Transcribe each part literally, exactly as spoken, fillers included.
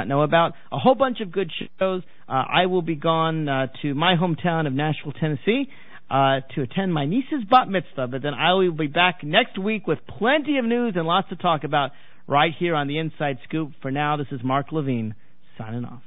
not know about. A whole bunch of good shows. Uh, I will be gone uh, to my hometown of Nashville, Tennessee, uh, to attend my niece's bat mitzvah. But then I will be back next week with plenty of news and lots to talk about right here on the Inside Scoop. For now, this is Mark Levine signing off.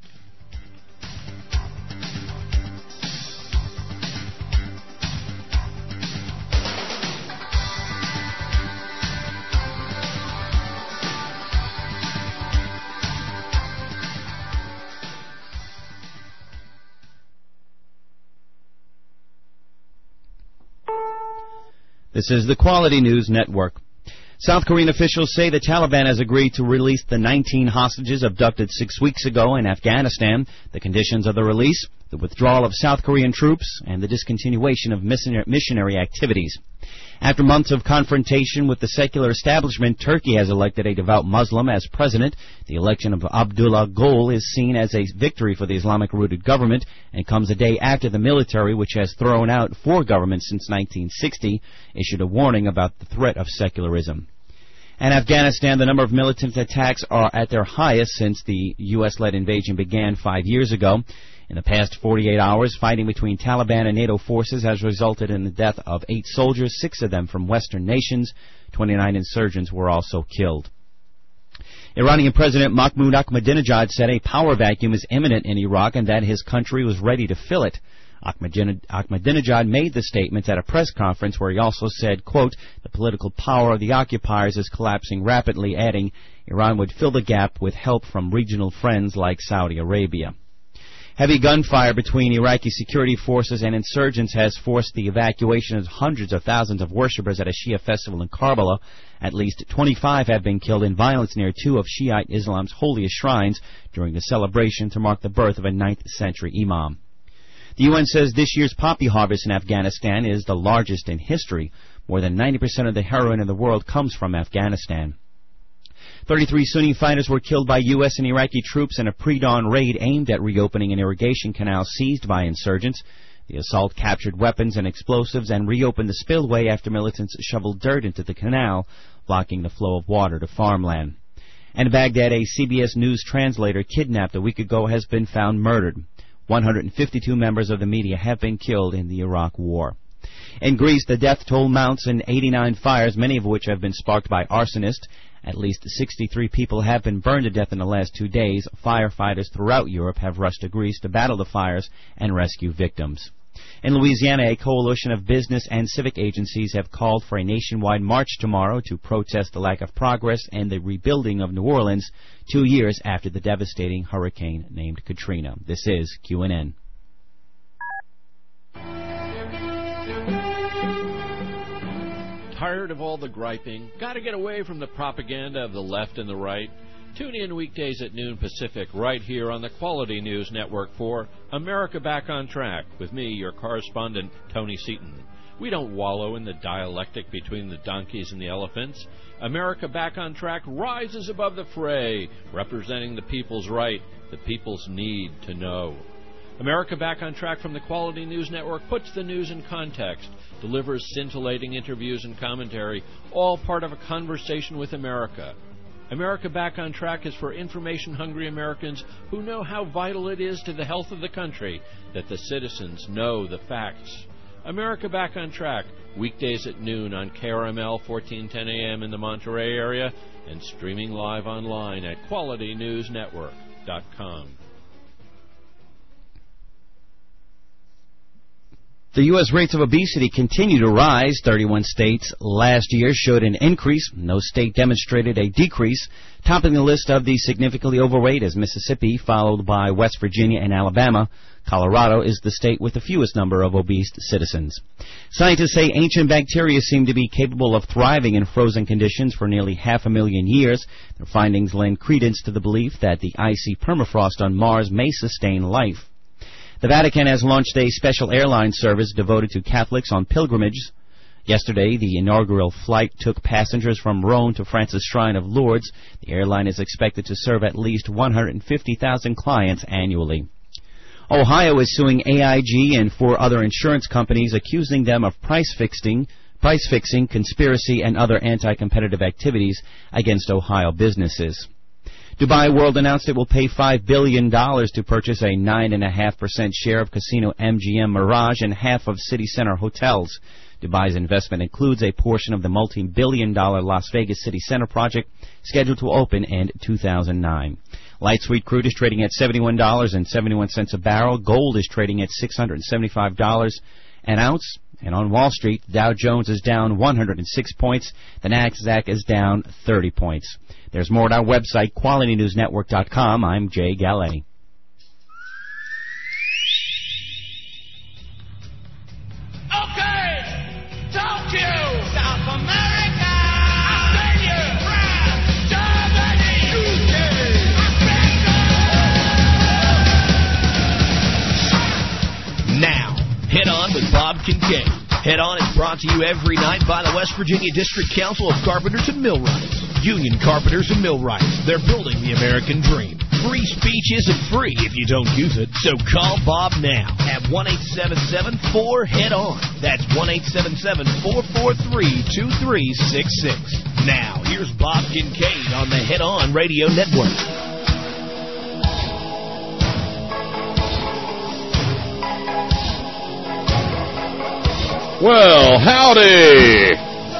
This is the Quality News Network. South Korean officials say the Taliban has agreed to release the nineteen hostages abducted six weeks ago in Afghanistan. The conditions of the release, the withdrawal of South Korean troops, and the discontinuation of missionary activities. After months of confrontation with the secular establishment, Turkey has elected a devout Muslim as president. The election of Abdullah Gül is seen as a victory for the Islamic-rooted government and comes a day after the military, which has thrown out four governments since nineteen sixty, issued a warning about the threat of secularism. In Afghanistan, the number of militant attacks are at their highest since the U S-led invasion began five years ago. In the past forty-eight hours, fighting between Taliban and NATO forces has resulted in the death of eight soldiers, six of them from Western nations. twenty-nine insurgents were also killed. Iranian President Mahmoud Ahmadinejad said a power vacuum is imminent in Iraq and that his country was ready to fill it. Ahmadinejad made the statement at a press conference where he also said, quote, the political power of the occupiers is collapsing rapidly, adding Iran would fill the gap with help from regional friends like Saudi Arabia. Heavy gunfire between Iraqi security forces and insurgents has forced the evacuation of hundreds of thousands of worshippers at a Shia festival in Karbala. At least twenty-five have been killed in violence near two of Shiite Islam's holiest shrines during the celebration to mark the birth of a ninth century imam. The U N says this year's poppy harvest in Afghanistan is the largest in history. More than ninety percent of the heroin in the world comes from Afghanistan. thirty-three Sunni fighters were killed by U S and Iraqi troops in a pre-dawn raid aimed at reopening an irrigation canal seized by insurgents. The assault captured weapons and explosives and reopened the spillway after militants shoveled dirt into the canal, blocking the flow of water to farmland. And in Baghdad, a C B S News translator kidnapped a week ago has been found murdered. one hundred fifty-two members of the media have been killed in the Iraq War. In Greece, the death toll mounts in eighty-nine fires, many of which have been sparked by arsonists. At least sixty-three people have been burned to death in the last two days. Firefighters throughout Europe have rushed to Greece to battle the fires and rescue victims. In Louisiana, a coalition of business and civic agencies have called for a nationwide march tomorrow to protest the lack of progress in the rebuilding of New Orleans two years after the devastating hurricane named Katrina. This is Q N N. Tired of all the griping? Got to get away from the propaganda of the left and the right? Tune in weekdays at noon Pacific right here on the Quality News Network for America Back on Track with me, your correspondent, Tony Seaton. We don't wallow in the dialectic between the donkeys and the elephants. America Back on Track rises above the fray, representing the people's right, the people's need to know. America Back on Track from the Quality News Network puts the news in context, delivers scintillating interviews and commentary, all part of a conversation with America. America Back on Track is for information-hungry Americans who know how vital it is to the health of the country that the citizens know the facts. America Back on Track, weekdays at noon on K R M L fourteen ten A M in the Monterey area and streaming live online at quality news network dot com. The U S rates of obesity continue to rise. thirty-one states last year showed an increase. No state demonstrated a decrease. Topping the list of the significantly overweight is Mississippi, followed by West Virginia and Alabama. Colorado is the state with the fewest number of obese citizens. Scientists say ancient bacteria seem to be capable of thriving in frozen conditions for nearly half a million years. Their findings lend credence to the belief that the icy permafrost on Mars may sustain life. The Vatican has launched a special airline service devoted to Catholics on pilgrimages. Yesterday, the inaugural flight took passengers from Rome to Francis Shrine of Lourdes. The airline is expected to serve at least one hundred fifty thousand clients annually. Ohio is suing A I G and four other insurance companies, accusing them of price fixing, price fixing, conspiracy, and other anti-competitive activities against Ohio businesses. Dubai World announced it will pay five billion dollars to purchase a nine point five percent share of Casino M G M Mirage and half of City Center Hotels. Dubai's investment includes a portion of the multi-billion dollar Las Vegas City Center project scheduled to open in two thousand nine. Light sweet crude is trading at seventy-one dollars and seventy-one cents a barrel. Gold is trading at six hundred seventy-five dollars an ounce. And on Wall Street, Dow Jones is down one hundred six points. The Nasdaq is down thirty points. There's more at our website, quality news network dot com. I'm Jay Gallet. Okay, Tokyo, South America, Australia, France, Germany, U K. Now, Head On with Bob Kincaid. Head On is brought to you every night by the West Virginia District Council of Carpenters and Millwrights. Union Carpenters and Millwrights. They're building the American dream. Free speech isn't free if you don't use it, so call Bob now at one eight seven seven four head on. That's one eight seven seven four four three two three six six. Now, here's Bob Kincaid on the Head On Radio Network. Well, howdy!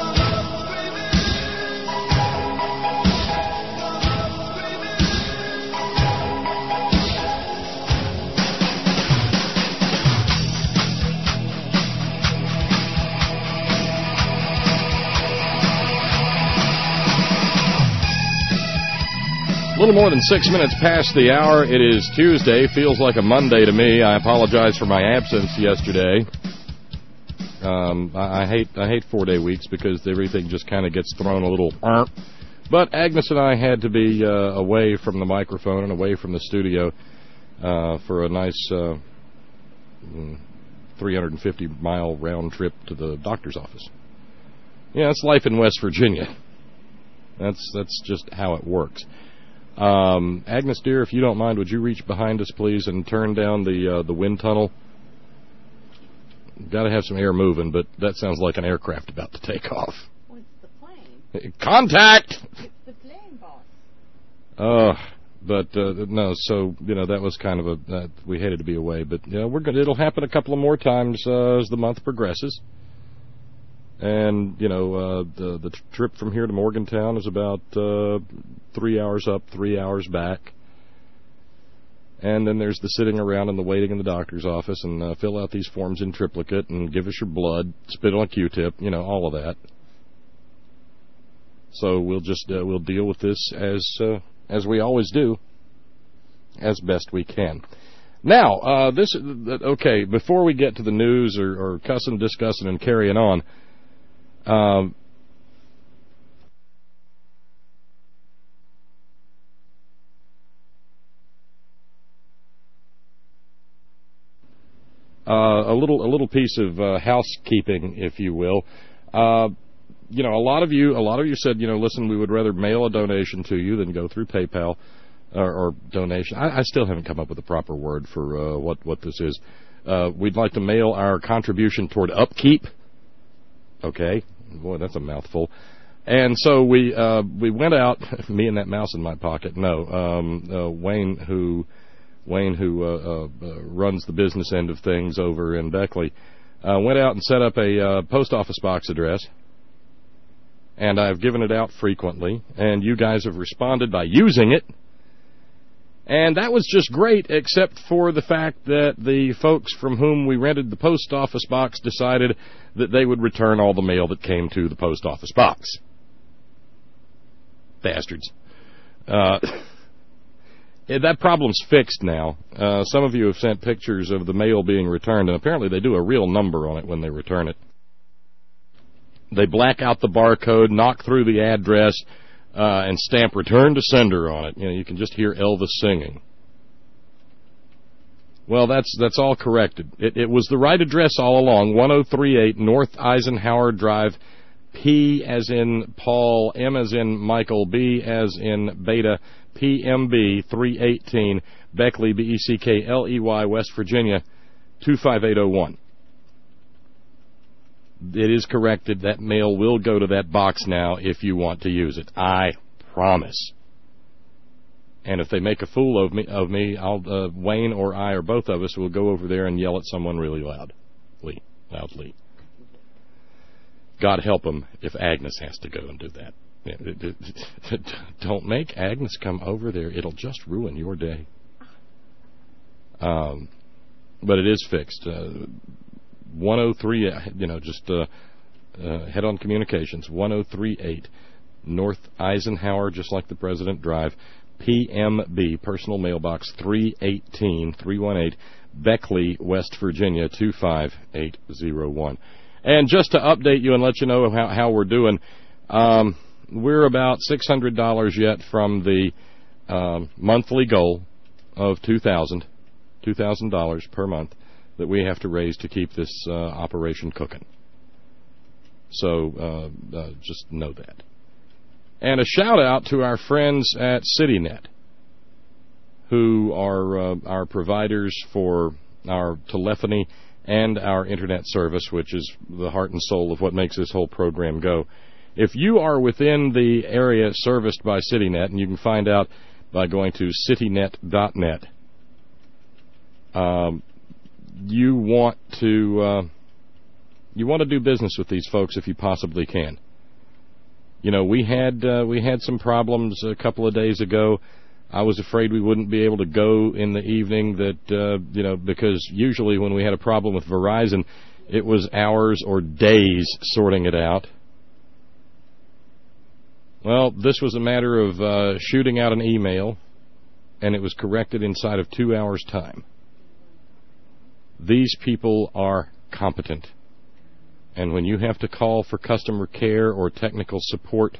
A little more than six minutes past the hour. It is Tuesday. Feels like a Monday to me. I apologize for my absence yesterday. Um, I, I hate I hate four-day weeks because everything just kind of gets thrown a little. But Agnes and I had to be uh, away from the microphone and away from the studio uh, for a nice uh, three hundred fifty mile round trip to the doctor's office. Yeah, that's life in West Virginia. That's that's just how it works. Um, Agnes, dear, if you don't mind, would you reach behind us, please, and turn down the uh, the wind tunnel? Got to have some air moving, but that sounds like an aircraft about to take off. Well, it's the plane. Contact! It's the plane, boss. Uh, but, uh, no, so, you know, that was kind of a, uh, we hated to be away, but, you know, we're good. It'll happen a couple of more times uh, as the month progresses. And, you know, uh, the, the trip from here to Morgantown is about uh, three hours up, three hours back. And then there's the sitting around and the waiting in the doctor's office and uh, fill out these forms in triplicate and give us your blood, spit on a Q-tip, you know, all of that. So we'll just uh, we'll deal with this as uh, as we always do, as best we can. Now, uh, this okay. Before we get to the news or, or cussing, discussing, and carrying on. Um, Uh, a little, a little piece of uh, housekeeping, if you will. Uh, you know, a lot of you, a lot of you said, you know, listen, we would rather mail a donation to you than go through PayPal or, or donation. I, I still haven't come up with a proper word for uh, what what this is. Uh, we'd like to mail our contribution toward upkeep. Okay, boy, that's a mouthful. And so we uh, we went out. Me and that mouse in my pocket. No, um, uh, Wayne who. Wayne, who uh, uh, runs the business end of things over in Beckley, uh, went out and set up a uh, post office box address, and I've given it out frequently, and you guys have responded by using it, and that was just great, except for the fact that the folks from whom we rented the post office box decided that they would return all the mail that came to the post office box. Bastards. Uh... That problem's fixed now. Uh, some of you have sent pictures of the mail being returned, and apparently they do a real number on it when they return it. They black out the barcode, knock through the address, uh, and stamp return to sender on it. You know, you can just hear Elvis singing. Well, that's that's all corrected. It, it was the right address all along, one oh three eight North Eisenhower Drive, P as in Paul, M as in Michael, B as in Beta, P M B three eighteen, Beckley, B E C K L E Y, West Virginia, two five eight oh one. It is corrected. That mail will go to that box now if you want to use it. I promise. And if they make a fool of me, of me, I'll uh, Wayne or I or both of us will go over there and yell at someone really loud, Lee, loudly. God help them if Agnes has to go and do that. Don't make Agnes come over there. It'll just ruin your day. Um, but it is fixed. Uh, one oh three, you know, just uh, uh, head-on communications, ten thirty-eight North Eisenhower, just like the President Drive, P M B, personal mailbox three eighteen, three one eight, Beckley, West Virginia, two five eight zero one. And just to update you and let you know how, how we're doing, um, we're about six hundred dollars yet from the um, monthly goal of two thousand dollars, two thousand dollars per month that we have to raise to keep this uh, operation cooking. So uh, uh, just know that. And a shout-out to our friends at CityNet, who are uh, our providers for our telephony and our Internet service, which is the heart and soul of what makes this whole program go. If you are within the area serviced by CityNet, and you can find out by going to citynet dot net, um, you want to uh, you want to do business with these folks if you possibly can. You know, we had uh, we had some problems a couple of days ago. I was afraid we wouldn't be able to go in the evening, that, uh, you know, because usually when we had a problem with Verizon, it was hours or days sorting it out. Well, this was a matter of uh, shooting out an email, and it was corrected inside of two hours' time. These people are competent. And when you have to call for customer care or technical support,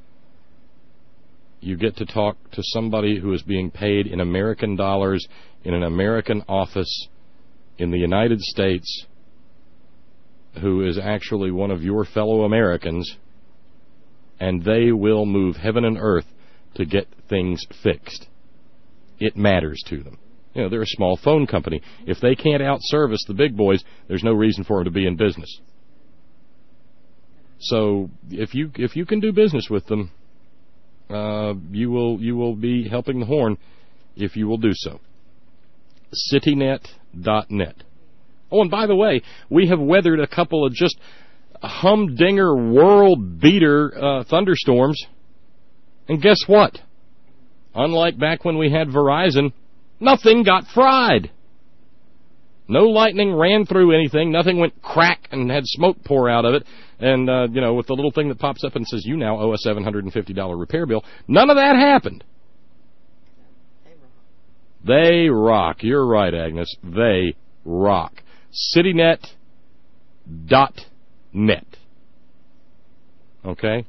you get to talk to somebody who is being paid in American dollars in an American office in the United States, who is actually one of your fellow Americans, and they will move heaven and earth to get things fixed. It matters to them. You know, they're a small phone company. If they can't out-service the big boys, there's no reason for them to be in business. So if you if you can do business with them, uh, you will you will be helping the horn if you will do so. citynet dot net. Oh, and by the way, we have weathered a couple of just humdinger, world-beater uh, thunderstorms. And guess what? Unlike back when we had Verizon, nothing got fried. No lightning ran through anything. Nothing went crack and had smoke pour out of it. And, uh, you know, with the little thing that pops up and says, you now owe a seven hundred fifty dollars repair bill. None of that happened. They rock. You're right, Agnes. They rock. citynet dot net. Okay?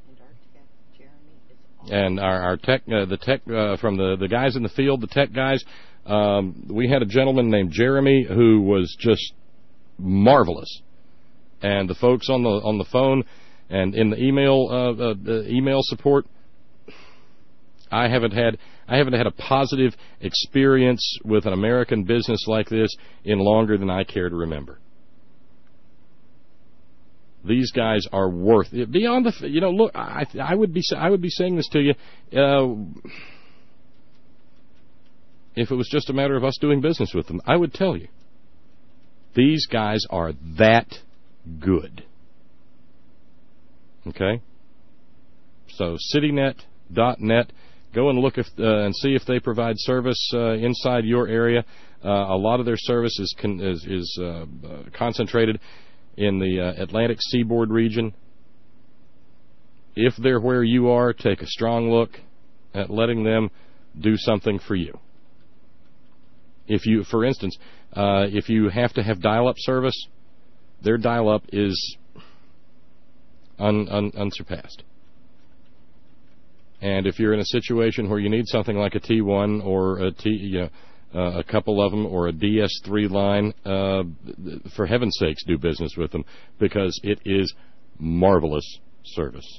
And our, our tech, uh, the tech, uh, from the, the guys in the field, the tech guys, um, we had a gentleman named Jeremy who was just marvelous. And the folks on the on the phone and in the email uh, uh, the email support, I haven't had I haven't had a positive experience with an American business like this in longer than I care to remember. These guys are worth it. Beyond the, you know, look, I I would be I would be saying this to you uh, if it was just a matter of us doing business with them. I would tell you, these guys are that good. Okay? So citynet dot net. Go and look if, uh, and see if they provide service uh, inside your area. Uh, a lot of their service is con- is, is uh, uh, concentrated in the uh, Atlantic seaboard region. If they're where you are, take a strong look at letting them do something for you. If you, for instance, uh, if you have to have dial-up service, their dial-up is un, un, unsurpassed. And if you're in a situation where you need something like a T one or a T, you know, uh, a couple of them, or a D S three line, uh, for heaven's sakes, do business with them, because it is marvelous service.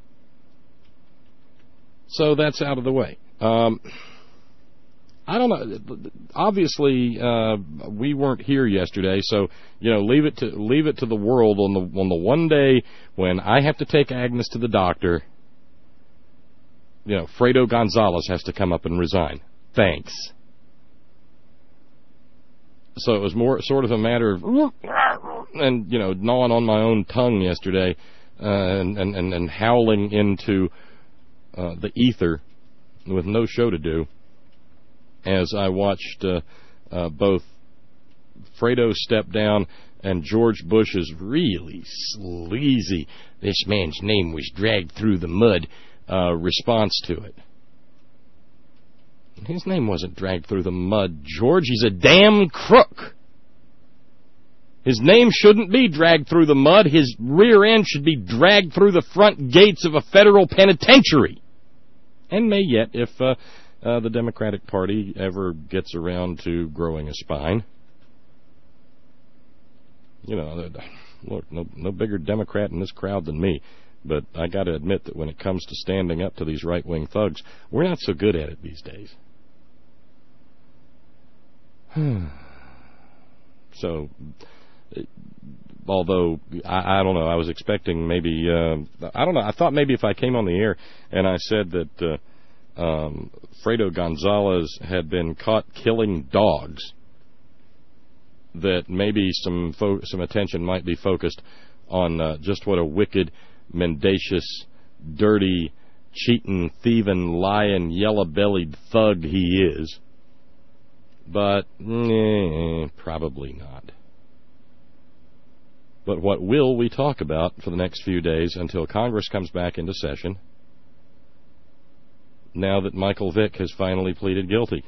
So that's out of the way. Um, I don't know. Obviously, uh, we weren't here yesterday, so you know, leave it to leave it to the world on the on the one day when I have to take Agnes to the doctor, you know, Fredo Gonzalez has to come up and resign. Thanks. So it was more sort of a matter of, and, you know, gnawing on my own tongue yesterday uh, and, and, and howling into uh, the ether with no show to do as I watched uh, uh, both Fredo step down and George Bush's really sleazy, this man's name was dragged through the mud, uh, response to it. His name wasn't dragged through the mud, George. He's a damn crook. His name shouldn't be dragged through the mud. His rear end should be dragged through the front gates of a federal penitentiary. And may yet, if uh, uh, the Democratic Party ever gets around to growing a spine. You know, look, no, no bigger Democrat in this crowd than me. But I got to admit that when it comes to standing up to these right-wing thugs, we're not so good at it these days. So, although, I, I don't know, I was expecting maybe, uh, I don't know, I thought maybe if I came on the air and I said that uh, um, Fredo Gonzalez had been caught killing dogs, that maybe some fo- some attention might be focused on uh, just what a wicked, mendacious, dirty, cheating, thieving, lying, yellow-bellied thug he is. But eh, probably not. But what will we talk about for the next few days until Congress comes back into session, now that Michael Vick has finally pleaded guilty?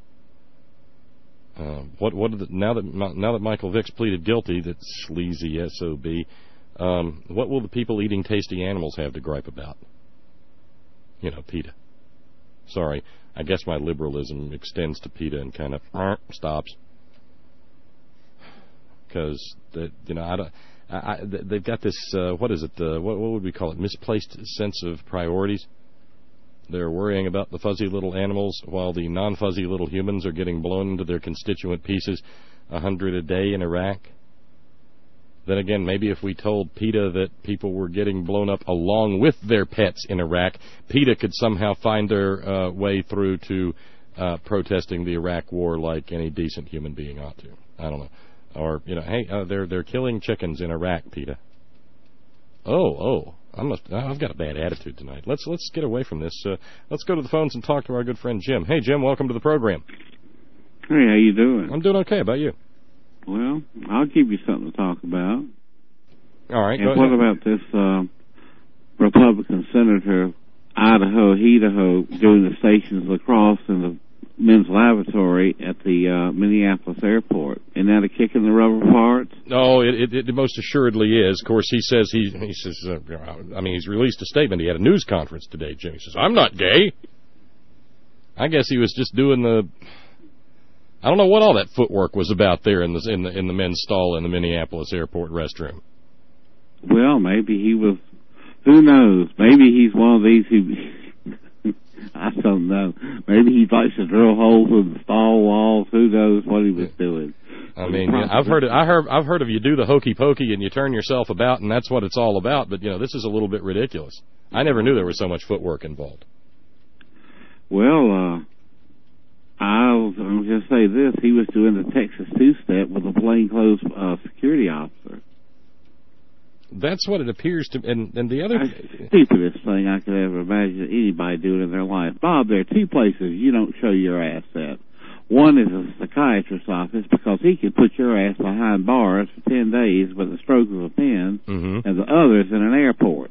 Uh, what what the, now that now that Michael Vick's pleaded guilty, that sleazy S O B, um, what will the people eating tasty animals have to gripe about? You know, PETA. Sorry, I guess my liberalism extends to PETA and kind of uh, stops, because you know I don't. I, I, they've got this. Uh, what is it? Uh, what, what would we call it? Misplaced sense of priorities. They're worrying about the fuzzy little animals while the non-fuzzy little humans are getting blown into their constituent pieces a hundred a day in Iraq. Then again, maybe if we told PETA that people were getting blown up along with their pets in Iraq, PETA could somehow find their uh, way through to uh, protesting the Iraq war like any decent human being ought to. I don't know. Or, you know, hey, uh, they're they're killing chickens in Iraq, PETA. Oh, oh. I must, I've got a bad attitude tonight. Let's let's get away from this. Uh, let's go to the phones and talk to our good friend Jim. Hey, Jim, welcome to the program. Hey, how you doing? I'm doing okay. How about you? Well, I'll give you something to talk about. All right. And what about this uh, Republican Senator, Idaho, Idaho, doing the stations lacrosse in the men's lavatory at the uh, Minneapolis airport? Isn't that a kick in the rubber parts? No, it, it, it most assuredly is. Of course, he says he he says. Uh, I mean, he's released a statement. He had a news conference today. Jimmy says, "I'm not gay." I guess he was just doing the. I don't know what all that footwork was about there in the in the in the men's stall in the Minneapolis airport restroom. Well, maybe he was. Who knows? Maybe he's one of these who. I don't know. Maybe he likes to drill holes in the stall walls. Who knows what he was doing? I mean, yeah, I've heard it, I heard I've heard of you do the hokey pokey and you turn yourself about and that's what it's all about. But you know, this is a little bit ridiculous. I never knew there was so much footwork involved. Well, uh, I'll, I'll just say this: he was doing the Texas two-step with a plainclothes uh, security officer. That's what it appears to. And and the other That's the stupidest thing I could ever imagine anybody doing in their life. Bob, there are two places you don't show your ass at. One is a psychiatrist's office because he could put your ass behind bars for ten days with a stroke of a pen, mm-hmm. and the other is in an airport.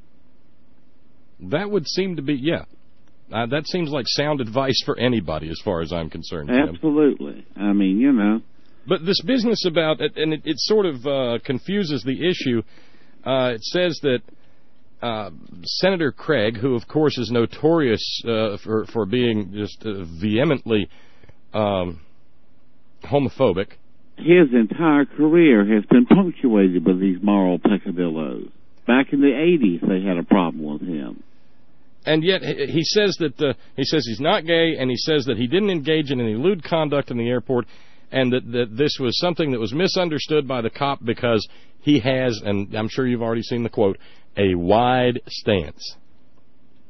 That would seem to be, yeah. Uh, that seems like sound advice for anybody as far as I'm concerned, Jim. Absolutely. I mean, you know. But this business about, and it, it sort of uh, confuses the issue. Uh, it says that uh, Senator Craig, who of course is notorious uh, for, for being just uh, vehemently um, homophobic. His entire career has been punctuated with these moral peccadillos. Back in the eighties, they had a problem with him. And yet he says that uh, he says he's not gay, and he says that he didn't engage in any lewd conduct in the airport, and that, that this was something that was misunderstood by the cop because he has, and I'm sure you've already seen the quote, a wide stance.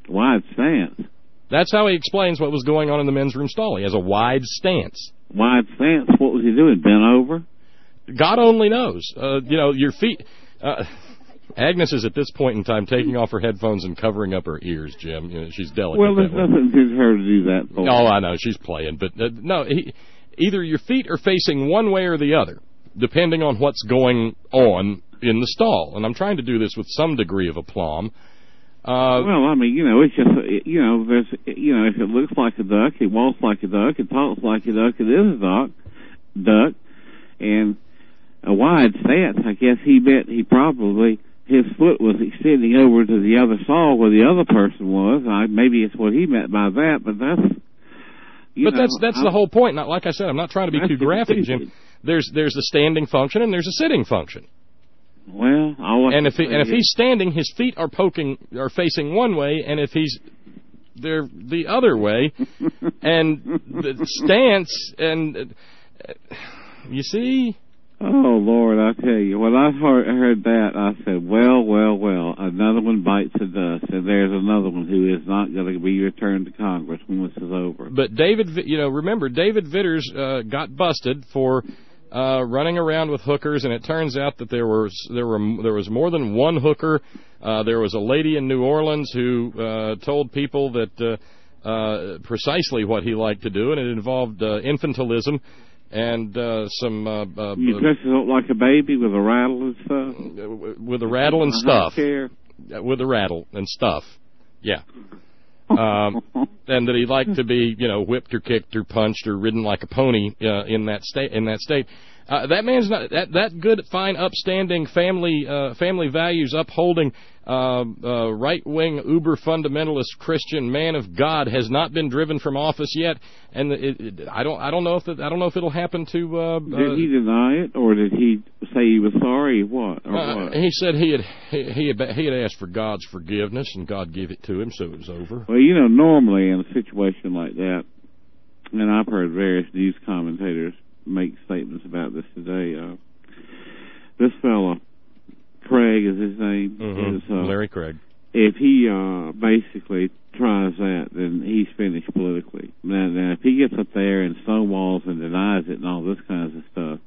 Wide stance. That's how he explains what was going on in the men's room stall. He has a wide stance. Wide stance? What was he doing? Bent over? God only knows. Uh, you know, your feet... Uh, Agnes is at this point in time taking off her headphones and covering up her ears, Jim. You know, she's delicate. Well, there's nothing to her to do that for. Oh, I know. She's playing. But, uh, no, he, either your feet are facing one way or the other, depending on what's going on in the stall. And I'm trying to do this with some degree of aplomb. Uh, well, I mean, you know, it's just, you know, there's, you know, if it looks like a duck, it walks like a duck, it talks like a duck, it is a duck, duck, and a wide stance, I guess he meant he probably, his foot was extending over to the other stall where the other person was. I, maybe it's what he meant by that, but that's, you But know, that's that's I'm, the whole point. Not, like I said, I'm not trying to be too graphic, Jim. There's there's a standing function and there's a sitting function. Well, all I and if he, can and if say he's is- standing, his feet are poking, are facing one way, and if he's they're the other way, and the stance, and uh, you see. Oh, Lord, I tell you, when I heard, heard that, I said, well, well, well, another one bites the dust, and there's another one who is not going to be returned to Congress when this is over. But David, you know, remember, David Vitters uh, got busted for uh, running around with hookers, and it turns out that there was there were there was more than one hooker. Uh, there was a lady in New Orleans who uh, told people that uh, uh, precisely what he liked to do, and it involved uh, infantilism. And uh, some... Uh, uh, you dress up like a baby with a rattle and stuff? With a rattle and stuff. With a rattle and stuff, yeah. Um, and that he liked to be, you know, whipped or kicked or punched or ridden like a pony uh, in that state. In that state, uh, that man's not that that good, fine, upstanding, family uh, family values upholding, uh, uh, right wing uber fundamentalist Christian man of God has not been driven from office yet. And it, it, I don't I don't know if it, I don't know if it'll happen to. Uh, did he deny it, or did he say he was sorry? What? Or uh, what? He said he had he, he had he had asked for God's forgiveness, and God gave it to him, so it was over. Well, you know, normally in a situation like that, and I've heard various news commentators make statements about this today. Uh, this fella, Craig is his name. Mm-hmm. Is, uh, Larry Craig. If he uh, basically tries that, then he's finished politically. Now, now, if he gets up there and stonewalls and denies it and all this kinds of stuff,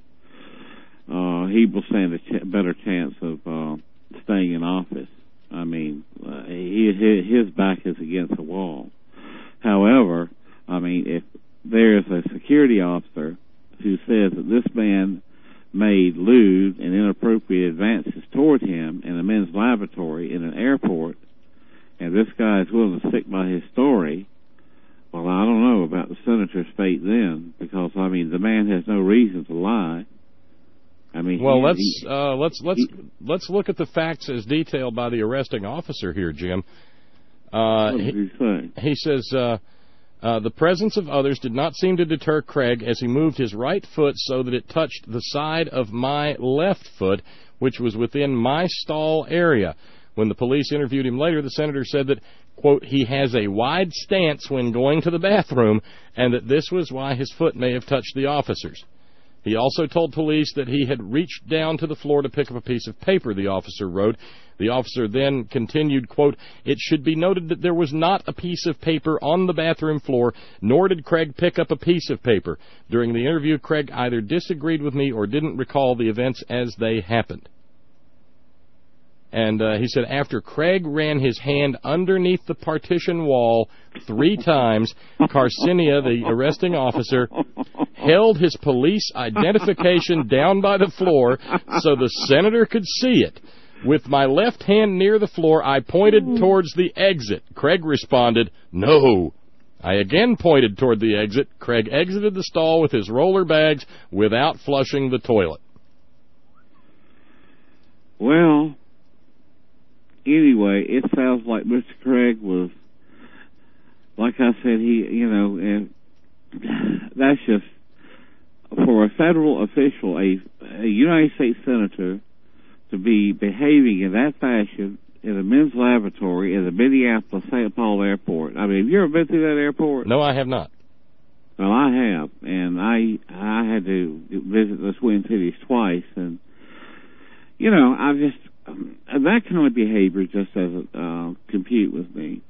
uh, he will stand a ch- better chance of uh, staying in office. I mean, uh, he, his back is against the wall. However, I mean, if there is a security officer who says that this man made lewd and inappropriate advances toward him in a men's lavatory in an airport, and this guy is willing to stick by his story, well, I don't know about the senator's fate then, because, I mean, the man has no reason to lie. I mean, well, he, let's he, uh, let's let's he, let's look at the facts as detailed by the arresting officer here, Jim. Uh, what did he say? He says uh, uh, the presence of others did not seem to deter Craig as he moved his right foot so that it touched the side of my left foot, which was within my stall area. When the police interviewed him later, the senator said that, quote, he has a wide stance when going to the bathroom, and that this was why his foot may have touched the officers. He also told police that he had reached down to the floor to pick up a piece of paper, the officer wrote. The officer then continued, quote, it should be noted that there was not a piece of paper on the bathroom floor, nor did Craig pick up a piece of paper. During the interview, Craig either disagreed with me or didn't recall the events as they happened. And uh, he said after Craig ran his hand underneath the partition wall three times, Carcinia, the arresting officer, held his police identification down by the floor so the senator could see it. With my left hand near the floor, I pointed towards the exit. Craig responded, no. I again pointed toward the exit. Craig exited the stall with his roller bags without flushing the toilet. Well, anyway, it sounds like Mister Craig was, like I said, he, you know, and that's just, for a federal official, a, a United States senator, to be behaving in that fashion in a men's lavatory in the Minneapolis-Saint Paul airport. I mean, have you ever been through that airport? No, I have not. Well, I have, and I I had to visit the Twin Cities twice, and, you know, I just, um, that kind of behavior just doesn't uh, compute with me.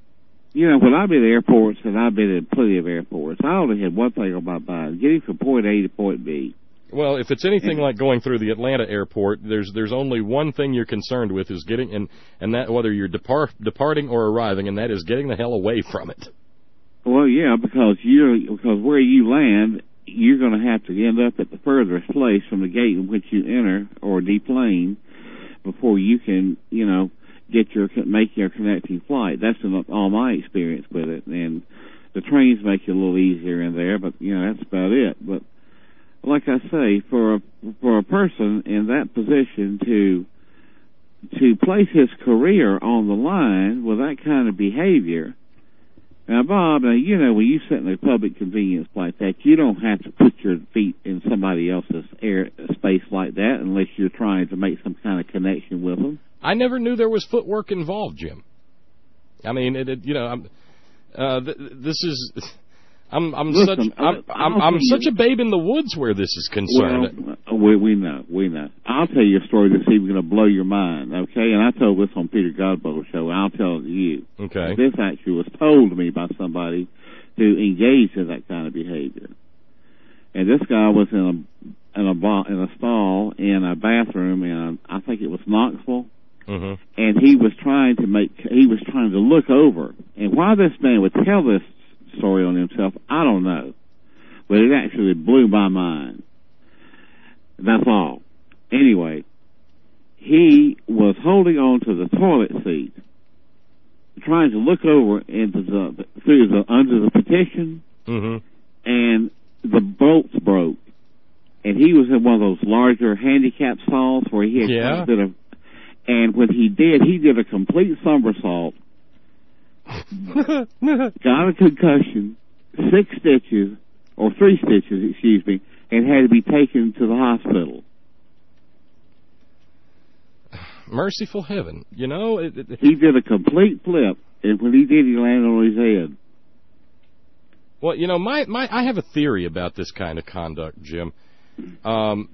you know, when I've been at airports, and I've been at plenty of airports, I only had one thing on my mind: getting from point A to point B. Well, if it's anything like going through the Atlanta airport, there's there's only one thing you're concerned with is getting and and that whether you're depart, departing or arriving, and that is getting the hell away from it. Well, yeah, because you because where you land, you're going to have to end up at the furthest place from the gate in which you enter or deplane before you can, you know, get your make your connecting flight. That's in all my experience with it, and the trains make it a little easier in there, but you know that's about it. But like I say, for a, for a person in that position to to place his career on the line with that kind of behavior. Now, Bob, now, you know, when you sit in a public convenience like that, you don't have to put your feet in somebody else's air space like that unless you're trying to make some kind of connection with them. I never knew there was footwork involved, Jim. I mean, it, it, you know, I'm, uh, th- this is... I'm I'm Listen, such I'm I'm, I'm such a babe in the woods where this is concerned. Well, we we know we know. I'll tell you a story that's even going to blow your mind. Okay, and I told this on Peter Godbo's show. I'll tell it to you. Okay. This actually was told to me by somebody who engaged in that kind of behavior. And this guy was in a in a ba- in a stall in a bathroom in I think it was Knoxville. Mm-hmm. And he was trying to make he was trying to look over. And why this man would tell this story on himself, I don't know, but it actually blew my mind. That's all. Anyway, he was holding on to the toilet seat, trying to look over into the through the under the partition, mm-hmm. and the bolts broke, and he was in one of those larger handicap stalls where he had yeah. quite a bit of, and when he did, he did a complete somersault. Got a concussion, six stitches, or three stitches, excuse me, and had to be taken to the hospital. Merciful heaven. You know, it, it, he did a complete flip, and when he did, he landed on his head. Well, you know, my, my I have a theory about this kind of conduct, Jim. Um,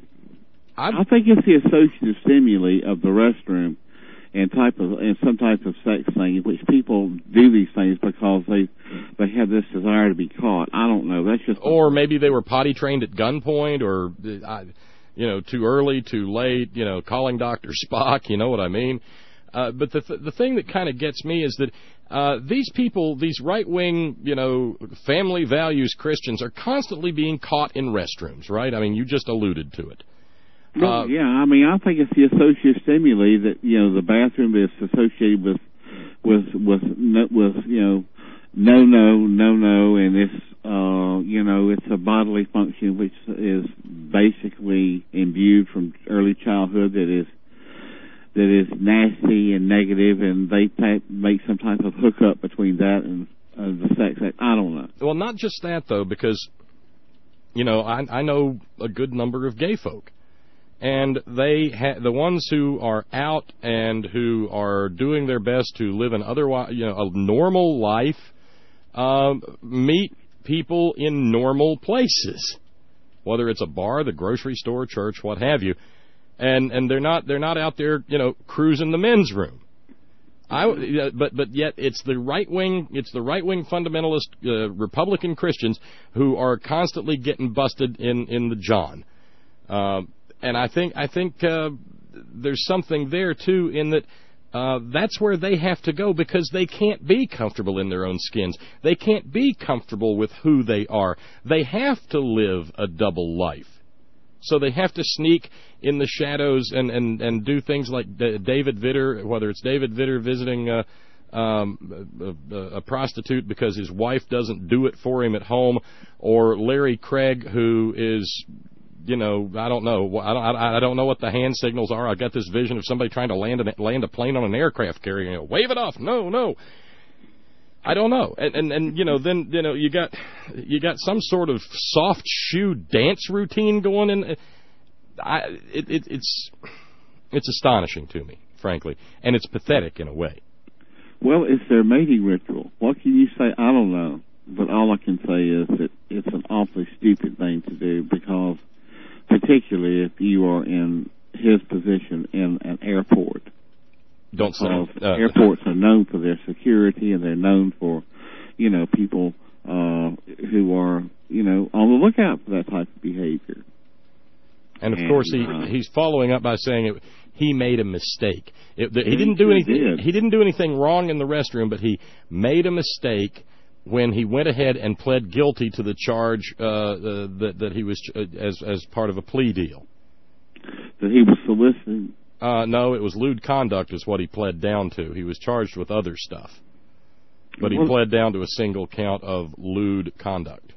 I think it's the associative stimuli of the restroom and type of and some type of sex thing in which people do these things because they they have this desire to be caught. I don't know. That's just or maybe they were potty trained at gunpoint, or uh, you know, too early, too late. You know, calling Doctor Spock. You know what I mean? Uh, but the th- the thing that kind of gets me is that uh, these people, these right wing, you know, family values Christians, are constantly being caught in restrooms. Right? I mean, you just alluded to it. Well, uh, yeah, I mean, I think it's the associative stimuli that, you know, the bathroom is associated with, with, with, with, you know, no, no, no, no, and it's, uh, you know, it's a bodily function which is basically imbued from early childhood that is, that is nasty and negative, and they type, make some type of hookup between that and uh, the sex act. I don't know. Well, not just that, though, because, you know, I, I know a good number of gay folk. And they ha- the ones who are out and who are doing their best to live an otherwise, you know, a normal life, uh, meet people in normal places, whether it's a bar, the grocery store, church, what have you, and and they're not they're not out there, you know, cruising the men's room. I but but yet it's the right wing it's the right wing fundamentalist uh, Republican Christians who are constantly getting busted in in the John. Uh, And I think I think uh, there's something there, too, in that uh, that's where they have to go because they can't be comfortable in their own skins. They can't be comfortable with who they are. They have to live a double life. So they have to sneak in the shadows and, and, and do things like David Vitter, whether it's David Vitter visiting uh, um, a, a prostitute because his wife doesn't do it for him at home, or Larry Craig, who is... You know, I don't know. I don't. I don't know what the hand signals are. I got this vision of somebody trying to land a land a plane on an aircraft carrier. You know, wave it off. No, no. I don't know. And, and and you know, then you know you got you got some sort of soft shoe dance routine going in. I it, it it's it's astonishing to me, frankly, and it's pathetic in a way. Well, it's their mating ritual. What can you say? I don't know. But all I can say is that it's an awfully stupid thing to do because. Particularly if you are in his position in an airport. Don't say. Uh, airports are known for their security, and they're known for, you know, people uh, who are, you know, on the lookout for that type of behavior. And of and, course, he uh, he's following up by saying it, he made a mistake. It, the, he didn't do anything. Did. He didn't do anything wrong in the restroom, but he made a mistake when he went ahead and pled guilty to the charge uh, uh, that that he was uh, as as part of a plea deal. That he was soliciting. Uh, no, it was lewd conduct is what he pled down to. He was charged with other stuff, but he well, pled down to a single count of lewd conduct.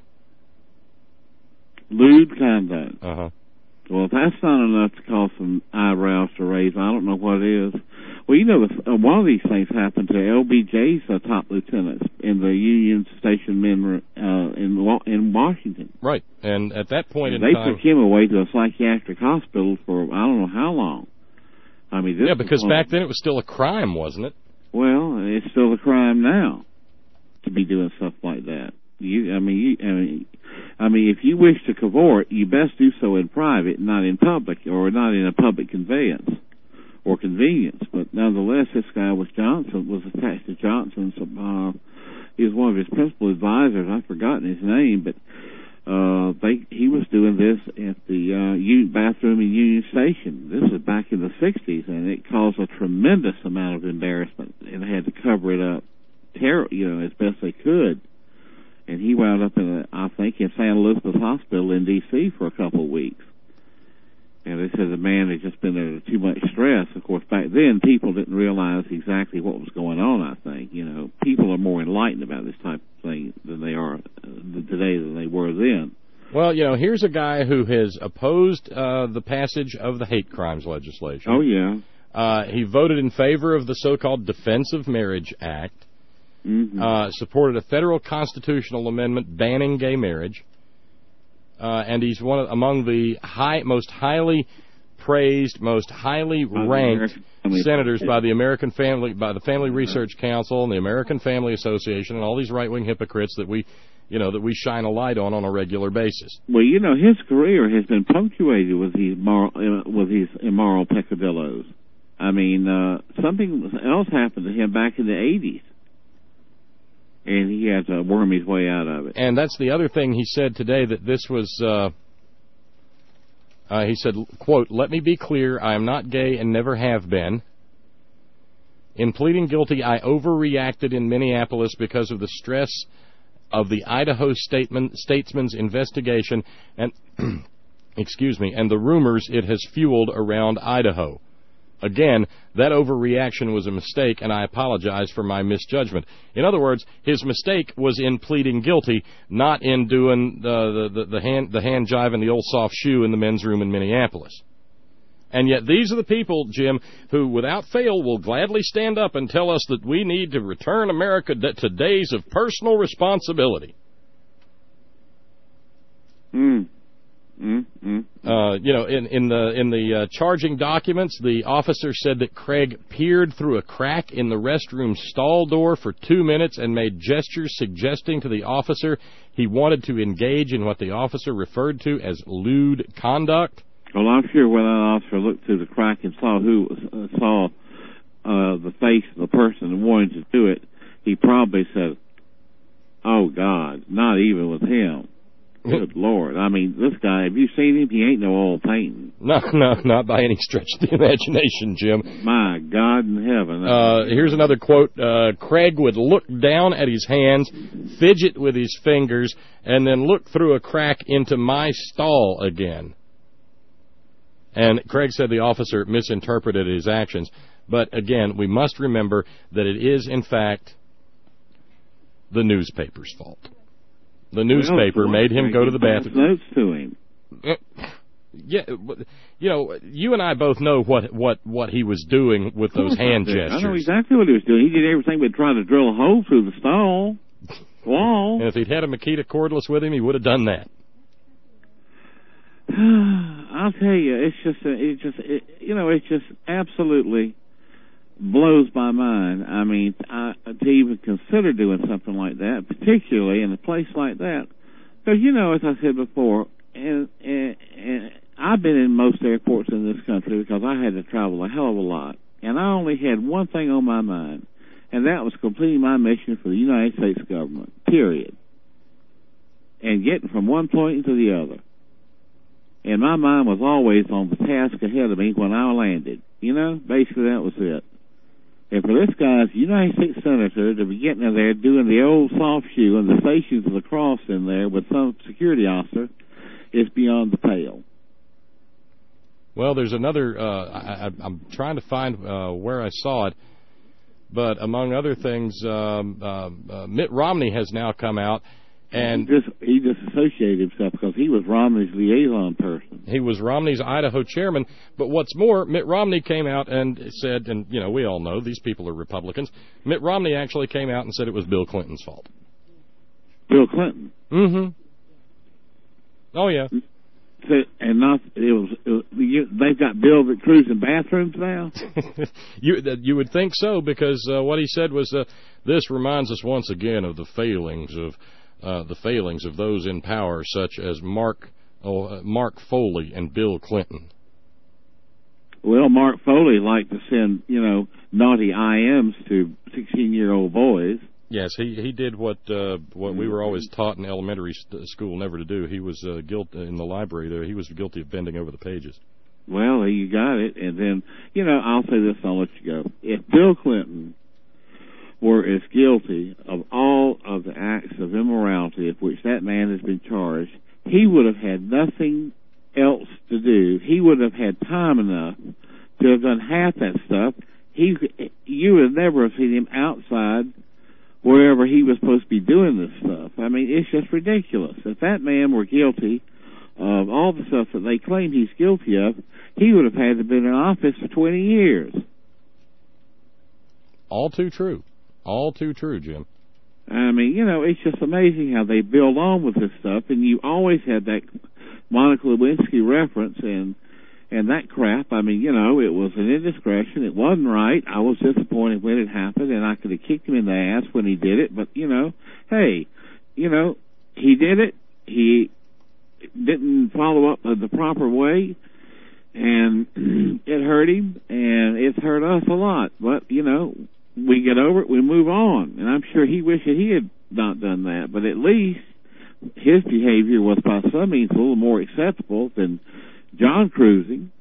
Lewd conduct. Uh huh. Well, if that's not enough to cause some eyebrows to raise, I don't know what is. Well, you know, uh, one of these things happened to L B J's uh, top lieutenants in the Union Station men uh, in in Washington. Right, and at that point and in they time, took him away to a psychiatric hospital for I don't know how long. I mean, this yeah, because was, back then it was still a crime, wasn't it? Well, it's still a crime now to be doing stuff like that. You, I mean, you, I mean, I mean, if you wish to cavort, you best do so in private, not in public, or not in a public conveyance or convenience. But nonetheless, this guy was Johnson, was attached to Johnson. So, uh, he was one of his principal advisors. I've forgotten his name, but uh, they, he was doing this at the uh, U, bathroom in Union Station. This was back in the sixties, and it caused a tremendous amount of embarrassment, and they had to cover it up, ter- you know, as best they could. And he wound up in, a, I think, in Saint Elizabeth Hospital in D C for a couple of weeks. And they said the man had just been under too much stress. Of course, back then, people didn't realize exactly what was going on, I think. You know, people are more enlightened about this type of thing than they are uh, today than they were then. Well, you know, here's a guy who has opposed uh, the passage of the hate crimes legislation. Oh, yeah. Uh, he voted in favor of the so-called Defense of Marriage Act. Mm-hmm. Uh, supported a federal constitutional amendment banning gay marriage, uh, and he's one of, among the high, most highly praised, most highly ranked senators by the American Family, by the Family Research Council and the American Family Association, and all these right-wing hypocrites that we, you know, that we shine a light on on a regular basis. Well, you know, his career has been punctuated with these moral, uh, with these immoral peccadillos. I mean, uh, something else happened to him back in the eighties. And he had to worm his way out of it. And that's the other thing he said today, that this was, uh, uh, he said, quote, "Let me be clear, I am not gay and never have been. In pleading guilty, I overreacted in Minneapolis because of the stress of the Idaho statement, statesman's investigation and, excuse me, and the rumors it has fueled around Idaho. Again, that overreaction was a mistake, and I apologize for my misjudgment." In other words, his mistake was in pleading guilty, not in doing the, the, the, hand, the hand jive and the old soft shoe in the men's room in Minneapolis. And yet these are the people, Jim, who without fail will gladly stand up and tell us that we need to return America to days of personal responsibility. Hmm. Mm, mm, mm. Uh, you know, in, in the in the uh, charging documents, the officer said that Craig peered through a crack in the restroom stall door for two minutes and made gestures suggesting to the officer he wanted to engage in what the officer referred to as lewd conduct. Well, I'm sure when that officer looked through the crack and saw who uh, saw uh, the face of the person and wanted to do it, he probably said, "Oh God, not even with him." Good Lord. I mean, this guy, have you seen him? He ain't no oil painting. No, no, not by any stretch of the imagination, Jim. My God in heaven. Uh, here's another quote. Uh, Craig would look down at his hands, fidget with his fingers, and then look through a crack into my stall again. And Craig said the officer misinterpreted his actions. But, again, we must remember that it is, in fact, the newspaper's fault. The newspaper well, made him go to the bathroom. Notes to him. Yeah, you know, you and I both know what, what, what he was doing with those hand gestures. I know exactly what he was doing. He did everything but try to drill a hole through the stall wall. And if he'd had a Makita cordless with him, he would have done that. I'll tell you, it's just, it just, it, you know, it just absolutely blows my mind. I mean, I, to even consider doing something like that, particularly in a place like that, because you know, as I said before, and, and, and I've been in most airports in this country because I had to travel a hell of a lot, and I only had one thing on my mind, and that was completing my mission for the United States government, period, and getting from one point to the other. And my mind was always on the task ahead of me when I landed. You know, basically that was it. And for this guy's United States Senator to be getting in there doing the old soft shoe and the Stations of the Cross in there with some security officer is beyond the pale. Well, there's another, uh, I, I'm trying to find uh, where I saw it, but among other things, um, uh, uh, Mitt Romney has now come out. And he, just, he disassociated himself because he was Romney's liaison person. He was Romney's Idaho chairman. But what's more, Mitt Romney came out and said, and, you know, we all know these people are Republicans. Mitt Romney actually came out and said it was Bill Clinton's fault. Bill Clinton? Mm-hmm. Oh, yeah. So, and not, it was, it was you, they've got Bill that cruising bathrooms now? you, you would think so, because uh, what he said was, uh, this reminds us once again of the failings of Uh, the failings of those in power, such as Mark oh, uh, Mark Foley and Bill Clinton. Well, Mark Foley liked to send, you know, naughty I Ms to sixteen-year-old boys. Yes, he he did what uh, what we were always taught in elementary st- school never to do. He was uh, guilty in the library there. He was guilty of bending over the pages. Well, you got it. And then, you know, I'll say this, I'll let you go. If Bill Clinton were as guilty of all of the acts of immorality of which that man has been charged, he would have had nothing else to do. He would have had time enough to have done half that stuff. He, you would never have seen him outside wherever he was supposed to be doing this stuff. I mean, it's just ridiculous. If that man were guilty of all the stuff that they claim he's guilty of, he would have had to have been in office for twenty years. All too true. All too true, Jim. I mean, you know, it's just amazing how they build on with this stuff, and you always had that Monica Lewinsky reference and and that crap. I mean, you know, it was an indiscretion. It wasn't right. I was disappointed when it happened, and I could have kicked him in the ass when he did it, but, you know, hey, you know, he did it. He didn't follow up the proper way, and it hurt him, and it's hurt us a lot, but, you know, we get over it, we move on. And I'm sure he wished that he had not done that, but at least his behavior was by some means a little more acceptable than John cruising.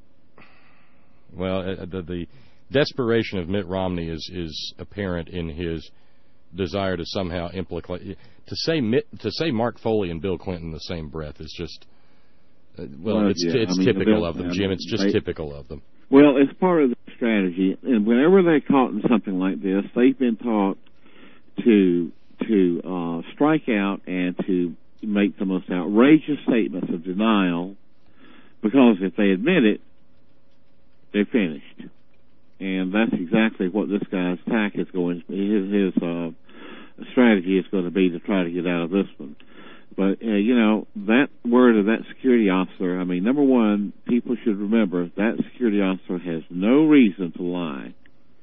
Well, uh, the, the desperation of Mitt Romney is, is apparent in his desire to somehow implicate. To say Mitt, to say Mark Foley and Bill Clinton in the same breath is just, uh, well, well, it's, yeah. it's I mean, typical of them, Jim. It's just they, typical of them. Well, it's part of the strategy, and whenever they're caught in something like this, they've been taught to to uh, strike out and to make the most outrageous statements of denial, because if they admit it, they're finished. And that's exactly what this guy's tack is going. His, his uh, strategy is going to be to try to get out of this one. But, uh, you know, that word of that security officer, I mean, number one, people should remember that security officer has no reason to lie.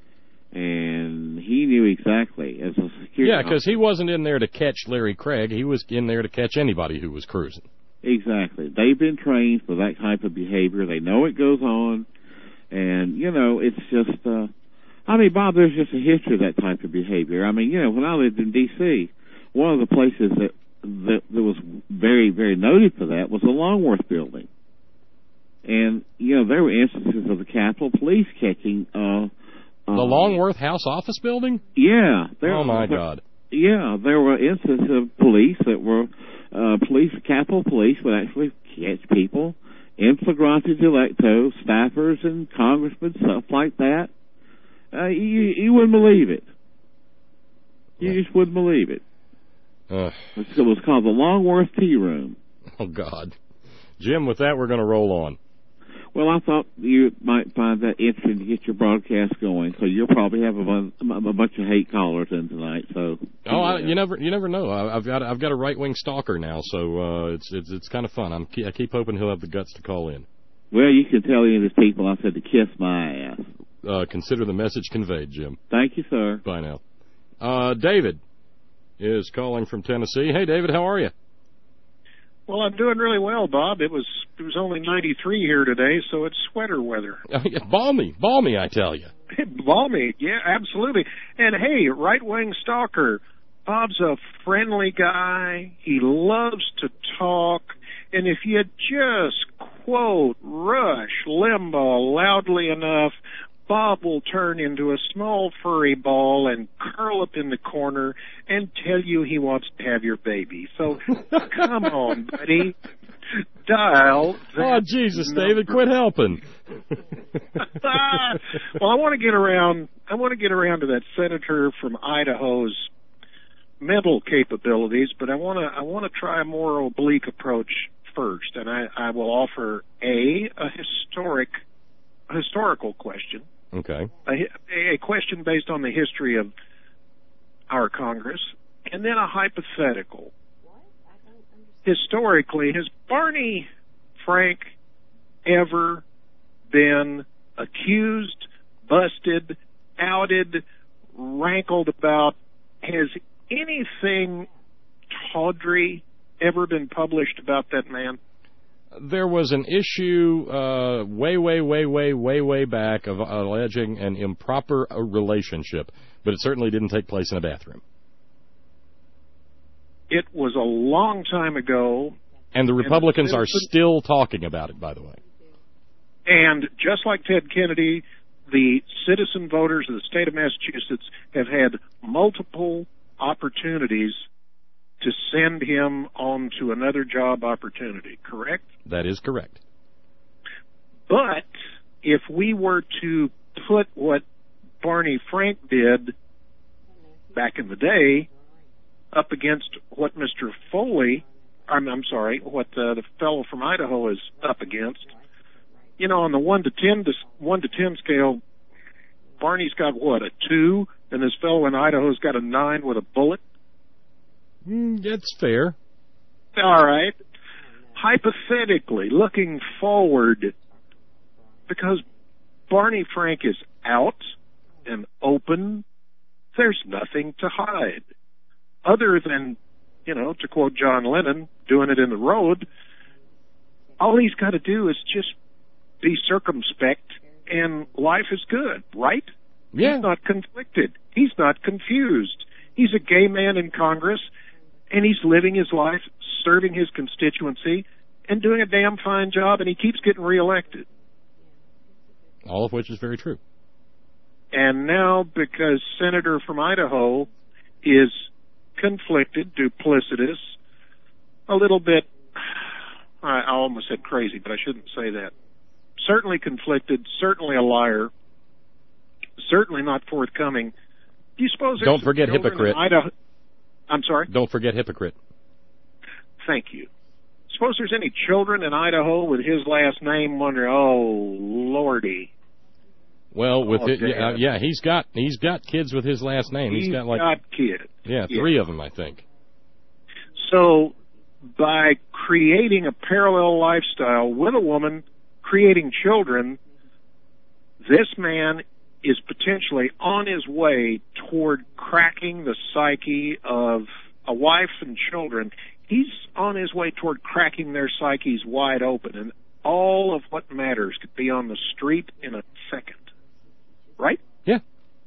And he knew exactly as a security Yeah, because he wasn't in there to catch Larry Craig. He was in there to catch anybody who was cruising. Exactly. They've been trained for that type of behavior. They know it goes on. And, you know, it's just, uh, I mean, Bob, there's just a history of that type of behavior. I mean, you know, when I lived in D C, one of the places that That, that was very, very noted for that was the Longworth building. And, you know, there were instances of the Capitol Police catching... Uh, the uh, Longworth House Office building? Yeah. There, oh, my there, God. Yeah, there were instances of police that were... Uh, police, Capitol Police would actually catch people in flagrante delicto, staffers and congressmen, stuff like that. Uh, you, you wouldn't believe it. You yeah. just wouldn't believe it. Uh, it was called the Longworth Tea Room. Oh, God. Jim, with that, we're going to roll on. Well, I thought you might find that interesting to get your broadcast going, so you'll probably have a, bun- a bunch of hate callers in tonight. So, oh, I, you never, you never know. I, I've got, I've got a right-wing stalker now, so uh, it's, it's, it's kind of fun. I'm, I keep hoping he'll have the guts to call in. Well, you can tell any of these people I said to kiss my ass. Uh, consider the message conveyed, Jim. Thank you, sir. Bye now. Uh, David is calling from Tennessee. Hey, David, how are you? Well, I'm doing really well, Bob. It was it was only ninety-three here today, so it's sweater weather. balmy, balmy, I tell you. Balmy, yeah, absolutely. And hey, right-wing stalker, Bob's a friendly guy. He loves to talk. And if you just quote Rush Limbaugh loudly enough, Bob will turn into a small furry ball and curl up in the corner and tell you he wants to have your baby. So come on, buddy. Dial that Oh, Jesus, number. David, quit helping. Well, I want to get around. I want to get around to that senator from Idaho's mental capabilities, but I want to. I want to try a more oblique approach first, and I, I will offer a a historic, a historical question. Okay. A, a question based on the history of our Congress, and then a hypothetical. Historically, has Barney Frank ever been accused, busted, outed, rankled about? Has anything tawdry ever been published about that man? There was an issue uh, way, way, way, way, way, way back of alleging an improper relationship, but it certainly didn't take place in a bathroom. It was a long time ago. And the Republicans and the are still talking about it, by the way. And just like Ted Kennedy, the citizen voters of the state of Massachusetts have had multiple opportunities to send him on to another job opportunity, correct? That is correct. But if we were to put what Barney Frank did back in the day up against what Mister Foley, I'm, I'm sorry, what uh, the fellow from Idaho is up against, you know, on the one to ten to one to ten scale, Barney's got what, a two, and this fellow in Idaho's got a nine with a bullet. Mm, that's fair. All right. Hypothetically, looking forward, because Barney Frank is out and open, there's nothing to hide. Other than, you know, to quote John Lennon, doing it in the road, all he's got to do is just be circumspect and life is good, right? Yeah. He's not conflicted. He's not confused. He's a gay man in Congress, and he's living his life, serving his constituency, and doing a damn fine job, and he keeps getting reelected. All of which is very true. And now, because Senator from Idaho is conflicted, duplicitous, a little bit, I almost said crazy, but I shouldn't say that. Certainly conflicted, certainly a liar, certainly not forthcoming. Do you suppose there's Don't forget children hypocrite. in Idaho? I'm sorry? Don't forget hypocrite. Thank you. Suppose there's any children in Idaho with his last name wondering, oh, Lordy. Well, with Oh, it, yeah, Dad. yeah, he's got he's got kids with his last name. He's He's got like got kids. yeah, Yeah. three of them, I think. So by creating a parallel lifestyle with a woman, creating children, this man is potentially on his way toward cracking the psyche of a wife and children. He's on his way toward cracking their psyches wide open, and all of what matters could be on the street in a second. Right? Yeah.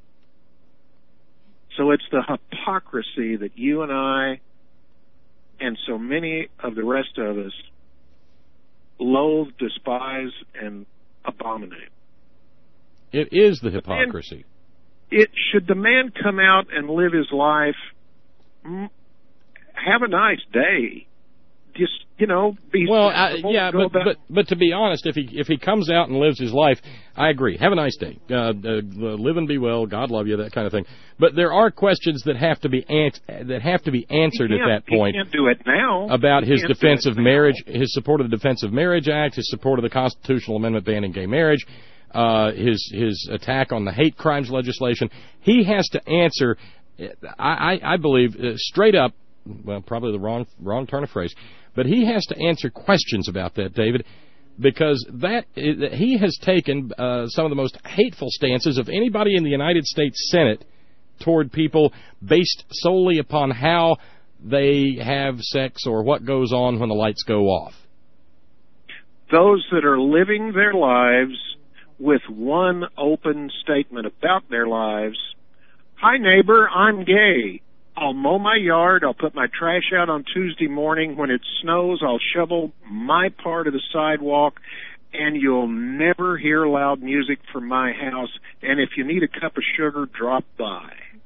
So it's the hypocrisy that you and I and so many of the rest of us loathe, despise, and abominate. It is the hypocrisy. It should the man come out and live his life, mm, have a nice day. Just, you know, be Well, I, sensible, yeah, go but, about- but but to be honest, if he if he comes out and lives his life, I agree. Have a nice day. Uh, uh, live and be well. God love you. That kind of thing. But there are questions that have to be an- that have to be answered He at can't- that point. He can't do it now. About He his can't do defense it of now. marriage, his support of the Defense of Marriage Act, his support of the constitutional amendment banning gay marriage, uh, his his attack on the hate crimes legislation. He has to answer, I, I, I believe, uh, straight up, well, probably the wrong wrong turn of phrase, but he has to answer questions about that, David, because that he has taken uh, some of the most hateful stances of anybody in the United States Senate toward people based solely upon how they have sex or what goes on when the lights go off. those that are living their lives with one open statement about their lives. Hi, neighbor, I'm gay. I'll mow my yard. I'll put my trash out on Tuesday morning. When it snows, I'll shovel my part of the sidewalk, and you'll never hear loud music from my house. And if you need a cup of sugar, drop by.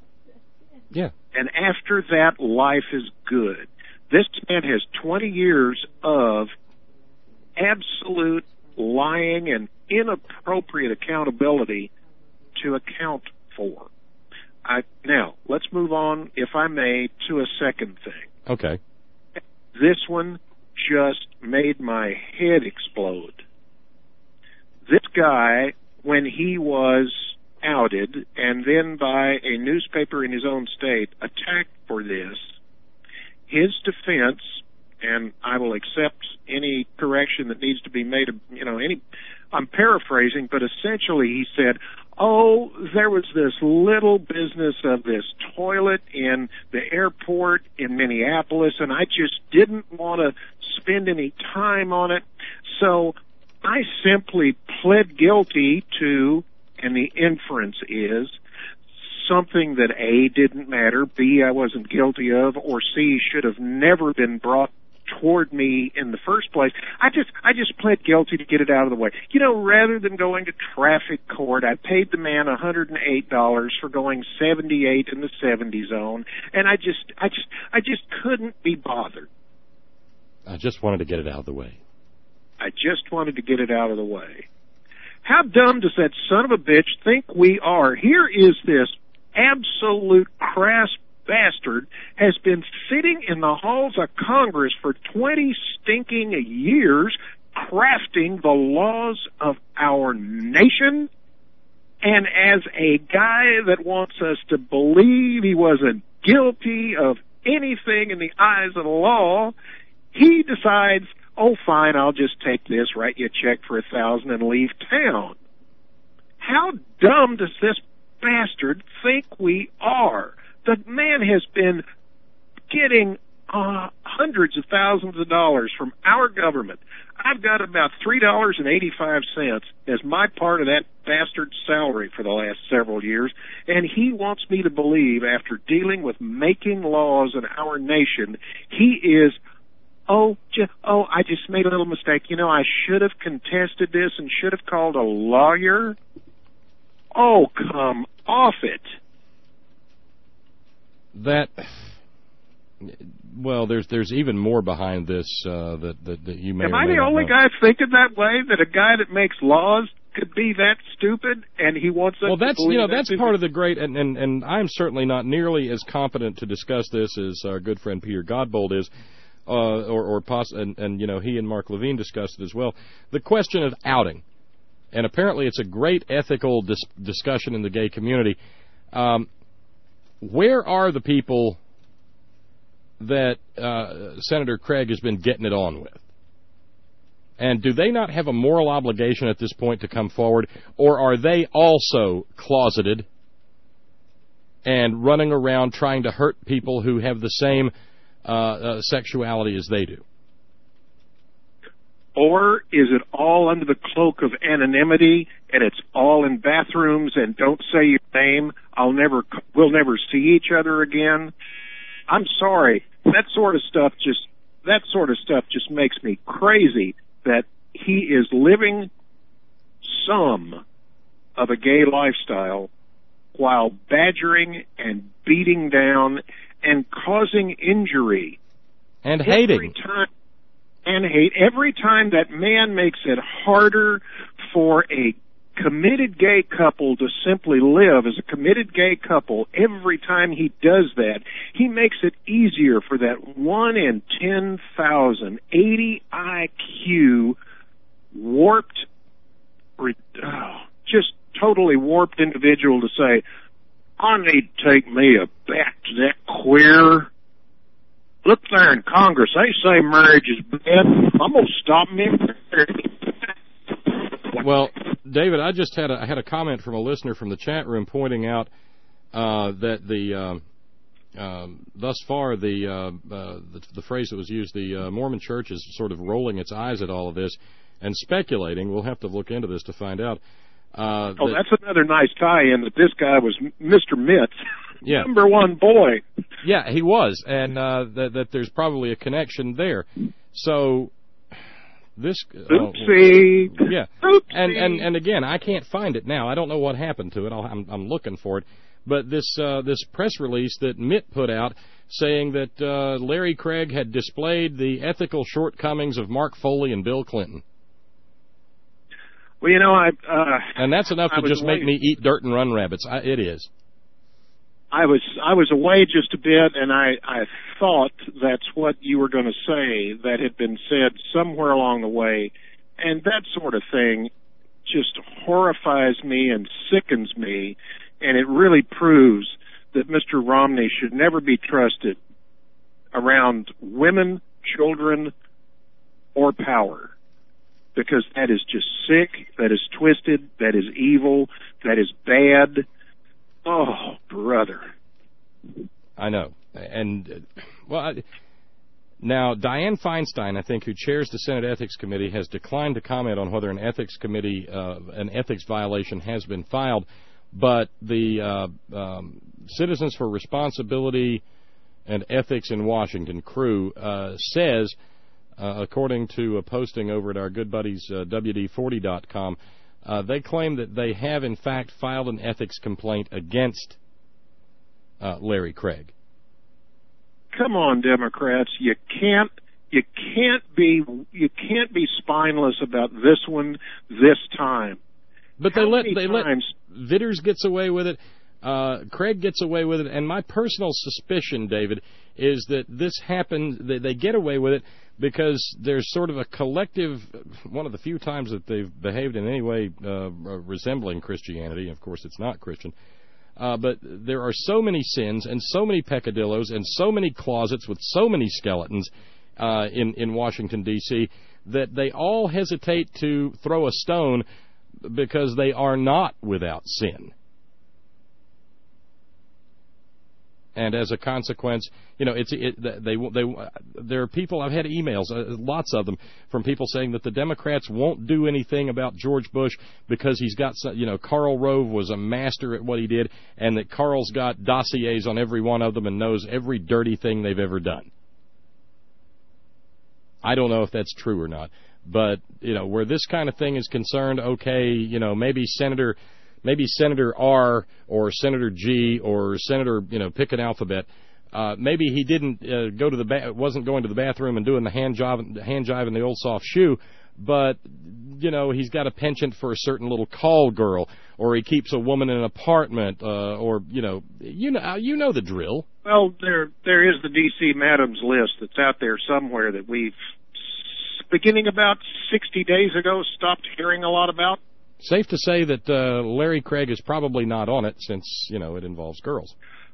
Yeah. And after that, life is good. This man has twenty years of absolute lying and inappropriate accountability to account for. I, now, let's move on, if I may, to a second thing. Okay. This one just made my head explode. This guy, when he was outed, and then by a newspaper in his own state, attacked for this, his defense, and I will accept any correction that needs to be made, you know, any, I'm paraphrasing, but essentially he said, oh, there was this little business of this toilet in the airport in Minneapolis, and I just didn't want to spend any time on it, so I simply pled guilty to, and the inference is, something that A, didn't matter, B, I wasn't guilty of, or C, should have never been brought toward me in the first place. I just I just pled guilty to get it out of the way. You know, rather than going to traffic court, I paid the man one hundred eight dollars for going seventy-eight in the seventy zone, and I just I just I just couldn't be bothered. I just wanted to get it out of the way. I just wanted to get it out of the way. How dumb does that son of a bitch think we are? Here is this absolute crass bastard has been sitting in the halls of Congress for twenty stinking years crafting the laws of our nation, and as a guy that wants us to believe he wasn't guilty of anything in the eyes of the law, he decides, oh fine, I'll just take this, write you a check for a thousand and leave town. How dumb does this bastard think we are? The man has been getting uh, hundreds of thousands of dollars from our government. I've got about three dollars and eighty-five cents as my part of that bastard's salary for the last several years, and he wants me to believe, after dealing with making laws in our nation, he is, oh, j- oh, I just made a little mistake. You know, I should have contested this and should have called a lawyer. Oh, come off it. That, well, there's there's even more behind this uh, that, that that you may. Am or I may the not only know. guy thinking that way? That a guy that makes laws could be that stupid, and he wants us well, that's to believe you know that that's stupid? part of the great, and, and and I'm certainly not nearly as competent to discuss this as our good friend Peter Godbold is, uh, or or poss- and and you know he and Mark Levine discussed it as well. The question of outing, and apparently it's a great ethical dis- discussion in the gay community. Um, Where are the people that uh, Senator Craig has been getting it on with? And do they not have a moral obligation at this point to come forward, or are they also closeted and running around trying to hurt people who have the same uh, uh, sexuality as they do? Or is it all under the cloak of anonymity, and it's all in bathrooms, and don't say your name, I'll never, we'll never see each other again? I'm sorry, that sort of stuff just, that sort of stuff just makes me crazy, that he is living some of a gay lifestyle while badgering and beating down and causing injury. And hating. Every time. And hate. Every time that man makes it harder for a committed gay couple to simply live as a committed gay couple, every time he does that, he makes it easier for that one in ten thousand, eighty I Q, warped, oh, just totally warped individual to say, I need to take me a back to that queer. Look there in Congress, they say marriage is bad. I'm going to stop me. Well, David, I just had a, I had a comment from a listener from the chat room pointing out uh, that the um, um, thus far the, uh, uh, the the phrase that was used, the uh, Mormon Church is sort of rolling its eyes at all of this, and speculating. We'll have to look into this to find out. Uh, oh, that, that's another nice tie-in that this guy was Mister Mitts, yeah. number one boy. Yeah, he was, and uh, that, that there's probably a connection there. So this, oopsie, oh, yeah, oopsie. and and and again, I can't find it now. I don't know what happened to it. I'll, I'm I'm looking for it. But this uh, this press release that Mitt put out saying that uh, Larry Craig had displayed the ethical shortcomings of Mark Foley and Bill Clinton. Well, you know, I uh, and that's enough I to just away. make me eat dirt and run rabbits. I, it is. I was I was away just a bit, and I I thought that's what you were going to say. That had been said somewhere along the way, and that sort of thing just horrifies me and sickens me, and it really proves that Mister Romney should never be trusted around women, children, or power. Because that is just sick, that is twisted, that is evil, that is bad. Oh, brother. I know. And, uh, well, I, now, Dianne Feinstein, I think, who chairs the Senate Ethics Committee, has declined to comment on whether an ethics committee, uh, an ethics violation has been filed. But the uh, um, Citizens for Responsibility and Ethics in Washington crew uh, says, Uh, according to a posting over at our good buddies uh, W D forty dot com, uh, they claim that they have, in fact, filed an ethics complaint against uh, Larry Craig. Come on, Democrats! You can't, you can't be, you can't be spineless about this one this time. But How they let many they times? let Vitters gets away with it. Uh, Craig gets away with it, and my personal suspicion, David, is that this happened. They, they get away with it because there's sort of a collective. One of the few times that they've behaved in any way uh, resembling Christianity. Of course, it's not Christian. Uh, but there are so many sins and so many peccadillos and so many closets with so many skeletons uh, in in Washington D C that they all hesitate to throw a stone because they are not without sin. And as a consequence, you know, it's it, they they there are people. I've had emails, uh, lots of them, from people saying that the Democrats won't do anything about George Bush because he's got, you know, Karl Rove was a master at what he did, and that Karl's got dossiers on every one of them and knows every dirty thing they've ever done. I don't know if that's true or not, but you know, where this kind of thing is concerned, okay, you know, maybe Senator. Maybe Senator R or Senator G or Senator, you know, pick an alphabet. Uh, maybe he didn't uh, go to the ba- wasn't going to the bathroom and doing the hand job, hand jive in the old soft shoe, but you know, he's got a penchant for a certain little call girl, or he keeps a woman in an apartment, uh, or you know, you know, you know the drill. Well, there there is the D C Madams list that's out there somewhere that we've, beginning about sixty days ago, stopped hearing a lot about. Safe to say that uh, Larry Craig is probably not on it, since you know it involves girls.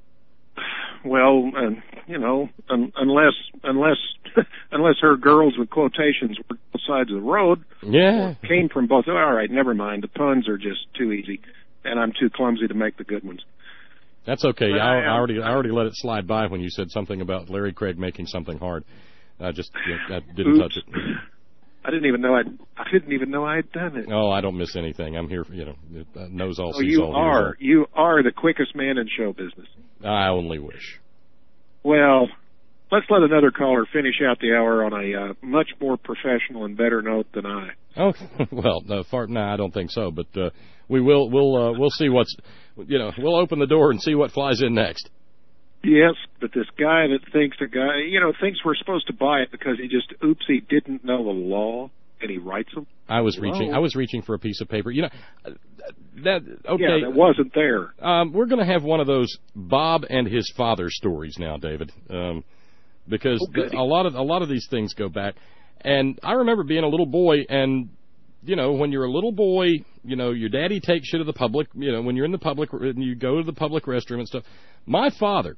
Well, uh, you know, un- unless unless unless her girls with quotations were both sides of the road, yeah, came from both. All right, never mind. The puns are just too easy, and I'm too clumsy to make the good ones. That's okay. But I, I, I already I already let it slide by when you said something about Larry Craig making something hard. I just I didn't Oops. touch it. I didn't even know I'd. I didn't even know I'd done it. Oh, I don't miss anything. I'm here for, you know, uh, knows all, oh, sees you all. are. All. You are the quickest man in show business. I only wish. Well, let's let another caller finish out the hour on a uh, much more professional and better note than I. Oh, well, no, far, no, I don't think so. But uh, we will. We'll. Uh, we'll see what's. You know, we'll open the door and see what flies in next. Yes, but this guy that thinks a guy, you know, thinks we're supposed to buy it because he just, oops, he didn't know the law, and he writes them. I was reaching. Whoa. I was reaching for a piece of paper. You know, that okay. Yeah, that wasn't there. Um, we're going to have one of those Bob and his father stories now, David, um, because oh, the, a lot of a lot of these things go back. And I remember being a little boy, and you know, when you're a little boy, you know, your daddy takes you to the public. You know, when you're in the public, and you go to the public restroom and stuff. My father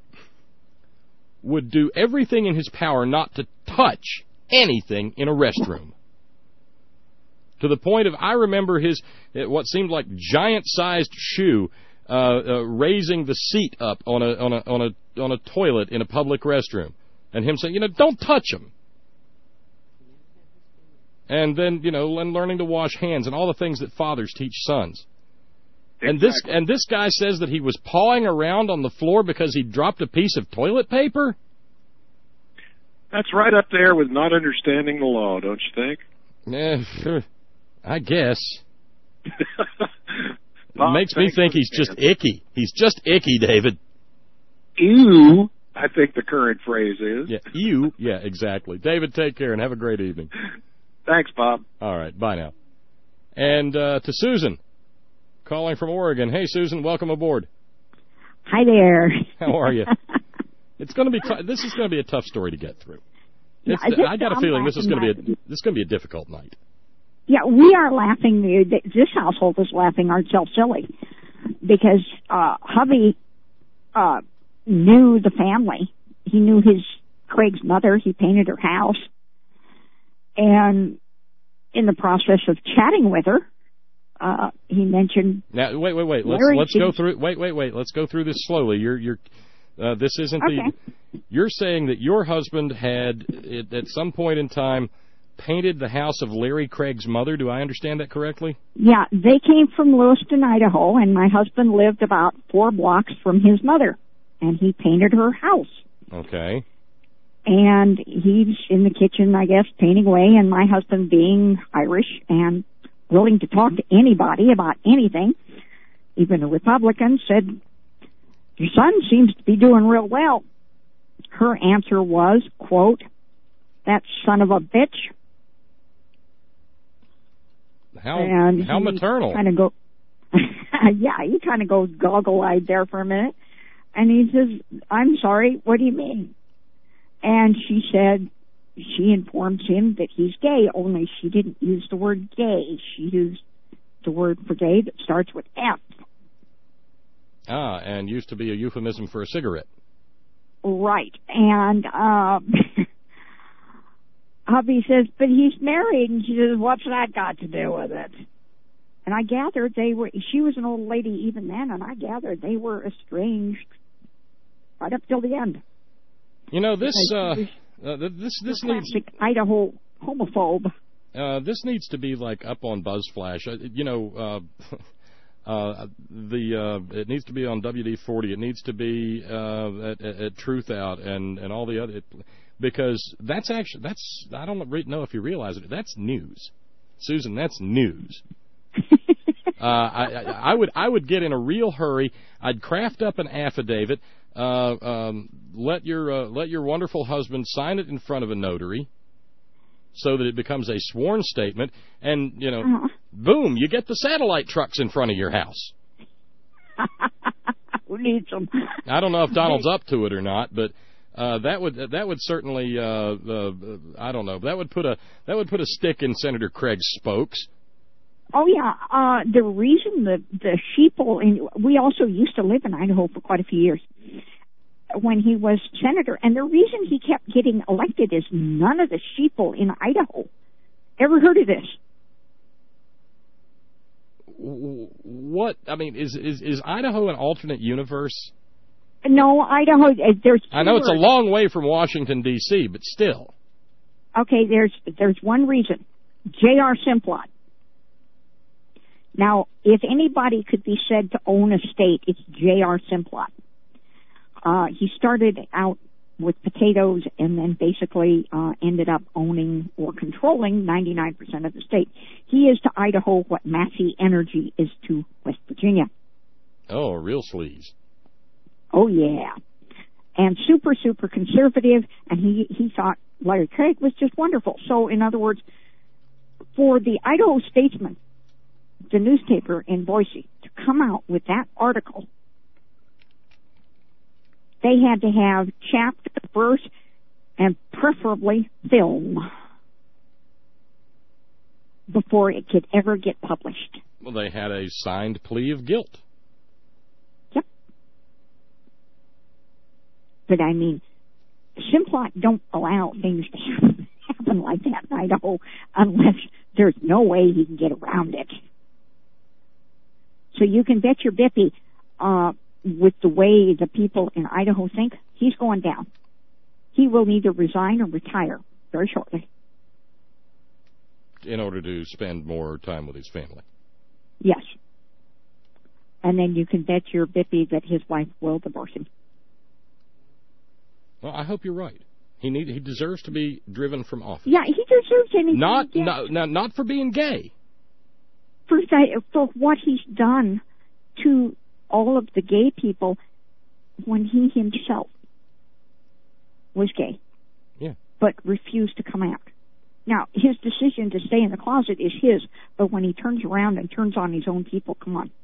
would do everything in his power not to touch anything in a restroom. To the point of, I remember his, what seemed like giant-sized shoe, uh, uh, raising the seat up on a, on a, on a, on a toilet in a public restroom. And him saying, you know, don't touch him. And then, you know, and learning to wash hands and all the things that fathers teach sons. Exactly. And this and this guy says that he was pawing around on the floor because he dropped a piece of toilet paper? That's right up there with not understanding the law, don't you think? Yeah, sure. I guess. Bob, it makes me think he's just icky. He's just icky, David. Ew, I think the current phrase is. Yeah, ew. Yeah, exactly. David, take care and have a great evening. Thanks, Bob. All right, bye now. And uh, to Susan, calling from Oregon. Hey, Susan, welcome aboard. Hi there. How are you? It's going to be t- this is going to be a tough story to get through. Yeah, it's, I got a feeling this is going to be a, this is going to be a difficult night. Yeah, we are laughing. This household is laughing ourselves silly because uh, hubby uh, knew the family. He knew his Craig's mother. He painted her house, and in the process of chatting with her, uh, he mentioned. Now, wait, wait, wait. Let's let's go through. Wait, wait, wait. Let's go through this slowly. You're you're. Uh, this isn't okay. the. You're saying that your husband had, it, at some point in time, painted the house of Larry Craig's mother. Do I understand that correctly? Yeah, they came from Lewiston, Idaho, and my husband lived about four blocks from his mother, and he painted her house. Okay. And he's in the kitchen, I guess, painting away, and my husband, being Irish and willing to talk to anybody about anything, even a Republican, said, "Your son seems to be doing real well." Her answer was, quote, "That son of a bitch." How and how maternal. Kind of go, yeah, he kind of goes goggle-eyed there for a minute. And he says, "I'm sorry, what do you mean?" And she said, she informs him that he's gay, only she didn't use the word gay. She used the word for gay that starts with F. Ah, and used to be a euphemism for a cigarette. Right. And um, hubby says, "But he's married." And she says, "What's that got to do with it?" And I gathered they were, she was an old lady even then, and I gathered they were estranged right up till the end. You know, this, uh, uh this, this needs... Classic Idaho homophobe. Uh, this needs to be, like, up on BuzzFlash. Uh, you know, uh... Uh, the uh, it needs to be on W D forty. It needs to be uh, at, at, at Truth Out and, and all the other, it, because that's actually that's I don't know if you realize it. That's news, Susan. That's news. uh, I, I, I would I would get in a real hurry. I'd craft up an affidavit. Uh, um, let your uh, let your wonderful husband sign it in front of a notary, so that it becomes a sworn statement, and, you know, uh-huh. boom, you get the satellite trucks in front of your house. Who needs them? I don't know if Donald's up to it or not, but uh, that would that would certainly, uh, uh, I don't know, that would put a that would put a stick in Senator Craig's spokes. Oh yeah, uh, the reason the the sheeple, in, we also used to live in Idaho for quite a few years when he was senator, and the reason he kept getting elected is none of the sheeple in Idaho ever heard of this. What, I mean, is is, is Idaho an alternate universe? No, Idaho, there's... I know it's a long way from Washington, D C, but still. Okay, there's there's one reason. J R. Simplot. Now, if anybody could be said to own a state, it's J R. Simplot. Uh, he started out with potatoes and then basically uh, ended up owning or controlling ninety-nine percent of the state. He is to Idaho what Massey Energy is to West Virginia. Oh, a real sleaze. Oh, yeah. And super, super conservative, and he, he thought Larry Craig was just wonderful. So, in other words, for the Idaho Statesman, the newspaper in Boise, to come out with that article, they had to have chapter, verse, and preferably film before it could ever get published. Well, they had a signed plea of guilt. Yep. But I mean, Simplot don't allow things to happen, happen like that in Idaho unless there's no way he can get around it. So you can bet your bippy, uh, with the way the people in Idaho think, he's going down. He will either resign or retire very shortly. in order to spend more time with his family. Yes. And then you can bet your bippy that his wife will divorce him. Well, I hope you're right. He need he deserves to be driven from office. Yeah, he deserves anything. Not not not, not for being gay. For, for what he's done to all of the gay people when he himself was gay. Yeah. But refused to come out. Now, his decision to stay in the closet is his, but when he turns around and turns on his own people, come on.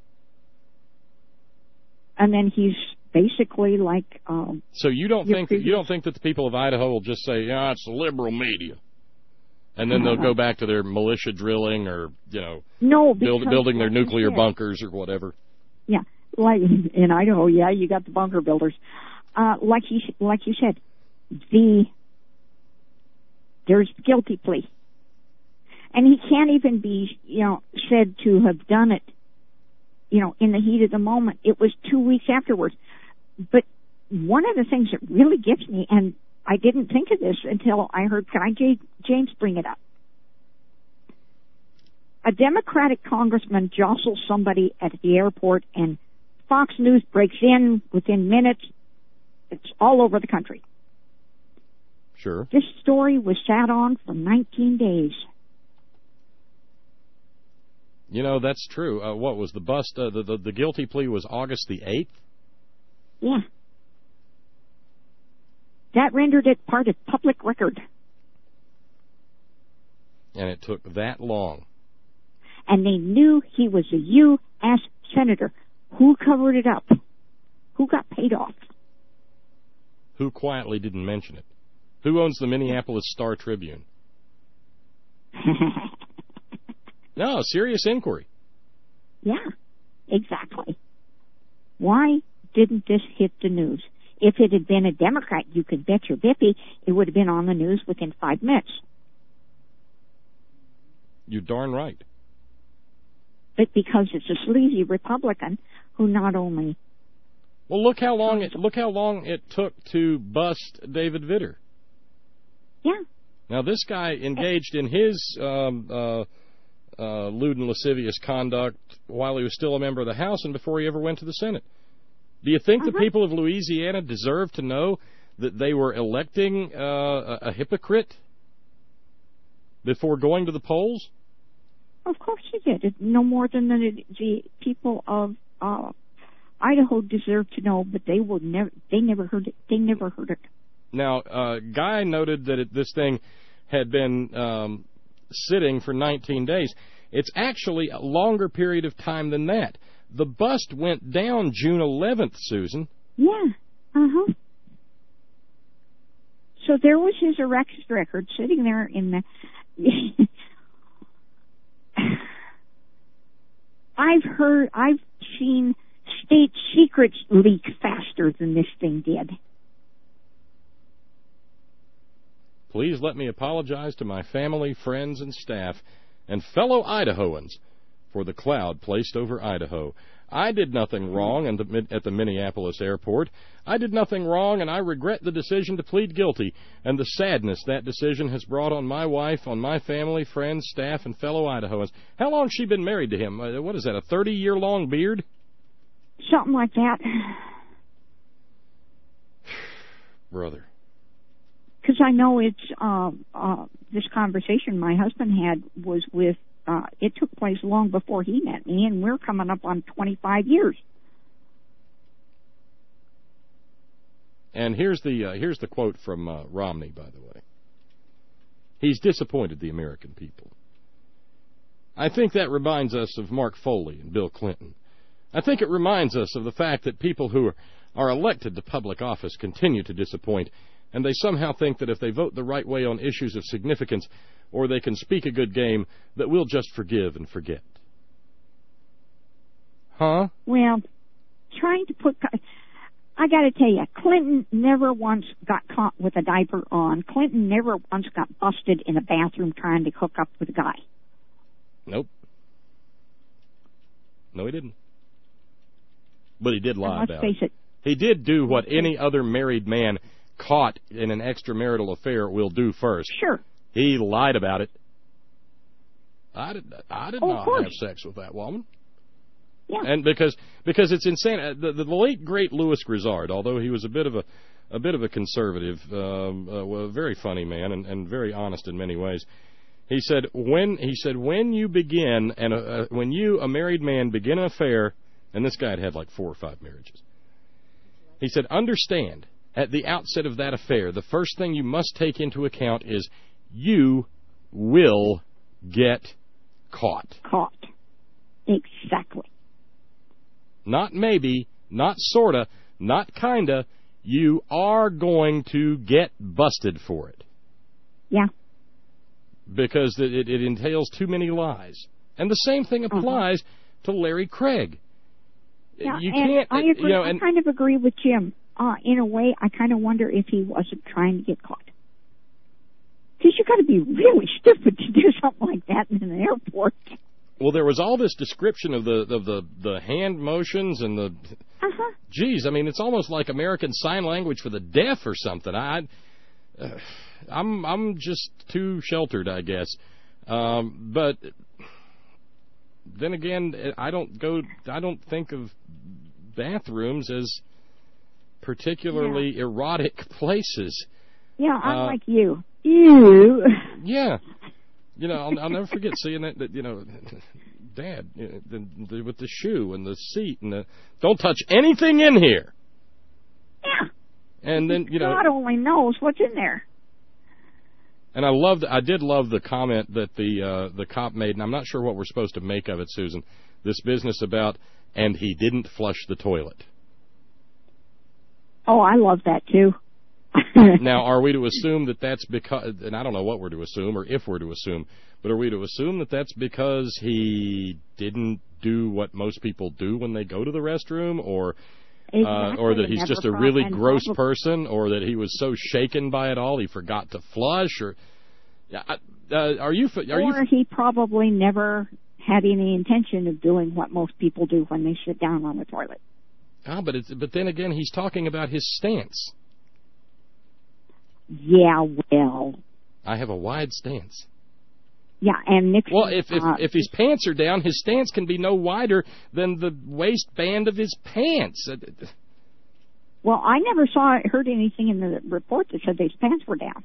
And then he's basically like. Um, so you don't think that, you don't think that the people of Idaho will just say, "Yeah, it's the liberal media," and then they'll go back to their militia drilling or you know, no, build, building their nuclear bunkers or whatever. Yeah, like in Idaho, yeah, you got the bunker builders. Uh, like you like you said, the there's guilty plea, and he can't even be you know said to have done it. You know, in the heat of the moment. It was two weeks afterwards. But one of the things that really gets me, and I didn't think of this until I heard Guy J- James bring it up. A Democratic congressman jostles somebody at the airport, and Fox News breaks in within minutes. It's all over the country. Sure. This story was sat on for nineteen days. You know, that's true. Uh, what was the bust? Uh, the, the the guilty plea was August the eighth? Yeah. That rendered it part of public record. And it took that long. And they knew he was a U S senator. Who covered it up? Who got paid off? Who quietly didn't mention it? Who owns the Minneapolis Star-Tribune? No, serious inquiry. Yeah, exactly. Why didn't this hit the news? If it had been a Democrat, you could bet your bippy it would have been on the news within five minutes. You're darn right. But because it's a sleazy Republican who not only... Well, look how long it look how long it took to bust David Vitter. Yeah. Now, this guy engaged in his... Um, uh, Uh, lewd and lascivious conduct while he was still a member of the House and before he ever went to the Senate. Do you think uh-huh. the people of Louisiana deserve to know that they were electing uh, a, a hypocrite before going to the polls? Of course you did. No more than the, the people of uh, Idaho deserve to know, but they will never. They never heard it. They never heard it. Now, uh, Guy noted that it, this thing had been um, sitting for nineteen days. It's actually a longer period of time than that. The bust went down June eleventh, Susan. Yeah. Uh-huh. So there was his arrest record sitting there in the... I've heard, I've seen state secrets leak faster than this thing did. Please let me apologize to my family, friends, and staff, and fellow Idahoans for the cloud placed over Idaho. I did nothing wrong at the Minneapolis airport. I did nothing wrong, and I regret the decision to plead guilty and the sadness that decision has brought on my wife, on my family, friends, staff, and fellow Idahoans. How long has she been married to him? What is that, a thirty-year-long beard? Something like that. Brother. Because I know it's, uh, uh, this conversation my husband had was with, uh, it took place long before he met me, and we're coming up on twenty-five years. And here's the, uh, here's the quote from uh, Romney, by the way. He's disappointed the American people. I think that reminds us of Mark Foley and Bill Clinton. I think it reminds us of the fact that people who are, are elected to public office continue to disappoint, and they somehow think that if they vote the right way on issues of significance, or they can speak a good game, that we'll just forgive and forget. Huh? Well, trying to put... I got to tell you, Clinton never once got caught with a diaper on. Clinton never once got busted in a bathroom trying to hook up with a guy. Nope. No, he didn't. But he did lie let's about face it. it. He did do what any other married man caught in an extramarital affair will do first. Sure. He lied about it. I did, I did Oh, of not course. have sex with that woman. Yeah. And because because it's insane. Uh, The, the late great Louis Grizzard, although he was a bit of a a bit of a conservative, um, uh, well, a very funny man and, and very honest in many ways. He said when he said when you begin and uh, when you a married man begin an affair, and this guy had had like four or five marriages. He said, understand at the outset of that affair, the first thing you must take into account is you will get caught. Caught. Exactly. Not maybe, not sorta, not kinda. You are going to get busted for it. Yeah. Because it, it, it entails too many lies. And the same thing applies uh-huh. to Larry Craig. Yeah, you and can't, I agree. You know, and, I kind of agree with Jim. Uh, in a way, I kind of wonder if he wasn't trying to get caught. Because you got to be really stupid to do something like that in an airport. Well, there was all this description of the of the, the hand motions and the. Uh-huh. Geez, I mean, it's almost like American Sign Language for the deaf or something. I, uh, I'm I'm just too sheltered, I guess. Um, but then again, I don't go. I don't think of bathrooms as particularly yeah. erotic places. Yeah, I'm uh, like you. Ew. Yeah. You know, I'll, I'll never forget seeing that, that you know, Dad, you know, the, the, with the shoe and the seat and the, don't touch anything in here. Yeah. And then, you know. God only knows what's in there. And I loved, I did love the comment that the uh, the cop made, and I'm not sure what we're supposed to make of it, Susan, this business about, and he didn't flush the toilet. Oh, I love that, too. Now, are we to assume that that's because, and I don't know what we're to assume or if we're to assume, but are we to assume that that's because he didn't do what most people do when they go to the restroom, or exactly. uh, or that he's just a really gross person, or that he was so shaken by it all he forgot to flush, or uh, are you? Are or you, he probably never had any intention of doing what most people do when they sit down on the toilet. Ah, but it's, but then again, he's talking about his stance. Yeah, well. I have a wide stance. Yeah, and Nixon... Well, if if, uh, if his pants are down, his stance can be no wider than the waistband of his pants. Well, I never saw heard anything in the report that said his pants were down.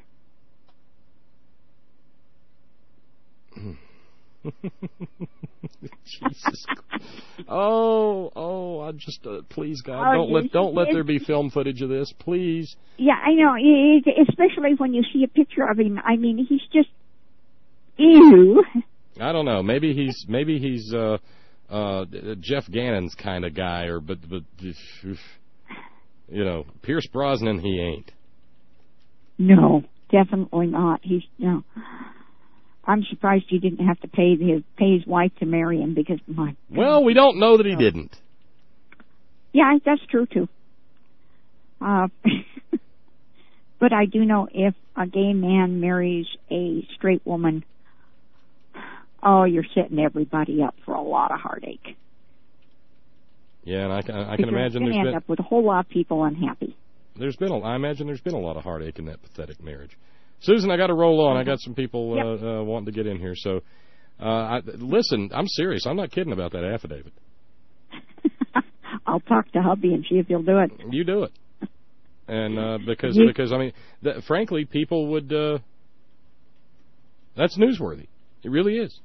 Jesus. Oh, oh, I just uh, please God, oh, don't let don't let there be film footage of this, please. Yeah, I know, it, especially when you see a picture of him. I mean, he's just ew. I don't know. Maybe he's maybe he's uh, uh, Jeff Gannon's kind of guy, or but but you know, Pierce Brosnan, he ain't. No, definitely not. He's no. I'm surprised he didn't have to pay his pay his wife to marry him because my. Well, we don't know that he didn't. Yeah, that's true too. Uh, but I do know if a gay man marries a straight woman, oh, you're setting everybody up for a lot of heartache. Yeah, and I can I can imagine there's there's end been up with a whole lot of people unhappy. There's been a, I imagine there's been a lot of heartache in that pathetic marriage. Susan, I got to roll on. I got some people yep. uh, uh, wanting to get in here. So, uh, I, listen, I'm serious. I'm not kidding about that affidavit. I'll talk to hubby and see if he'll do it. You do it, and uh, because you, because I mean, th- frankly, people would. Uh, that's newsworthy. It really is.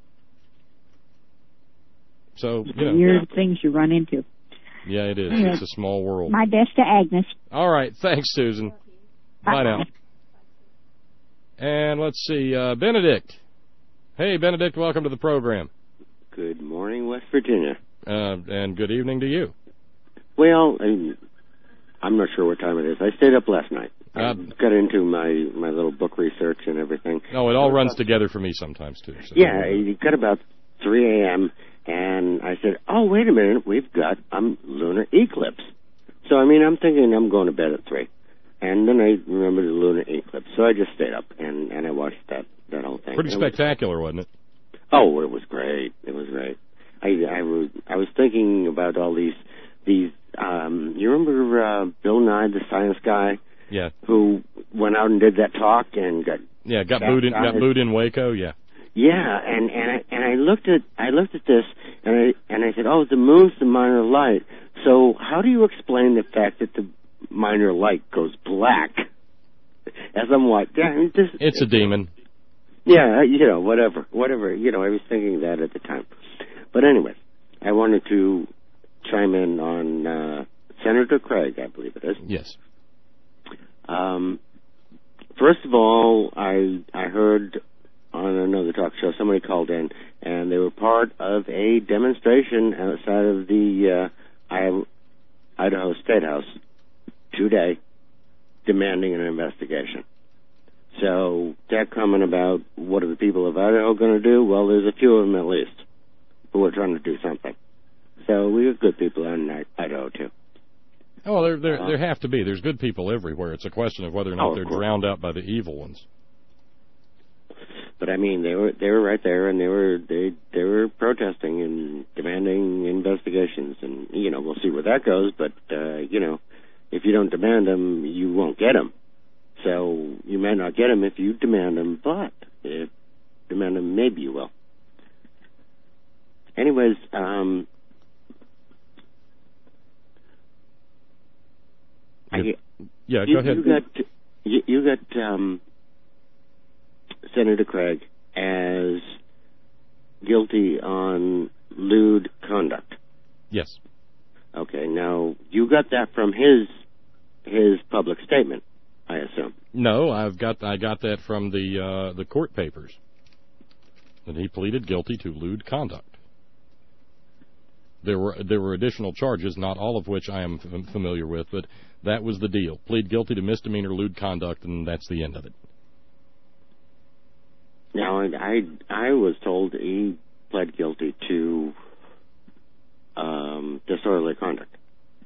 So you know, weird things you run into. Yeah, it is. Yeah. It's a small world. My best to Agnes. All right, thanks, Susan. Bye, Bye now. And let's see, uh, Benedict. Hey, Benedict, welcome to the program. Good morning, West Virginia. Uh, and good evening to you. Well, I'm, I'm not sure what time it is. I stayed up last night. Uh, I got into my, my little book research and everything. No, it all runs together for me sometimes, too. So yeah, it got about three a.m., and I said, oh, wait a minute, we've got a um, lunar eclipse. So, I mean, I'm thinking I'm going to bed at three. And then I remembered the lunar eclipse, so I just stayed up and, and I watched that, that whole thing. Pretty it spectacular, was, wasn't it? Oh, it was great. It was great. I, I, was, I was thinking about all these, these um, you remember uh, Bill Nye, the science guy? Yeah. Who went out and did that talk and got... Yeah, got booed in, got booed in Waco, yeah. Yeah, and and I and I looked at I looked at this and I and I said, oh, the moon's the minor light. So how do you explain the fact that the minor light goes black? As I'm like, yeah, this, it's a demon. Yeah, you know, whatever, whatever. You know, I was thinking that at the time. But anyway, I wanted to chime in on uh, Senator Craig, I believe it is. Yes. Um, first of all, I I heard on another talk show somebody called in, and they were part of a demonstration outside of the uh, Idaho State House today, demanding an investigation. So that comment about what are the people of Idaho going to do? Well, there's a few of them at least who are trying to do something. So we have good people in Idaho too. Oh, there there uh, there have to be. There's good people everywhere. It's a question of whether or not oh, they're course. drowned out by the evil ones. But I mean, they were they were right there, and they were they they were protesting and demanding investigations, and you know we'll see where that goes. But uh, you know, if you don't demand them, you won't get them. So you may not get them if you demand them, but if you demand them, maybe you will. Anyways, um, I, yeah, you, go ahead. You got you, you got um, Senator Craig as guilty on lewd conduct. Yes. Okay. Now you got that from his his public statement, I assume. No, I've got I got that from the uh, the court papers. That he pleaded guilty to lewd conduct. There were there were additional charges, not all of which I am f- familiar with, but that was the deal. Plead guilty to misdemeanor lewd conduct, and that's the end of it. Now, I I was told he pled guilty to um, disorderly conduct.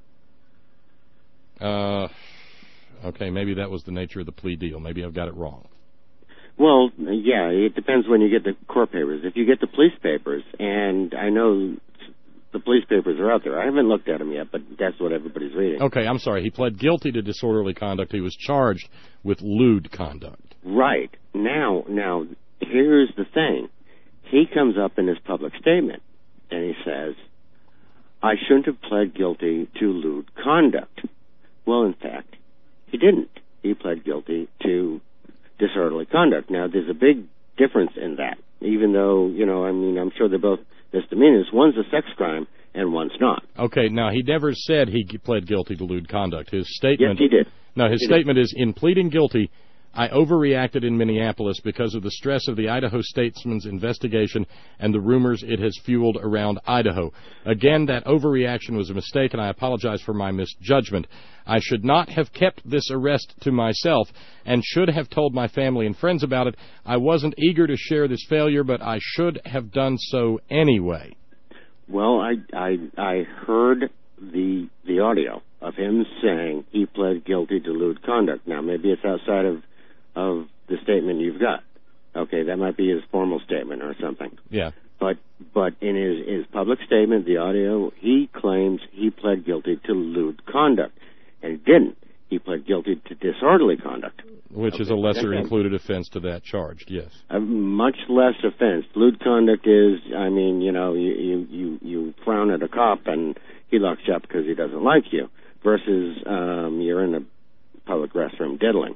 Uh, okay, maybe that was the nature of the plea deal. Maybe I've got it wrong. Well, yeah, it depends when you get the court papers. If you get the police papers, and I know the police papers are out there. I haven't looked at them yet, but that's what everybody's reading. Okay, I'm sorry. He pled guilty to disorderly conduct. He was charged with lewd conduct. Right. Now, now, here's the thing. He comes up in his public statement, and he says, I shouldn't have pled guilty to lewd conduct. Well, in fact, he didn't. He pled guilty to disorderly conduct. Now, there's a big difference in that, even though, you know, I mean, I'm sure they're both misdemeanors. One's a sex crime, and one's not. Okay, now, he never said he pled guilty to lewd conduct. His statement... Yes, he did. No, his he statement did. is, in pleading guilty, I overreacted in Minneapolis because of the stress of the Idaho Statesman's investigation and the rumors it has fueled around Idaho. Again, that overreaction was a mistake, and I apologize for my misjudgment. I should not have kept this arrest to myself and should have told my family and friends about it. I wasn't eager to share this failure, but I should have done so anyway. Well, I, I, I heard the the audio of him saying he pled guilty to lewd conduct. Now, maybe it's outside of of the statement you've got. Okay, that might be his formal statement or something. Yeah. But but in his, his public statement, the audio, he claims he pled guilty to lewd conduct. And he didn't. He pled guilty to disorderly conduct. Which okay. is a lesser That's included offense to that charge, yes. A much less offense. Lewd conduct is, I mean, you know, you, you, you, you frown at a cop and he locks you up because he doesn't like you, versus um, you're in a public restroom diddling.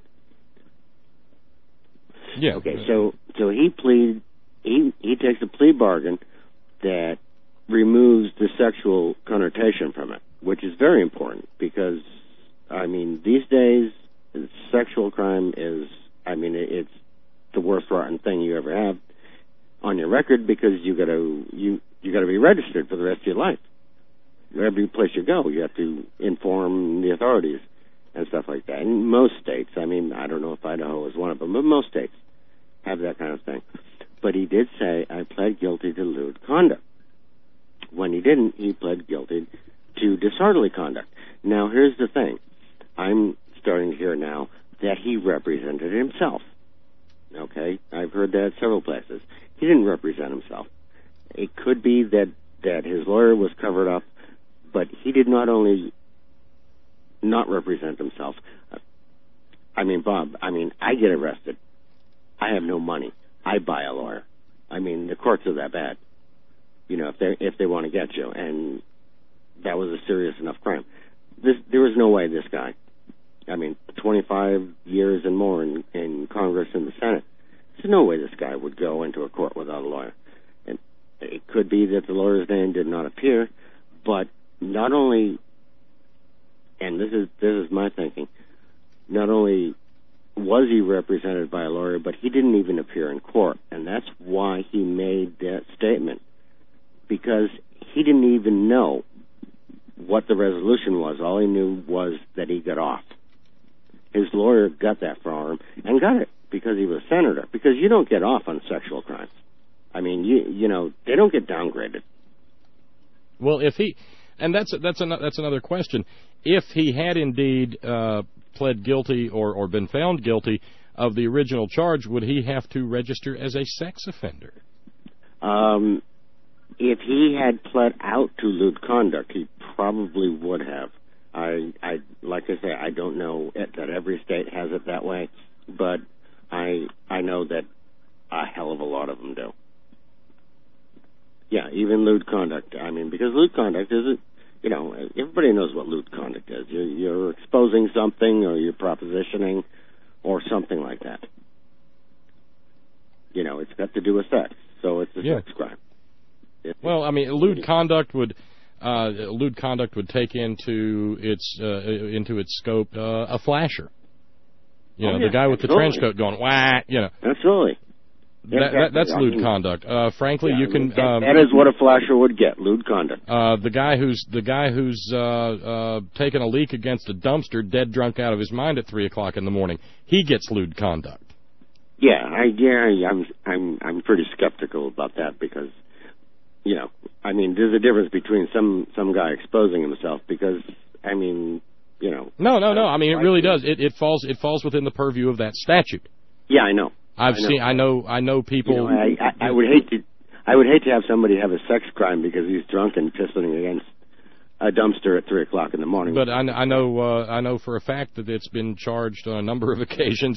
Yeah. Okay, so so he plead he he takes a plea bargain that removes the sexual connotation from it, which is very important because I mean these days sexual crime is I mean it's the worst rotten thing you ever have on your record because you got to you you got to be registered for the rest of your life. Every place you go, you have to inform the authorities and stuff like that. In most states, I mean, I don't know if Idaho is one of them, but most states have that kind of thing. But he did say, I pled guilty to lewd conduct. When he didn't, he pled guilty to disorderly conduct. Now, here's the thing. I'm starting to hear now that he represented himself. Okay? I've heard that several places. He didn't represent himself. It could be that, that his lawyer was covered up, but he did not only not represent himself. I mean, Bob, I mean, I get arrested. I have no money. I buy a lawyer. I mean, the courts are that bad. You know, if they if they want to get you, and that was a serious enough crime. This there was no way this guy. I mean, twenty-five years and more in, in Congress and the Senate. There's no way this guy would go into a court without a lawyer. And it could be that the lawyer's name did not appear, but not only, and this is this is my thinking, not only was he represented by a lawyer, but he didn't even appear in court, and that's why he made that statement, because he didn't even know what the resolution was. All he knew was that he got off. His lawyer got that for him, and got it because he was a senator, because you don't get off on sexual crimes. I mean, you you know, they don't get downgraded. Well, if he, and that's that's an, that's another question. If he had indeed uh, pled guilty or, or been found guilty of the original charge, would he have to register as a sex offender? Um, if he had pled out to lewd conduct, he probably would have. I, I, like I say, I don't know it, that every state has it that way, but I, I know that a hell of a lot of them do. Yeah, even lewd conduct. I mean, because lewd conduct isn't, you know, everybody knows what lewd conduct is. You're, you're exposing something, or you're propositioning, or something like that. You know, it's got to do with sex, so it's a yeah. sex crime. It's, well, I mean, lewd conduct would, uh, lewd conduct would take into its uh, into its scope uh, a flasher. You know, oh, yeah, the guy with absolutely. the trench coat going wah. You know, absolutely. That, that, that's I lewd mean, conduct. Uh, frankly, yeah, you can. That, um, that is what a flasher would get. Lewd conduct. Uh, the guy who's the guy who's uh, uh, taking a leak against a dumpster, dead drunk out of his mind at three o'clock in the morning, he gets lewd conduct. Yeah, I yeah, I'm I'm I'm pretty skeptical about that, because, you know, I mean, there's a difference between some some guy exposing himself, because, I mean, you know. No, no, no. I mean, it really does. It it falls it falls within the purview of that statute. Yeah, I know. I've I know. seen. I know. I know people. You know, I, I, I would hate to. I would hate to have somebody have a sex crime because he's drunk and pissing against a dumpster at three o'clock in the morning. But I, I know. Uh, I know for a fact that it's been charged on a number of occasions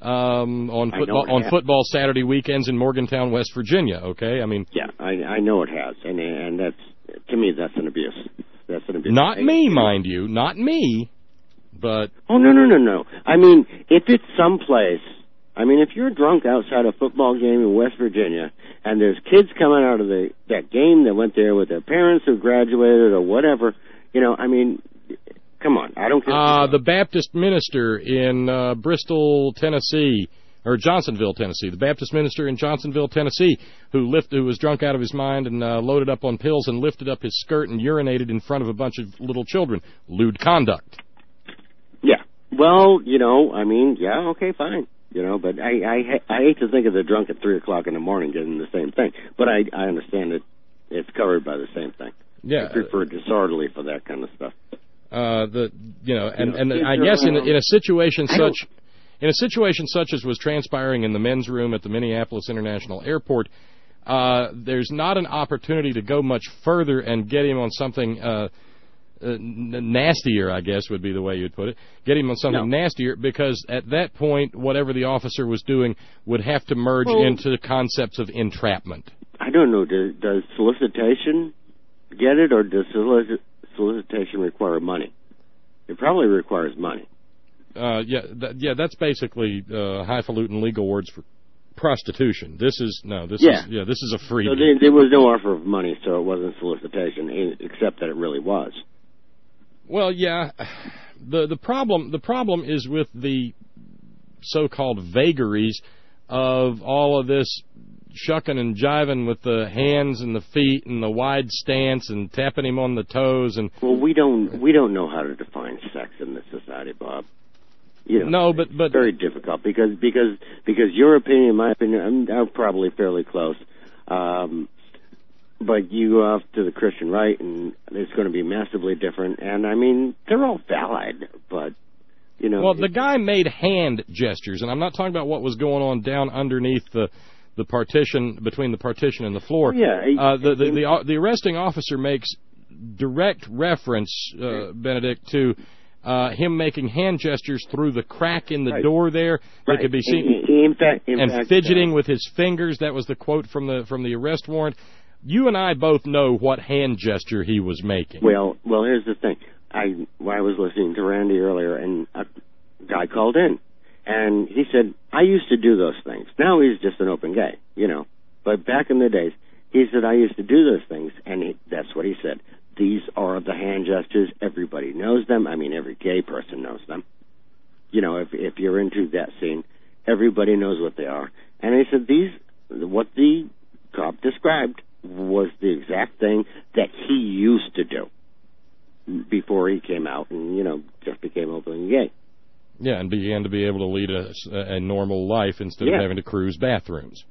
um, on football on football Saturday weekends in Morgantown, West Virginia. Okay, I mean. Yeah, I, I know it has, and and that's, to me, that's an abuse. That's an abuse. Not me, mind you, not me, but. Oh no no no no! I mean, if it's someplace. I mean, if you're drunk outside a football game in West Virginia, and there's kids coming out of the that game that went there with their parents who graduated or whatever, you know, I mean, come on, I don't care. Uh, the Baptist minister in uh, Bristol, Tennessee, or Johnsonville, Tennessee, the Baptist minister in Johnsonville, Tennessee, who lifted, who was drunk out of his mind and uh, loaded up on pills and lifted up his skirt and urinated in front of a bunch of little children. Lewd conduct. Yeah. Well, you know, I mean, yeah, okay, fine. You know, but I, I I hate to think of the drunk at three o'clock in the morning getting the same thing. But I I understand it. It's covered by the same thing. Yeah. I prefer disorderly for that kind of stuff. Uh, the you know, and and I guess in in a situation such in a situation such as was transpiring in the men's room at the Minneapolis International Airport, uh, there's not an opportunity to go much further and get him on something. Uh, Uh, nastier, I guess would be the way you'd put it. Get him on something no. nastier, because at that point, whatever the officer was doing would have to merge well, into the concepts of entrapment. I don't know. Does, does solicitation get it, or does solic- solicitation require money? It probably requires money. Uh, yeah, th- yeah. That's basically uh, highfalutin legal words for prostitution. This is no. This yeah. is yeah. This is a free. So there, there was no offer of money, so it wasn't solicitation, except that it really was. Well, yeah, the the problem the problem is with the so-called vagaries of all of this shucking and jiving with the hands and the feet and the wide stance and tapping him on the toes and. Well, we don't we don't know how to define sex in this society, Bob. You know, no, but but it's very difficult because because because your opinion, my opinion, I'm, I'm probably fairly close. Um, But you go off to the Christian right, and it's going to be massively different. And, I mean, they're all valid, but, you know. Well, the guy made hand gestures, and I'm not talking about what was going on down underneath the the partition, between the partition and the floor. Oh, yeah. Uh, the, the, the, the arresting officer makes direct reference, uh, Benedict, to uh, him making hand gestures through the crack in the right. door there. They right. could be seen, in, in fact, in and fact, fidgeting uh, with his fingers. That was the quote from the from the arrest warrant. You and I both know what hand gesture he was making. Well, well, here's the thing. I, well, I was listening to Randy earlier, and a guy called in, and he said, I used to do those things. Now he's just an open gay, you know. But back in the days, he said, I used to do those things, and he, that's what he said. These are the hand gestures. Everybody knows them. I mean, every gay person knows them. You know, if if you're into that scene, everybody knows what they are. And he said, these, what the cop described was the exact thing that he used to do before he came out and, you know, just became openly gay. Yeah, and began to be able to lead a, a normal life instead yeah. of having to cruise bathrooms.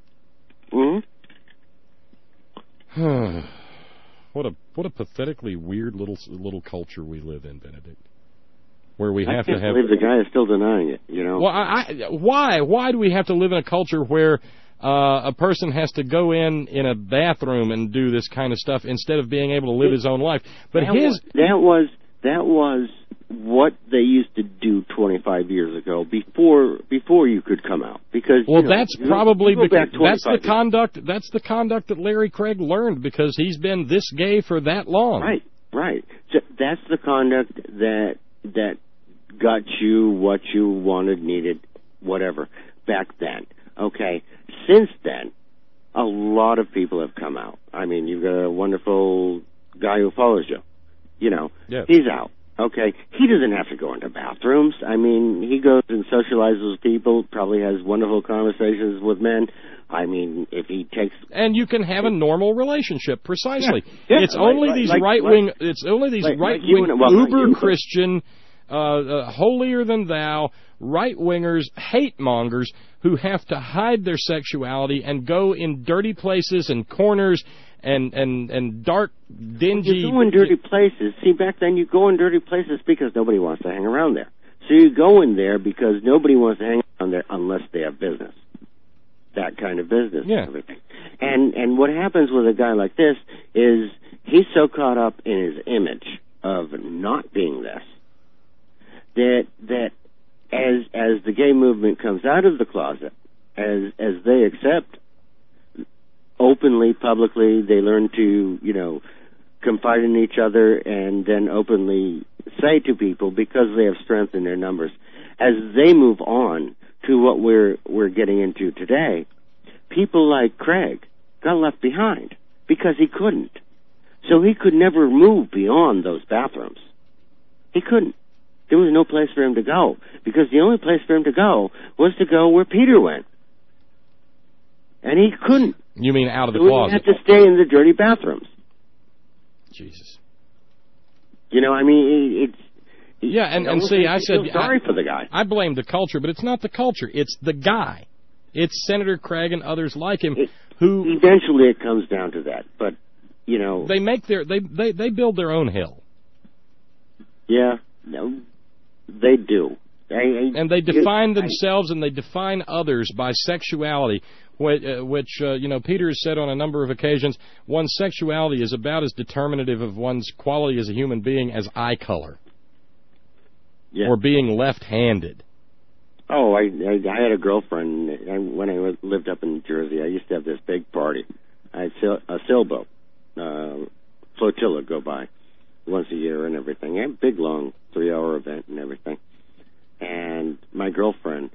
Mm-hmm. What a what a pathetically weird little little culture we live in, Benedict, where we I have can't to have. believe the guy is still denying it. You know. Well, I, I, why why do we have to live in a culture where uh, a person has to go in in a bathroom and do this kind of stuff instead of being able to live his own life? But that his was, that was that was what they used to do twenty-five years ago before before you could come out. Because well, you know, that's you probably go because that's the years. conduct that's the conduct that Larry Craig learned because he's been this gay for that long. Right, right. So that's the conduct that that got you what you wanted, needed, whatever back then. Okay. Since then, a lot of people have come out. I mean, you've got a wonderful guy who follows you. You know, yes. He's out. Okay, he doesn't have to go into bathrooms. I mean, he goes and socializes with people, probably has wonderful conversations with men. I mean, if he takes... And you can have a normal relationship, precisely. Yeah, yeah, it's like, only like, these like, right-wing... Like, it's only these like, right-wing, like well, uber-Christian, uh, uh, holier-than-thou, right-wingers, hate-mongers who have to hide their sexuality and go in dirty places and corners and and and dark, dingy... You go in dirty places. See, back then you go in dirty places because nobody wants to hang around there. So you go in there because nobody wants to hang around there unless they have business. That kind of business yeah. and everything. And, and what happens with a guy like this is he's so caught up in his image of not being this that that as as the gay movement comes out of the closet, as as they accept openly, publicly, they learn to, you know, confide in each other and then openly say to people because they have strength in their numbers. As they move on to what we're we're getting into today, people like Craig got left behind because he couldn't. So he could never move beyond those bathrooms. He couldn't. There was no place for him to go because the only place for him to go was to go where Peter went. And he couldn't. You mean out of the so closet? He had to stay in the dirty bathrooms. Jesus. You know, I mean, it's... Yeah, and, and see, I said... sorry I, for the guy. I blame the culture, but it's not the culture. It's the guy. It's Senator Craig and others like him it, who... Eventually it comes down to that, but, you know... They make their... They, they, they build their own hill. Yeah, no, they do. I, I, and they define it, themselves I, and they define others by sexuality, which, uh, which uh, you know, Peter has said on a number of occasions, one's sexuality is about as determinative of one's quality as a human being as eye color. Yeah. Or being left-handed. Oh, I, I I had a girlfriend I, when I lived up in Jersey. I used to have this big party. I had sail, a sailboat uh, flotilla go by once a year and everything. A big, long three-hour event and everything. And my girlfriend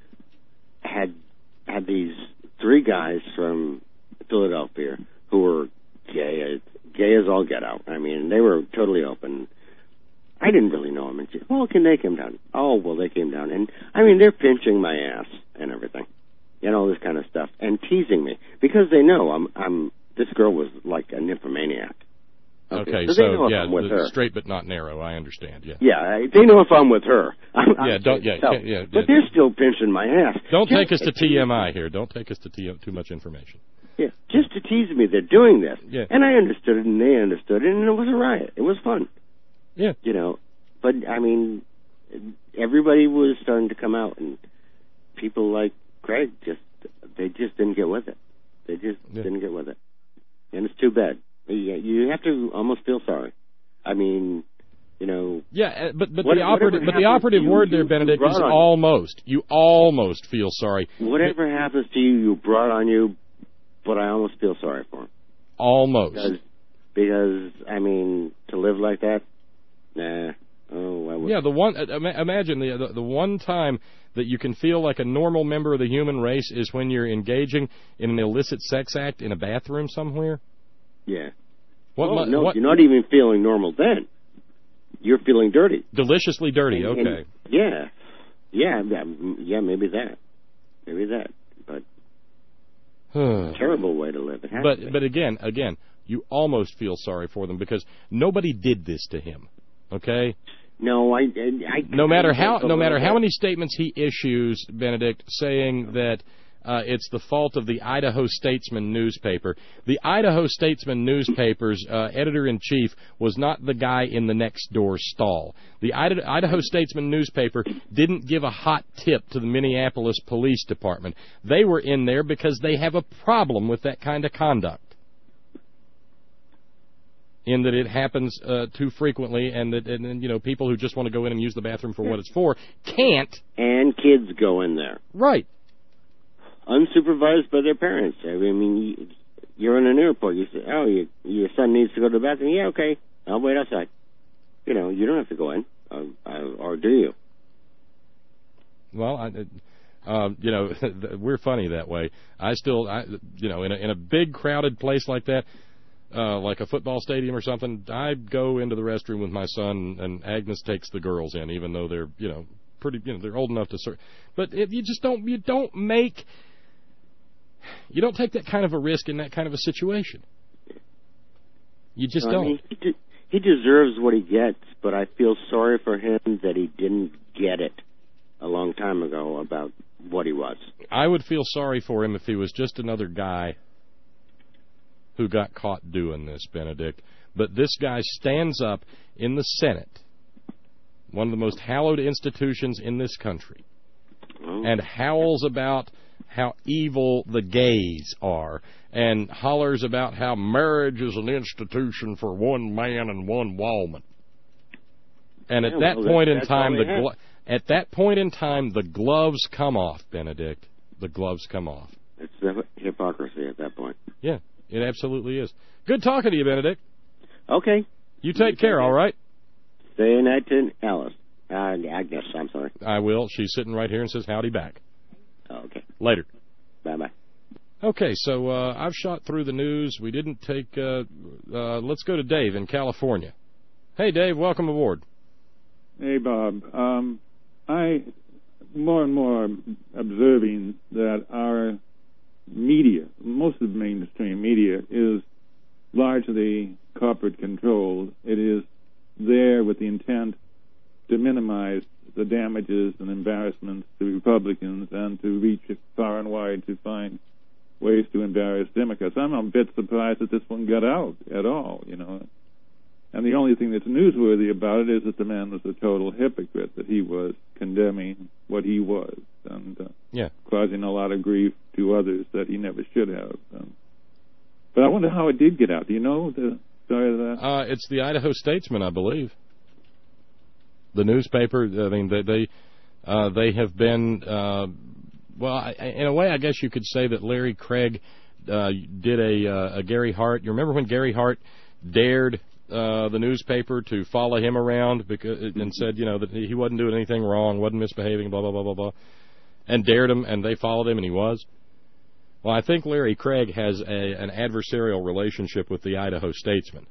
had had these three guys from Philadelphia who were gay, gay as all get out. I mean, they were totally open. I didn't really know them. And she said, well, can they come down? Oh, well, they came down. And, I mean, they're pinching my ass and everything. You know, this kind of stuff. And teasing me. Because they know I'm, I'm this girl was like a nymphomaniac. Okay, okay so, so yeah, with her. straight but not narrow. I understand, yeah. Yeah, they know if I'm with her. I'm, yeah, I'm don't, yeah, yeah, yeah. But they're still pinching my ass. Don't just take us to T M I here. Don't take us to t- too much information. Yeah, just to tease me, they're doing this. Yeah. And I understood it, and they understood it, and it was a riot. It was fun. Yeah. You know, but, I mean, everybody was starting to come out, and people like Craig just, they just didn't get with it. They just yeah. didn't get with it. And it's too bad. You have to almost feel sorry. I mean, you know, Yeah, uh, but but What- the operative but the happens operative to you, word there, you- you Benedict, brought is on- almost. You almost feel sorry. Whatever happens to you, you brought on you, but I almost feel sorry for him. Almost. Because, because I mean, to live like that, nah. Oh, I would. Yeah, the one. Uh, ima- imagine the, the the one time that you can feel like a normal member of the human race is when you're engaging in an illicit sex act in a bathroom somewhere. Yeah. What? Oh, mu- no, what you're not even feeling normal then. You're feeling dirty. deliciously dirty. And- Okay. and- yeah. Yeah. Yeah. Yeah. Maybe that. Maybe that. But terrible way to live. It has But to be. but again, again, you almost feel sorry for them because nobody did this to him. Okay. No, I. I No matter how I- no matter how many statements he issues, Benedict, saying that uh, it's the fault of the Idaho Statesman newspaper. The Idaho Statesman newspaper's uh, editor-in-chief was not the guy in the next door stall. The Ida- Idaho Statesman newspaper didn't give a hot tip to the Minneapolis Police Department. They were in there because they have a problem with that kind of conduct, in that it happens uh, too frequently, and that and, and you know people who just want to go in and use the bathroom for what it's for can't. And kids go in there. Right. Unsupervised by their parents. I mean, you- you're in an airport. You say, "Oh, you, your son needs to go to the bathroom." Yeah, okay. I'll wait outside. You know, you don't have to go in, uh, uh, or do you? Well, I, uh, you know, we're funny that way. I still, I, you know, in a, in a big crowded place like that, uh, like a football stadium or something, I go into the restroom with my son, and Agnes takes the girls in, even though they're, you know, pretty, you know, they're old enough to serve. But if you just don't, you don't make, you don't take that kind of a risk in that kind of a situation. You just I don't. mean, he, de- he deserves what he gets, but I feel sorry for him that he didn't get it a long time ago about what he was. I would feel sorry for him if he was just another guy who got caught doing this, Benedict. But this guy stands up in the Senate, one of the most hallowed institutions in this country, Oh. and howls about how evil the gays are, and hollers about how marriage is an institution for one man and one woman. And at Yeah, that well, point that- in that's time, all the they have. glo- at that point in time, the gloves come off, Benedict. The gloves come off. It's the hypocrisy at that point. Yeah, it absolutely is. Good talking to you, Benedict. Okay. You take care, all right? Say night to Alice. Uh, Agnes, I'm sorry. I will. She's sitting right here and says howdy back. Oh, okay. Later. Bye-bye. Okay, so uh, I've shot through the news. We didn't take... Uh, uh, let's go to Dave in California. Hey, Dave, welcome aboard. Hey, Bob. Um, I more and more observing that our media, most of the mainstream media, is largely corporate controlled. It is there with the intent to minimize the damages and embarrassments to Republicans and to reach far and wide to find ways to embarrass Democrats. I'm a bit surprised that this one got out at all, you know. And the only thing that's newsworthy about it is that the man was a total hypocrite, that he was condemning what he was and uh, yeah. causing a lot of grief to others that he never should have. Um, but I wonder how it did get out. Do you know the story of that? Uh, it's the Idaho Statesman, I believe. The newspaper, I mean, they they, uh, they have been, uh, well, I, in a way, I guess you could say that Larry Craig uh, did a, uh, a Gary Hart. You remember when Gary Hart dared uh, the newspaper to follow him around because and said, you know, that he wasn't doing anything wrong, wasn't misbehaving, blah, blah, blah, blah, blah, and dared him, and they followed him, and he was? Well, I think Larry Craig has a, an adversarial relationship with the Idaho Statesman.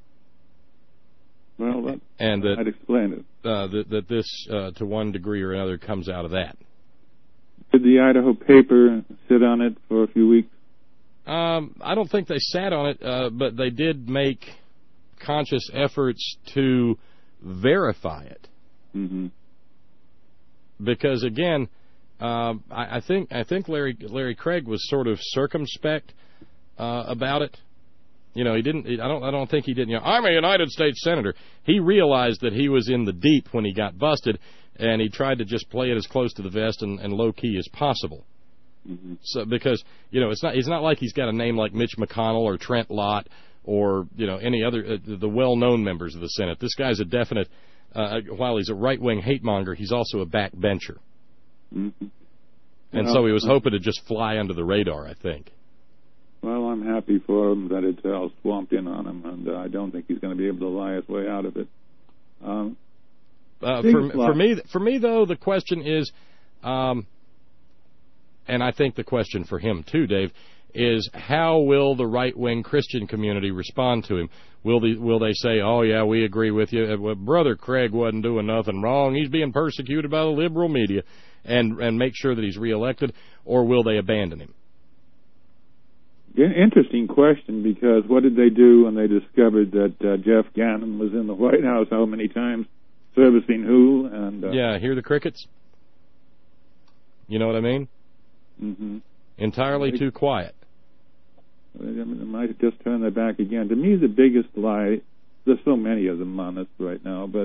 Well, that, and that, I'd explain it. Uh, that, that this, uh, to one degree or another, comes out of that. Did the Idaho paper sit on it for a few weeks? Um, I don't think they sat on it, uh, but they did make conscious efforts to verify it. Mm-hmm. Because again, uh, I, I think I think Larry Larry Craig was sort of circumspect uh, about it. You know, he didn't. I don't. I don't think he did. You know, I'm a United States senator. He realized that he was in the deep when he got busted, and he tried to just play it as close to the vest and, and low key as possible. Mm-hmm. So because you know, it's not. It's not like he's got a name like Mitch McConnell or Trent Lott or you know any other uh, the well-known members of the Senate. This guy's a definite uh, while he's a right-wing hate-monger, he's also a backbencher. Mm-hmm. And well, so he was hoping to just fly under the radar, I think. Well, I'm happy for him that it's all swamped in on him, and uh, I don't think he's going to be able to lie his way out of it. Um, uh, for, for me, for me though, the question is, um, and I think the question for him too, Dave, is how will the right-wing Christian community respond to him? Will they, will they say, oh, yeah, we agree with you. Well, Brother Craig wasn't doing nothing wrong. He's being persecuted by the liberal media, and, and make sure that he's reelected, or will they abandon him? Interesting question, because what did they do when they discovered that uh, Jeff Gannon was in the White House how many times, servicing who? And uh, yeah, hear the crickets? You know what I mean? Mm-hmm. Entirely they, too quiet. They might just turn their back again. To me, the biggest lie, there's so many of them on us right now, but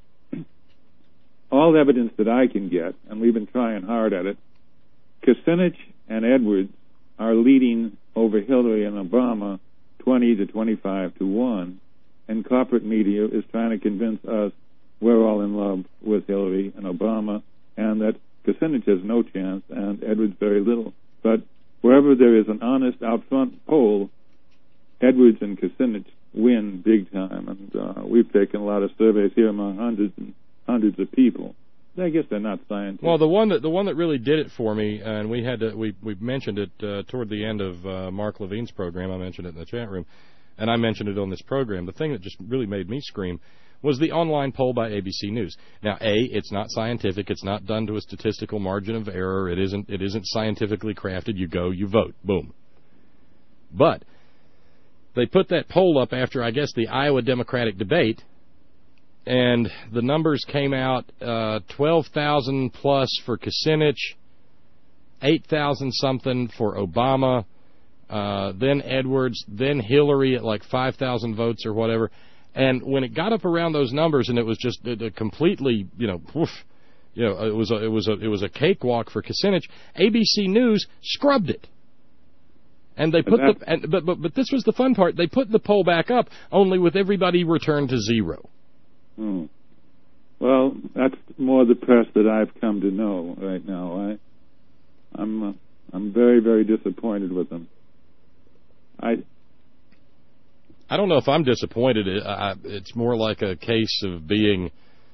all the evidence that I can get, and we've been trying hard at it, Kucinich and Edwards are leading over Hillary and Obama twenty to twenty-five to one, and corporate media is trying to convince us we're all in love with Hillary and Obama, and that Kucinich has no chance and Edwards very little. But wherever there is an honest out front poll, Edwards and Kucinich win big time, and uh, we've taken a lot of surveys here among hundreds and hundreds of people. I guess they're not scientists. Well, the one that the one that really did it for me, and we had to we we mentioned it uh, toward the end of uh, Mark Levine's program. I mentioned it in the chat room, and I mentioned it on this program. The thing that just really made me scream was the online poll by A B C News. Now, A, it's not scientific. It's not done to a statistical margin of error. It isn't it isn't scientifically crafted. You go, you vote, boom. But they put that poll up after, I guess, the Iowa Democratic debate. And the numbers came out uh, twelve thousand plus for Kucinich, eight thousand something for Obama, uh, then Edwards, then Hillary at like five thousand votes or whatever. And when it got up around those numbers, and it was just a, a completely, you know, woof, you know, it was a, it was a, it was a cakewalk for Kucinich. A B C News scrubbed it. And they put the, and, but, but but this was the fun part. They put the poll back up, only with everybody returned to zero. Hmm. Well, that's more the press that I've come to know right now. I, I'm, uh, I'm very, very disappointed with them. I, I don't know if I'm disappointed. I, it's more like a case of being,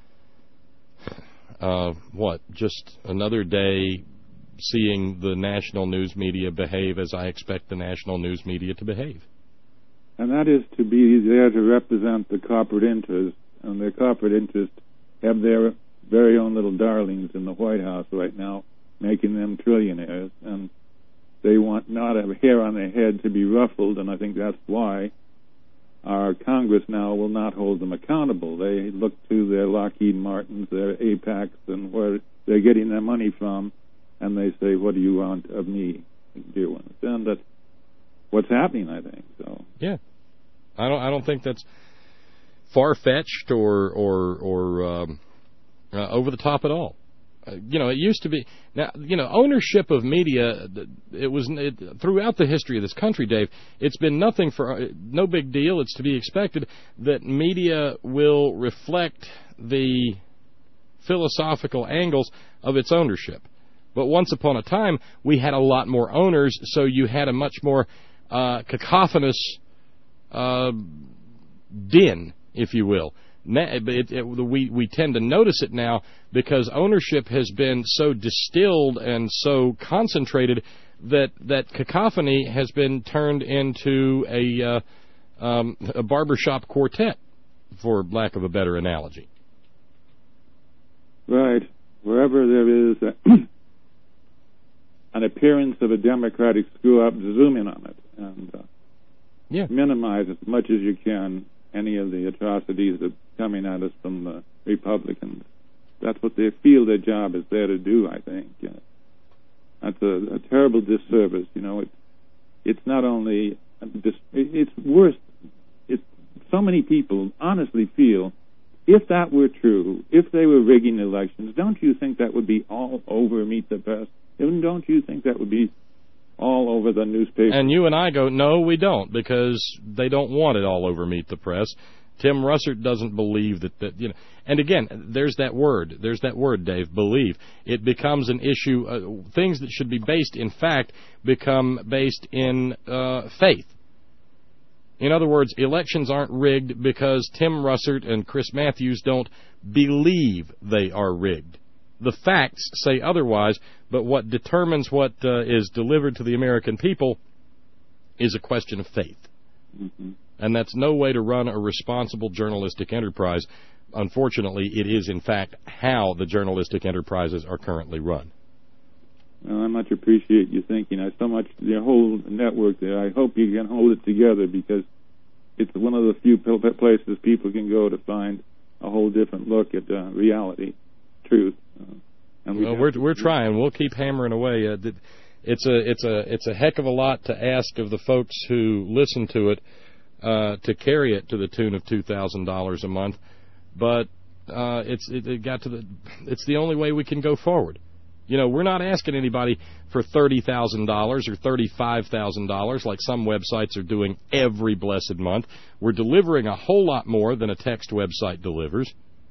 uh, what, just another day seeing the national news media behave as I expect the national news media to behave. And that is to be there to represent the corporate interests. And their corporate interests have their very own little darlings in the White House right now, making them trillionaires. And they want not a hair on their head to be ruffled, and I think that's why our Congress now will not hold them accountable. They look to their Lockheed Martins, their APACs, and where they're getting their money from, and they say, what do you want of me? Do you understand? That's what's happening, I think. So yeah. I don't, I don't think that's far-fetched or or or um, uh, over the top at all. Uh, you know, it used to be now. You know, ownership of media. It was it, throughout the history of this country, Dave. It's been nothing for uh, no big deal. It's to be expected that media will reflect the philosophical angles of its ownership. But once upon a time, we had a lot more owners, so you had a much more uh, cacophonous uh, din, if you will. It, it, we, we tend to notice it now because ownership has been so distilled and so concentrated that, that cacophony has been turned into a, uh, um, a barbershop quartet, for lack of a better analogy. Right. Wherever there is a, an appearance of a Democratic screw-up, zoom in on it and uh, yeah. minimize as much as you can any of the atrocities that are coming at us from the Republicans. That's what they feel their job is there to do, I think. Yeah. That's a, a terrible disservice. You know, it, it's not only, it's worse. It's, so many people honestly feel if that were true, if they were rigging elections, don't you think that would be all over Meet the Press? And don't you think that would be all over the newspaper? And you and I go, no, we don't, because they don't want it all over Meet the Press. Tim Russert doesn't believe that, that you know. And again, there's that word. There's that word, Dave, believe. It becomes an issue. Uh, things that should be based in fact become based in uh, faith. In other words, elections aren't rigged because Tim Russert and Chris Matthews don't believe they are rigged. The facts say otherwise, but what determines what uh, is delivered to the American people is a question of faith. Mm-hmm. And that's no way to run a responsible journalistic enterprise. Unfortunately, it is, in fact, how the journalistic enterprises are currently run. Well, I much appreciate you thinking. I so much the whole network there. I hope you can hold it together because it's one of the few places people can go to find a whole different look at uh, reality, truth. Uh, and we well, we're we're trying. We'll keep hammering away. Uh, it's a it's a it's a heck of a lot to ask of the folks who listen to it uh, to carry it to the tune of two thousand dollars a month, but uh, it's it, it got to the it's the only way we can go forward. You know, we're not asking anybody for thirty thousand dollars or thirty-five thousand dollars like some websites are doing every blessed month. We're delivering a whole lot more than a text website delivers.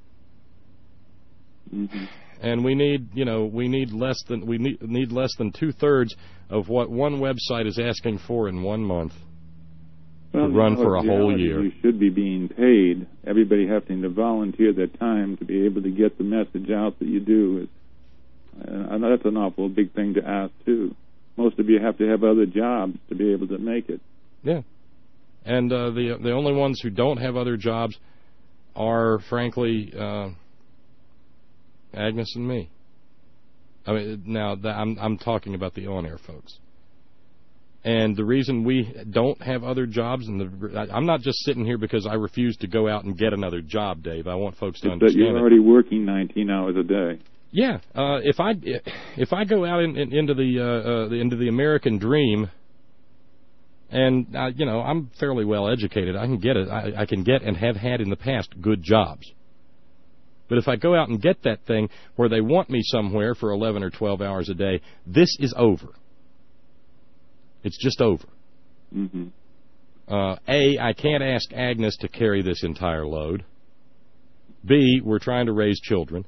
Mm-hmm. And we need, you know, we need less than we need, need less than two-thirds of what one website is asking for in one month well, to run no, for a whole year. You should be being paid. Everybody having to volunteer their time to be able to get the message out that you do is Uh, that's an awful big thing to ask, too. Most of you have to have other jobs to be able to make it. Yeah. And uh, the the only ones who don't have other jobs are, frankly, uh, Agnes and me. I mean, now, the, I'm, I'm talking about the on-air folks. And the reason we don't have other jobs, and the, I, I'm not just sitting here because I refuse to go out and get another job, Dave. I want folks to it's understand that you're already working nineteen hours a day. Yeah, uh, if I if I go out in, in, into the, uh, uh, the into the American dream, and uh, you know I'm fairly well educated, I can get it. I, I can get and have had in the past good jobs. But if I go out and get that thing where they want me somewhere for eleven or twelve hours a day, this is over. It's just over. Mm-hmm. Uh, A, I can't ask Agnes to carry this entire load. B, we're trying to raise children.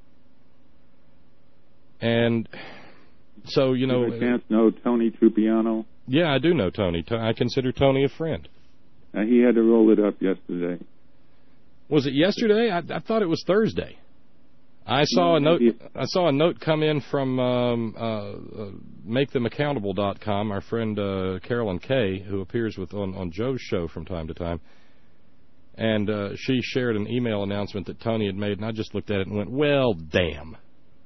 And so, you know... Do you chance know Tony Trupiano? Yeah, I do know Tony. I consider Tony a friend. Uh, he had to roll it up yesterday. Was it yesterday? I, I thought it was Thursday. I saw no, a note. I saw a note come in from um, uh, uh, make them accountable dot com. Our friend uh, Carolyn Kay, who appears with on, on Joe's show from time to time, and uh, she shared an email announcement that Tony had made, and I just looked at it and went, "Well, damn."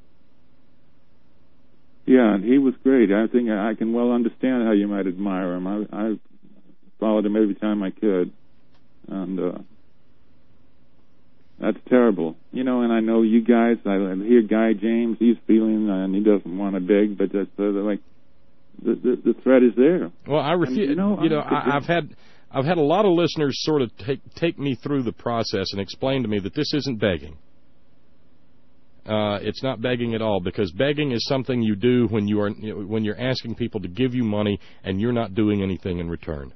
Yeah, and he was great. I think I can well understand how you might admire him. I, I followed him every time I could, and uh, that's terrible. You know, and I know you guys. I hear Guy James. He's feeling, uh, and he doesn't want to beg, but that's uh, like the, the the threat is there. Well, I refuse. You know, you know I, I've had I've had a lot of listeners sort of take take me through the process and explain to me that this isn't begging. Uh, it's not begging at all, because begging is something you do when you are you know, when you're asking people to give you money and you're not doing anything in return.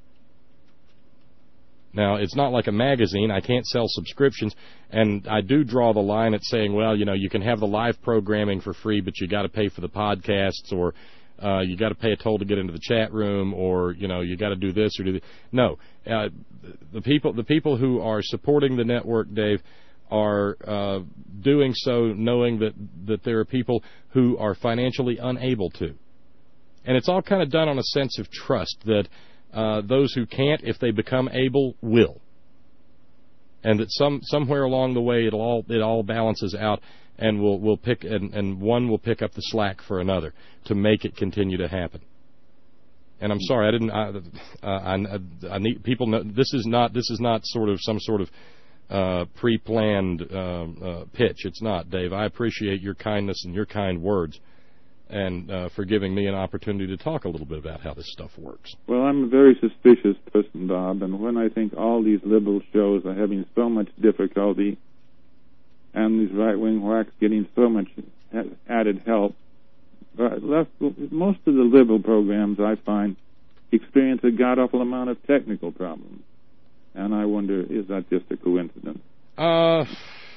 Now, it's not like a magazine. I can't sell subscriptions, and I do draw the line at saying, well, you know, you can have the live programming for free, but you got to pay for the podcasts, or uh, you got to pay a toll to get into the chat room, or you know, you got to do this or do that. No, uh, the people the people who are supporting the network, Dave, are uh, doing so knowing that, that there are people who are financially unable to. And it's all kind of done on a sense of trust that uh, those who can't, if they become able, will. And that some somewhere along the way it'll all it all balances out, and will will pick and, and one will pick up the slack for another to make it continue to happen. And I'm sorry, I didn't. I, uh, I, I need people know this is not this is not sort of some sort of Uh, pre-planned um, uh, pitch. It's not, Dave. I appreciate your kindness and your kind words, and uh, for giving me an opportunity to talk a little bit about how this stuff works. Well, I'm a very suspicious person, Bob, and when I think all these liberal shows are having so much difficulty, and these right-wing whacks getting so much added help, uh, left, most of the liberal programs, I find, experience a god-awful amount of technical problems. And I wonder, is that just a coincidence? Uh,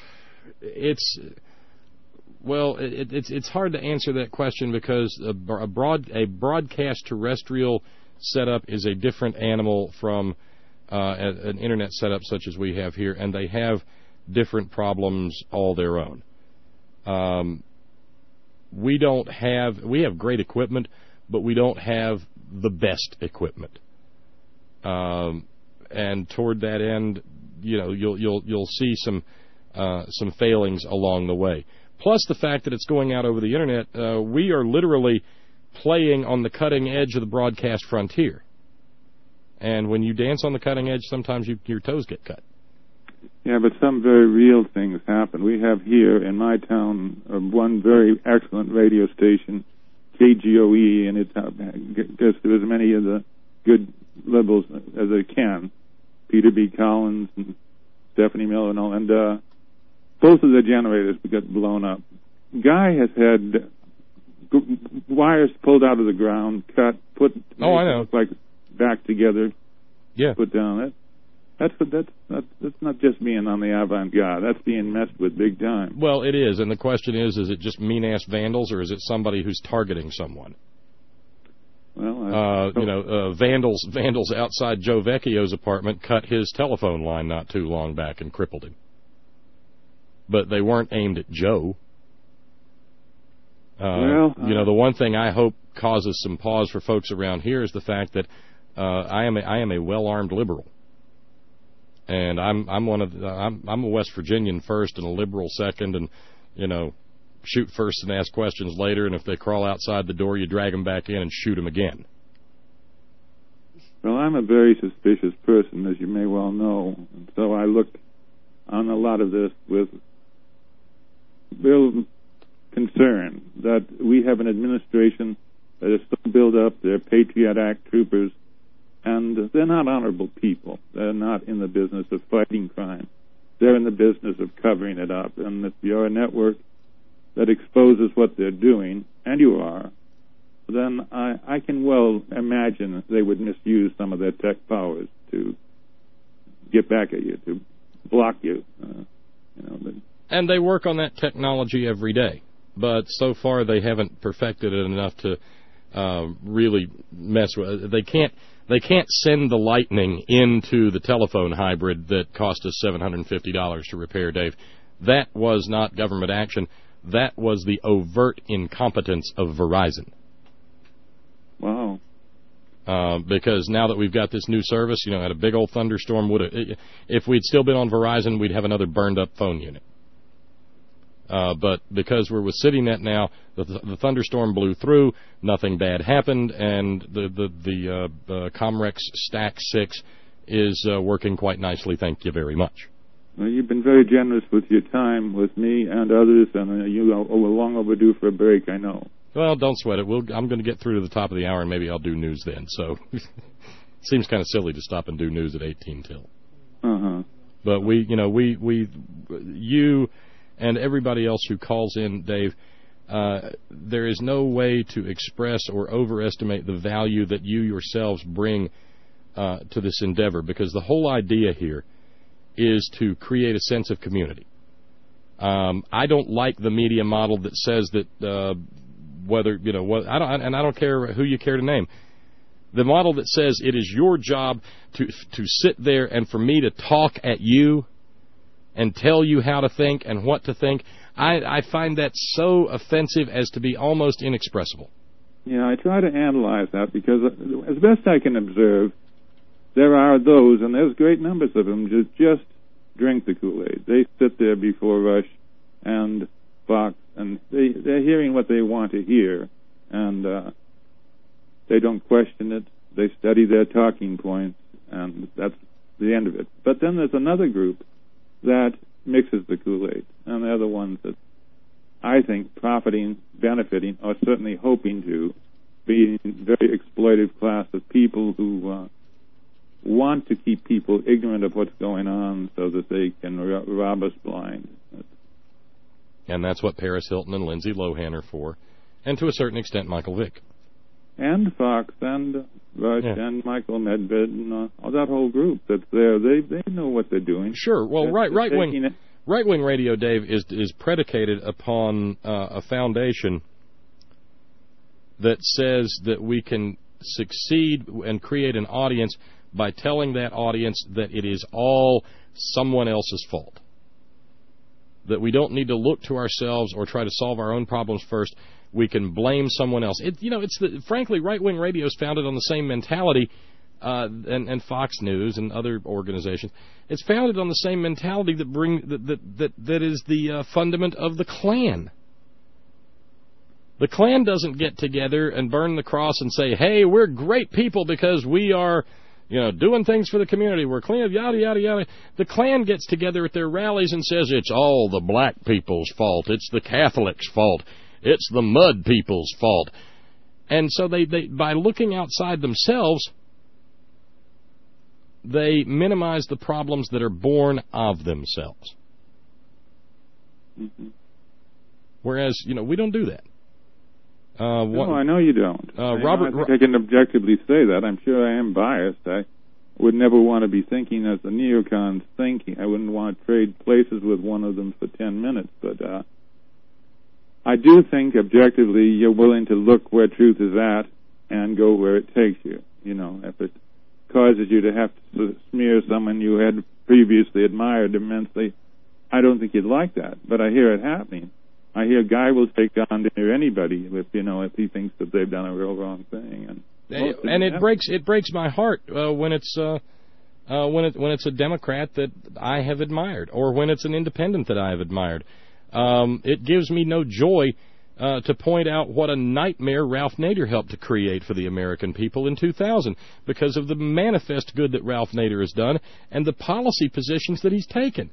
it's well, it, it's it's hard to answer that question because a, a broad a broadcast terrestrial setup is a different animal from uh, an internet setup such as we have here, and they have different problems all their own. Um, we don't have we have great equipment, but we don't have the best equipment. Um, and toward that end, you know, you'll you'll you'll see some uh, some failings along the way. Plus the fact that it's going out over the internet, uh, we are literally playing on the cutting edge of the broadcast frontier. And when you dance on the cutting edge, sometimes you, your toes get cut. Yeah, but some very real things happen. We have here in my town uh, one very excellent radio station, K G O E, and it uh, gets to as many of the good liberals as it can. Peter B. Collins and Stephanie Miller and all, and uh, both of the generators got blown up. Guy has had g- wires pulled out of the ground, cut, put oh, I know, like back together, yeah, put down. That that's that's that's that's not just being on the avant-garde. That's being messed with big time. Well, it is, and the question is: is it just mean-ass vandals, or is it somebody who's targeting someone? Well, I, uh, you know, uh, vandals vandals outside Joe Vecchio's apartment cut his telephone line not too long back and crippled him. But they weren't aimed at Joe. Uh, well, uh, you know, the one thing I hope causes some pause for folks around here is the fact that uh, I am a, I am a well-armed liberal, and I'm I'm one of the, I'm I'm a West Virginian first and a liberal second, and you know, shoot first and ask questions later, and if they crawl outside the door, you drag them back in and shoot them again. Well, I'm a very suspicious person, as you may well know, and so I look on a lot of this with real concern that we have an administration that is so built up. They're Patriot Act troopers, and they're not honorable people. They're not in the business of fighting crime. They're in the business of covering it up. And if you're a network that exposes what they're doing, and you are, then I, I can well imagine they would misuse some of their tech powers to get back at you, to block you. Uh, you know, but, and they work on that technology every day, but so far they haven't perfected it enough to uh, really mess with it. They can't. They can't send the lightning into the telephone hybrid that cost us seven hundred fifty dollars to repair, Dave. That was not government action. That was the overt incompetence of Verizon. Wow. Uh, because now that we've got this new service, you know, at a big old thunderstorm, would have, if we'd still been on Verizon, we'd have another burned-up phone unit. Uh, but because we're with CityNet now, the, the thunderstorm blew through, nothing bad happened, and the the, the uh, uh, Comrex Stack six is uh, working quite nicely. Thank you very much. Well, you've been very generous with your time with me and others, and uh, you are long overdue for a break, I know. Well, don't sweat it. We'll, I'm going to get through to the top of the hour, and maybe I'll do news then. So it seems kind of silly to stop and do news at eighteen till. Uh-huh. But we, you know, we, we, you and everybody else who calls in, Dave, uh, there is no way to express or overestimate the value that you yourselves bring uh, to this endeavor, because the whole idea here is to create a sense of community. Um, I don't like the media model that says that uh, whether, you know, what, I don't, and I don't care who you care to name. The model that says it is your job to to sit there and for me to talk at you and tell you how to think and what to think, I, I find that so offensive as to be almost inexpressible. Yeah, I try to analyze that because, as best I can observe, there are those, and there's great numbers of them, just, just drink the Kool-Aid. They sit there before Rush and Fox, and they, they're hearing what they want to hear, and uh, they don't question it. They study their talking points, and that's the end of it. But then there's another group that mixes the Kool-Aid, and they're the ones that I think profiting, benefiting, or certainly hoping to, be a very exploitive class of people who uh, want to keep people ignorant of what's going on so that they can ro- rob us blind. And that's what Paris Hilton and Lindsay Lohan are for, and to a certain extent Michael Vick. and Fox and Rush Yeah. and Michael Medved and uh, all that whole group that's there. They they know what they're doing. Sure. Well, They're- right, they're right taking wing, it- right wing radio, Dave, is is predicated upon uh, a foundation that says that we can succeed and create an audience by telling that audience that it is all someone else's fault. That we don't need to look to ourselves or try to solve our own problems first. We can blame someone else. It, you know, it's the, frankly, right-wing radio is founded on the same mentality, uh, and, and Fox News and other organizations. It's founded on the same mentality that bring that that that, that is the uh, fundament of the Klan. The Klan doesn't get together and burn the cross and say, "Hey, we're great people because we are, you know, doing things for the community. We're clean, yada, yada, yada." The Klan gets together at their rallies and says, "It's all the black people's fault. It's the Catholics' fault. It's the mud people's fault." And so they, they by looking outside themselves, they minimize the problems that are born of themselves. Mm-hmm. Whereas, you know, we don't do that. Uh, what, no, I know you don't. Uh, I, Robert, I think I can objectively say that. I'm sure I am biased. I would never want to be thinking as the neocons thinking. I wouldn't want to trade places with one of them for ten minutes. But uh, I do think objectively you're willing to look where truth is at and go where it takes you. You know, if it causes you to have to smear someone you had previously admired immensely, I don't think you'd like that. But I hear it happening. I hear a guy will take on to anybody if you know if he thinks that they've done a real wrong thing, and and it breaks it breaks my heart uh, when it's uh, uh, when it when it's a Democrat that I have admired, or when it's an independent that I have admired. Um, it gives me no joy uh, to point out what a nightmare Ralph Nader helped to create for the American people in two thousand because of the manifest good that Ralph Nader has done and the policy positions that he's taken.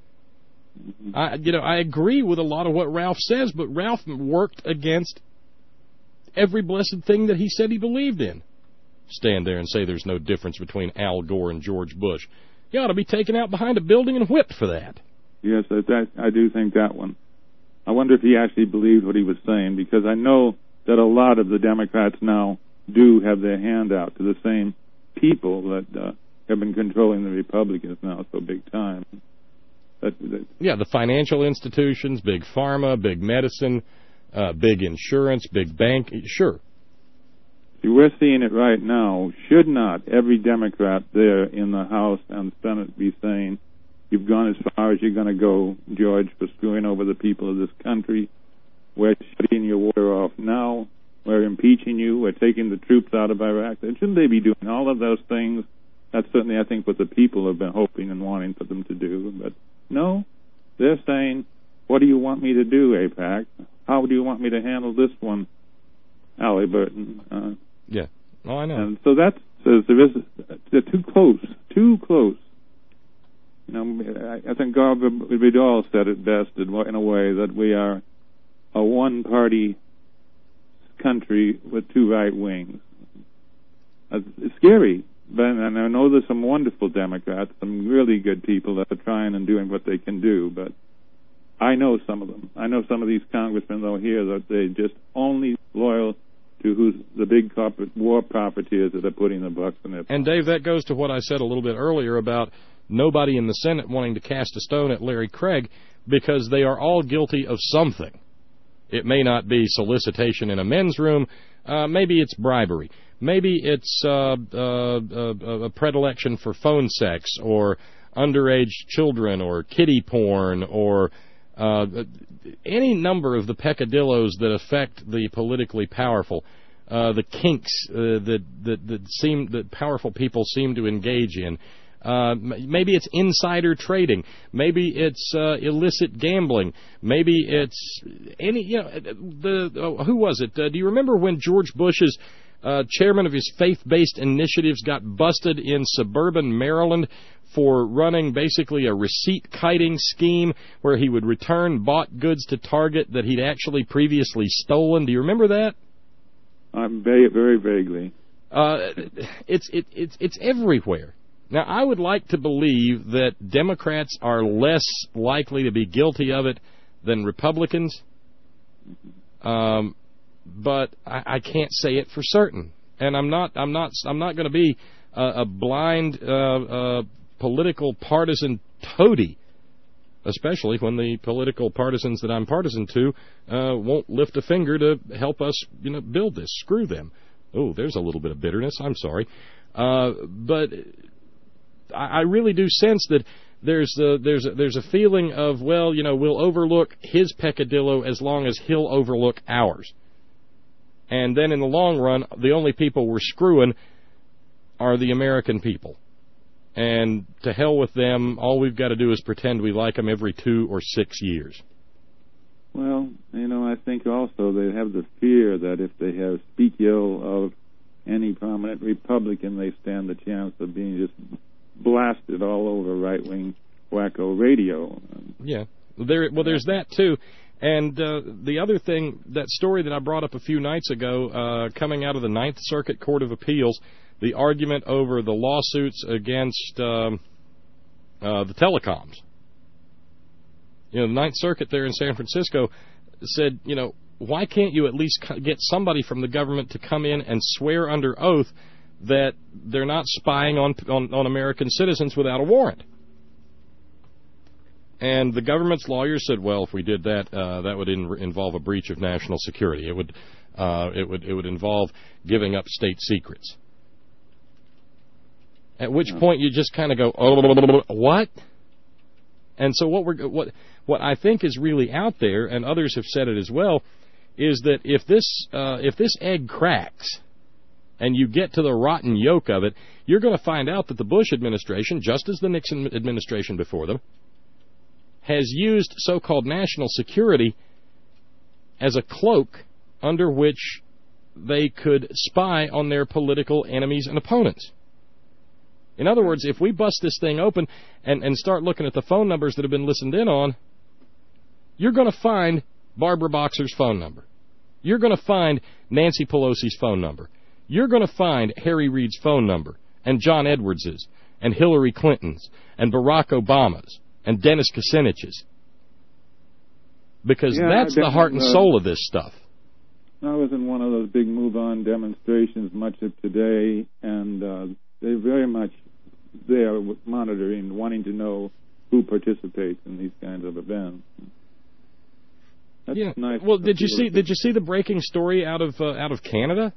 I, you know, I agree with a lot of what Ralph says, but Ralph worked against every blessed thing that he said he believed in. Stand there and say there's no difference between Al Gore and George Bush. You ought to be taken out behind a building and whipped for that. Yes, that, that I do think that one. I wonder if he actually believed what he was saying, because I know that a lot of the Democrats now do have their hand out to the same people that uh, have been controlling the Republicans now so big time. That, that, yeah, the financial institutions, big pharma, big medicine, uh, big insurance, big bank. Sure. See, we're seeing it right now. Should not every Democrat there in the House and Senate be saying, "You've gone as far as you're going to go, George, for screwing over the people of this country. We're shutting your water off now. We're impeaching you. We're taking the troops out of Iraq." Shouldn't they be doing all of those things? That's certainly, I think, what the people have been hoping and wanting for them to do. But no, they're saying, "What do you want me to do, AIPAC? How do you want me to handle this one, Halliburton?" Uh, yeah. Oh, I know. And so that says there is, they're too close, too close. You know, I, I think Garber Vidal said it best in, in a way that we are a one-party country with two right wings. Uh, it's scary. But, and I know there's some wonderful Democrats, some really good people that are trying and doing what they can do, but I know some of them. I know some of these congressmen, though, here, that they're just only loyal to who's the big corporate war profiteers that are putting the bucks in their pockets. And, Dave, that goes to what I said a little bit earlier about nobody in the Senate wanting to cast a stone at Larry Craig, because they are all guilty of something. It may not be solicitation in a men's room. Uh, maybe it's bribery. Maybe it's uh, uh, uh, a predilection for phone sex or underage children or kiddie porn or uh, any number of the peccadillos that affect the politically powerful, uh, the kinks uh, that, that, that, seem, that powerful people seem to engage in. Uh, maybe it's insider trading. Maybe it's uh, illicit gambling. Maybe it's any, you know, the, oh, who was it? Uh, do you remember when George Bush's Uh, chairman of his faith-based initiatives got busted in suburban Maryland for running basically a receipt-kiting scheme where he would return bought goods to Target that he'd actually previously stolen? Do you remember that? I'm very, very vaguely. Uh, it's it, it's it's everywhere. Now, I would like to believe that Democrats are less likely to be guilty of it than Republicans. Um, but I, I can't say it for certain. And I'm not. I'm not. I'm not going to be a, a blind uh, uh, political partisan toady, especially when the political partisans that I'm partisan to uh, won't lift a finger to help us, you know, build this. Screw them. Oh, there's a little bit of bitterness. I'm sorry, uh, but I, I really do sense that there's a, there's a, there's a feeling of, well, you know, we'll overlook his peccadillo as long as he'll overlook ours. And then in the long run, the only people we're screwing are the American people. And to hell with them, all we've got to do is pretend we like them every two or six years. Well, you know, I think also they have the fear that if they have speak ill of any prominent Republican, they stand the chance of being just blasted all over right-wing wacko radio. Yeah, there. Well, there's that, too. And uh, the other thing, that story that I brought up a few nights ago, uh, coming out of the Ninth Circuit Court of Appeals, the argument over the lawsuits against um, uh, the telecoms. You know, the Ninth Circuit there in San Francisco said, you know, why can't you at least get somebody from the government to come in and swear under oath that they're not spying on on, on American citizens without a warrant? And the government's lawyers said, well, if we did that, uh, that would in, involve a breach of national security. It would, uh, it would, it would involve giving up state secrets. At which point you just kind of go, oh, what? And so what we're what what I think is really out there, and others have said it as well, is that if this uh, if this egg cracks and you get to the rotten yolk of it, you're going to find out that the Bush administration, just as the Nixon administration before them, has used so-called national security as a cloak under which they could spy on their political enemies and opponents. In other words, if we bust this thing open and, and start looking at the phone numbers that have been listened in on, you're going to find Barbara Boxer's phone number. You're going to find Nancy Pelosi's phone number. You're going to find Harry Reid's phone number, and John Edwards's, and Hillary Clinton's, and Barack Obama's, and Dennis Kucinich's. Because yeah, that's the heart and soul of this stuff. I was in one of those big move-on demonstrations much of today, and uh, they very much there monitoring, wanting to know who participates in these kinds of events. That's yeah. nice. Well, did you see? Did you see the breaking story out of uh, out of Canada?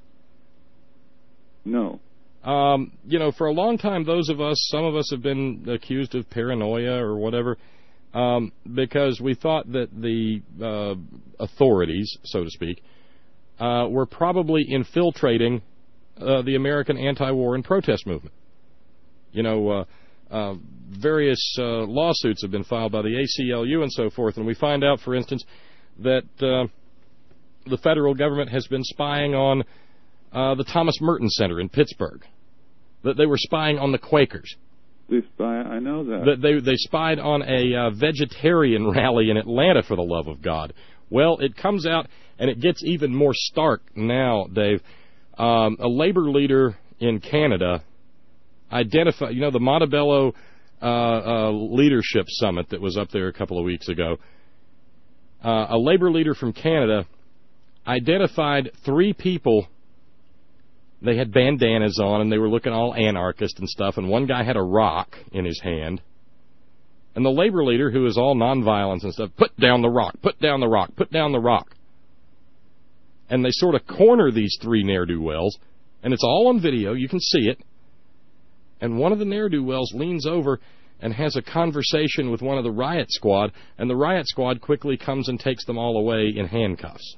No. Um, you know, for a long time, those of us, some of us have been accused of paranoia or whatever, um, because we thought that the uh, authorities, so to speak, uh, were probably infiltrating uh, the American anti-war and protest movement. You know, uh, uh, various uh, lawsuits have been filed by the A C L U and so forth, and we find out, for instance, that uh, the federal government has been spying on uh, the Thomas Merton Center in Pittsburgh, that they were spying on the Quakers. They spy, I know that. That they, they spied on a uh, vegetarian rally in Atlanta, for the love of God. Well, it comes out, and it gets even more stark now, Dave. Um, a labor leader in Canada identified, you know, the Montebello uh, uh, Leadership Summit that was up there a couple of weeks ago. Uh, a labor leader from Canada identified three people. They had bandanas on, and they were looking all anarchist and stuff, and one guy had a rock in his hand. And the labor leader, who is all nonviolence and stuff, put down the rock, put down the rock, put down the rock. And they sort of corner these three ne'er-do-wells, and it's all on video, you can see it. And one of the ne'er-do-wells leans over and has a conversation with one of the riot squad, and the riot squad quickly comes and takes them all away in handcuffs.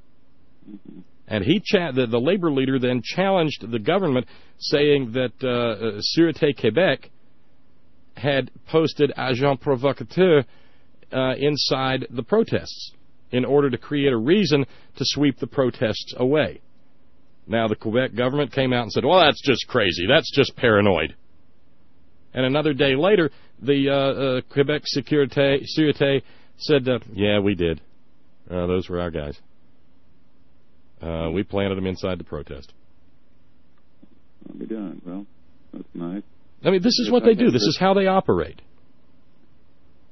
And he cha- the, the labor leader then challenged the government, saying that uh, Sûreté Québec had posted agent provocateur uh, inside the protests in order to create a reason to sweep the protests away. Now, the Quebec government came out and said, well, that's just crazy. That's just paranoid. And another day later, the uh, uh, Quebec Sécurité, Sûreté said, uh, yeah, we did. Uh, those were our guys. Uh, we planted them inside the protest. I'll be done. Well, that's nice. I mean, this is what they do. This is how they operate.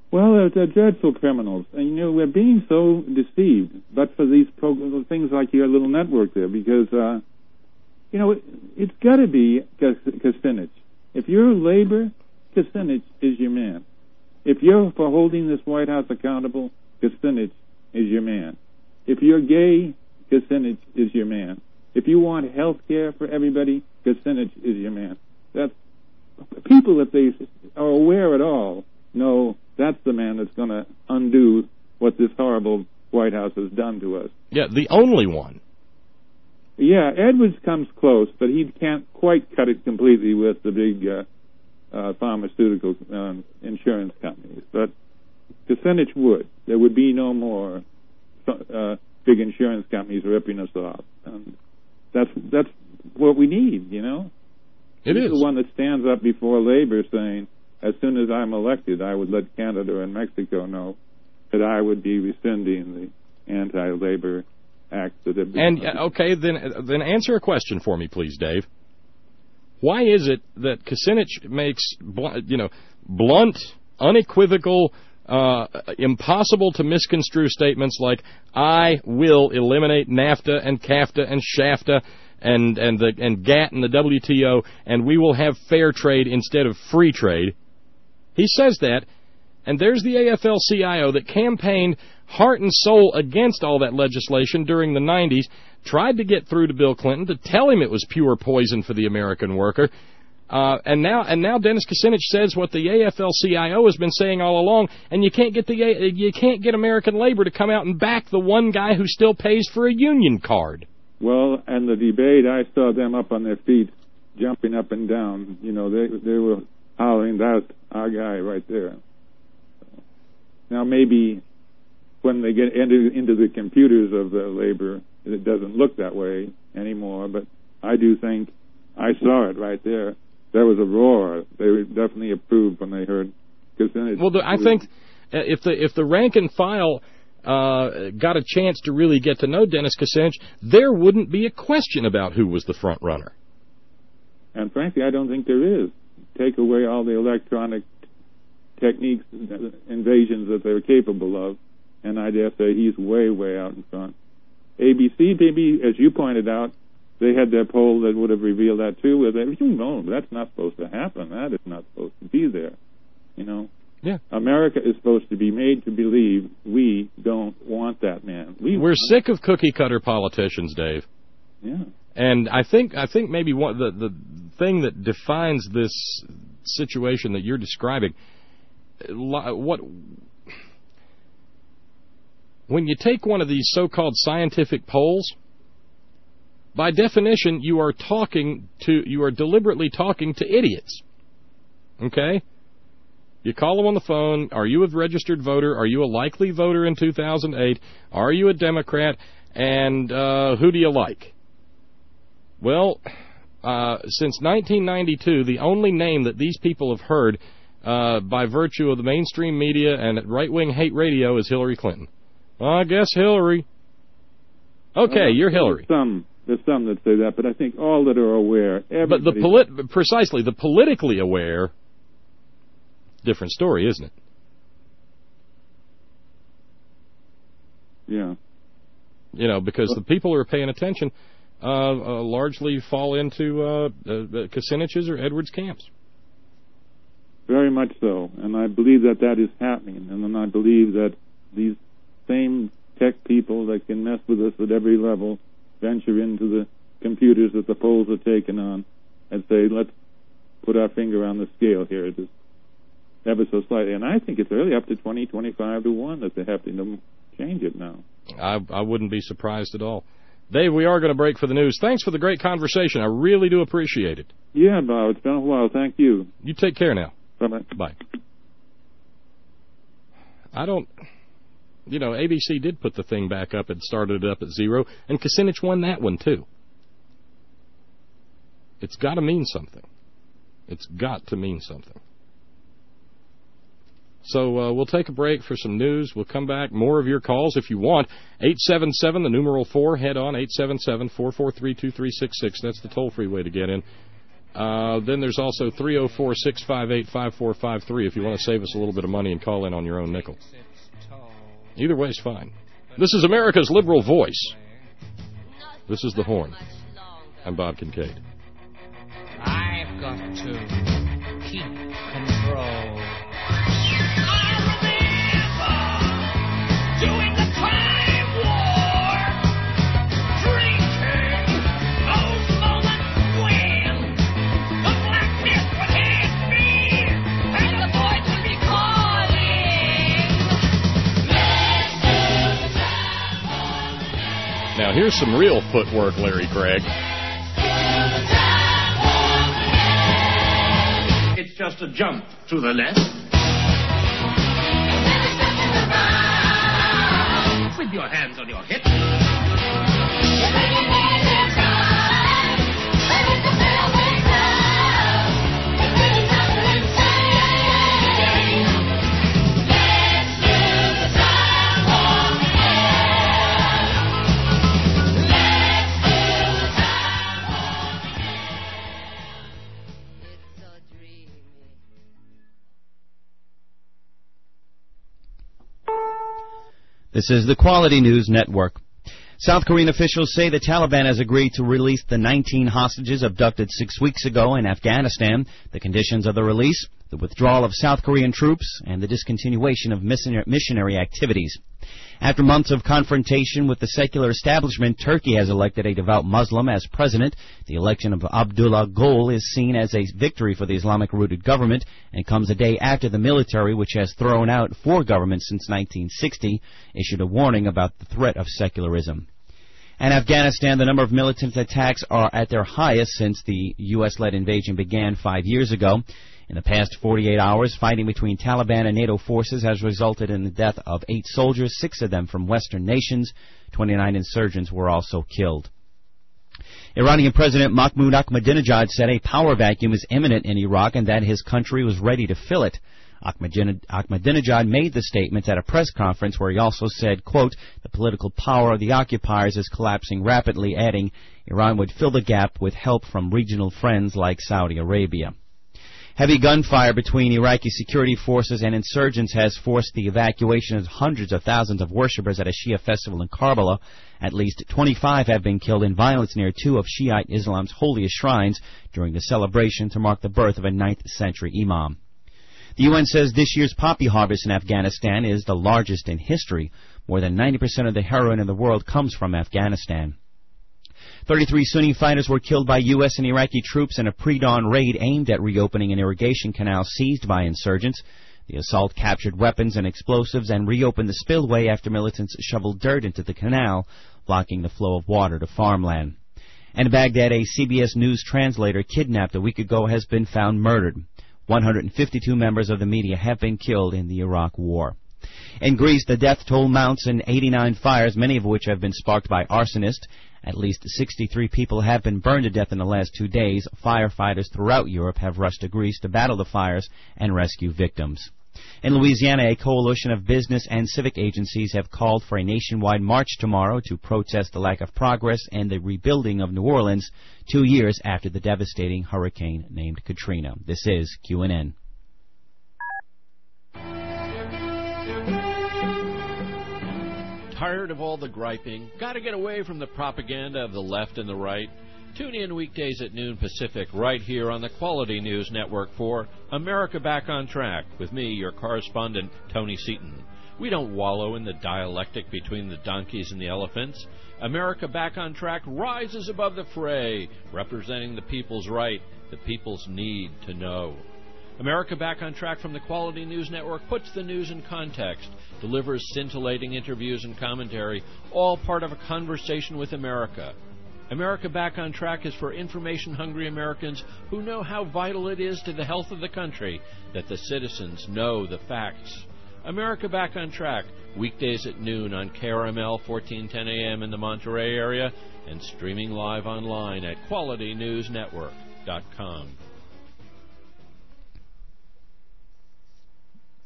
Well, they're, they're dreadful criminals. And, you know, we're being so deceived, but for these pro- things like your little network there, because, uh, you know, it, it's got to be Kucinich. If you're labor, Kucinich is your man. If you're for holding this White House accountable, Kucinich is your man. If you're gay, Kucinich is your man. If you want health care for everybody, Kucinich is your man. That's, people, if they are aware at all, know that's the man that's going to undo what this horrible White House has done to us. Yeah, the only one. Yeah, Edwards comes close, but he can't quite cut it completely with the big uh, uh, pharmaceutical um, insurance companies. But Kucinich would. There would be no more uh, big insurance companies ripping us off. And that's that's what we need, you know? It He's is. the one that stands up before labor saying, as soon as I'm elected, I would let Canada and Mexico know that I would be rescinding the anti-labor acts that have been... And, uh, okay, then then answer a question for me, please, Dave. Why is it that Kucinich makes, bl- you know, blunt, unequivocal, uh, impossible to misconstrue statements like, I will eliminate NAFTA and CAFTA and SHAFTA and, and, the, and GATT and the W T O, and we will have fair trade instead of free trade? He says that, and there's the A F L C I O that campaigned heart and soul against all that legislation during the nineties, tried to get through to Bill Clinton to tell him it was pure poison for the American worker, uh, and now and now Dennis Kucinich says what the A F L C I O has been saying all along, and you can't get the you can't get American labor to come out and back the one guy who still pays for a union card. Well, and the debate, I saw them up on their feet, jumping up and down. You know, they they were hollering, that's our guy right there. Now, maybe when they get into, into the computers of the labor, it doesn't look that way anymore, but I do think I saw it right there. There was a roar. They definitely approved when they heard Kucinich. Well, the, I think if the if the rank and file uh, got a chance to really get to know Dennis Kucinich, there wouldn't be a question about who was the front runner. And frankly, I don't think there is. Take away all the electronic techniques, invasions that they're capable of, and I dare say he's way, way out in front. A B C, maybe, as you pointed out, they had their poll that would have revealed that too. Where they, you know, that's not supposed to happen. That is not supposed to be there. You know. Yeah. America is supposed to be made to believe we don't want that man. We We're sick of cookie cutter politicians, Dave. Yeah. And I think I think maybe one the the thing that defines this situation that you're describing, what when you take one of these so-called scientific polls, by definition you are talking to you are deliberately talking to idiots. Okay? You call them on the phone. Are you a registered voter? Are you a likely voter in two thousand eight? Are you a Democrat? And uh, who do you like? Well, uh, since nineteen ninety-two, the only name that these people have heard uh, by virtue of the mainstream media and right-wing hate radio is Hillary Clinton. Well, I guess Hillary. Okay, well, you're Hillary. There's some, there's some that say that, but I think all that are aware. But the polit- precisely, the politically aware, different story, isn't it? Yeah. You know, because well, the people who are paying attention uh, uh, largely fall into uh, uh, Kucinich's or Edwards' camps. Very much so, and I believe that that is happening, and then I believe that these same tech people that can mess with us at every level venture into the computers that the polls are taken on and say, let's put our finger on the scale here, just ever so slightly. And I think it's really up to twenty, twenty-five to one that they have to change it now. I, I wouldn't be surprised at all. Dave, we are going to break for the news. Thanks for the great conversation. I really do appreciate it. Yeah, Bob, it's been a while. Thank you. You take care now. Bye-bye. Bye. I don't... You know, A B C did put the thing back up and started it up at zero, and Kucinich won that one, too. It's got to mean something. It's got to mean something. So uh, we'll take a break for some news. We'll come back. More of your calls if you want. eight seven seven, the numeral four, head on, eight seven seven, four four three, two three six six. That's the toll-free way to get in. Uh, then there's also three oh four, six five eight, five four five three if you want to save us a little bit of money and call in on your own nickel. Either way is fine. This is America's liberal voice. This is The Horn. I'm Bob Kincaid. I've got to keep control. Doing the time war, drinking those moments when the black mist would hit me and the voice would be calling. Now here's some real footwork, Larry Craig. It's just a jump to the left. With your hands on your hips. This is the Quality News Network. South Korean officials say the Taliban has agreed to release the nineteen hostages abducted six weeks ago in Afghanistan. The conditions of the release, the withdrawal of South Korean troops, and the discontinuation of missionary activities. After months of confrontation with the secular establishment, Turkey has elected a devout Muslim as president. The election of Abdullah Gül is seen as a victory for the Islamic-rooted government and comes a day after the military, which has thrown out four governments since nineteen sixty, issued a warning about the threat of secularism. In Afghanistan, the number of militant attacks are at their highest since the U S-led invasion began five years ago. In the past forty-eight hours, fighting between Taliban and NATO forces has resulted in the death of eight soldiers, six of them from Western nations. twenty-nine insurgents were also killed. Iranian President Mahmoud Ahmadinejad said a power vacuum is imminent in Iraq and that his country was ready to fill it. Ahmadinejad made the statement at a press conference where he also said, quote, the political power of the occupiers is collapsing rapidly, adding Iran would fill the gap with help from regional friends like Saudi Arabia. Heavy gunfire between Iraqi security forces and insurgents has forced the evacuation of hundreds of thousands of worshippers at a Shia festival in Karbala. At least twenty-five have been killed in violence near two of Shiite Islam's holiest shrines during the celebration to mark the birth of a ninth century imam. The U N says this year's poppy harvest in Afghanistan is the largest in history. More than ninety percent of the heroin in the world comes from Afghanistan. thirty-three Sunni fighters were killed by U S and Iraqi troops in a pre-dawn raid aimed at reopening an irrigation canal seized by insurgents. The assault captured weapons and explosives and reopened the spillway after militants shoveled dirt into the canal, blocking the flow of water to farmland. And in Baghdad, a C B S News translator kidnapped a week ago has been found murdered. one hundred fifty-two members of the media have been killed in the Iraq War. In Greece, the death toll mounts in eighty-nine fires, many of which have been sparked by arsonists. At least sixty-three people have been burned to death in the last two days. Firefighters throughout Europe have rushed to Greece to battle the fires and rescue victims. In Louisiana, a coalition of business and civic agencies have called for a nationwide march tomorrow to protest the lack of progress in the rebuilding of New Orleans two years after the devastating hurricane named Katrina. This is Q N N. Tired of all the griping? Got to get away from the propaganda of the left and the right? Tune in weekdays at noon Pacific right here on the Quality News Network for America Back on Track with me, your correspondent, Tony Seaton. We don't wallow in the dialectic between the donkeys and the elephants. America Back on Track rises above the fray, representing the people's right, the people's need to know. America Back on Track from the Quality News Network puts the news in context, delivers scintillating interviews and commentary, all part of a conversation with America. America Back on Track is for information-hungry Americans who know how vital it is to the health of the country that the citizens know the facts. America Back on Track, weekdays at noon on K R M L fourteen ten A M in the Monterey area and streaming live online at quality news network dot com.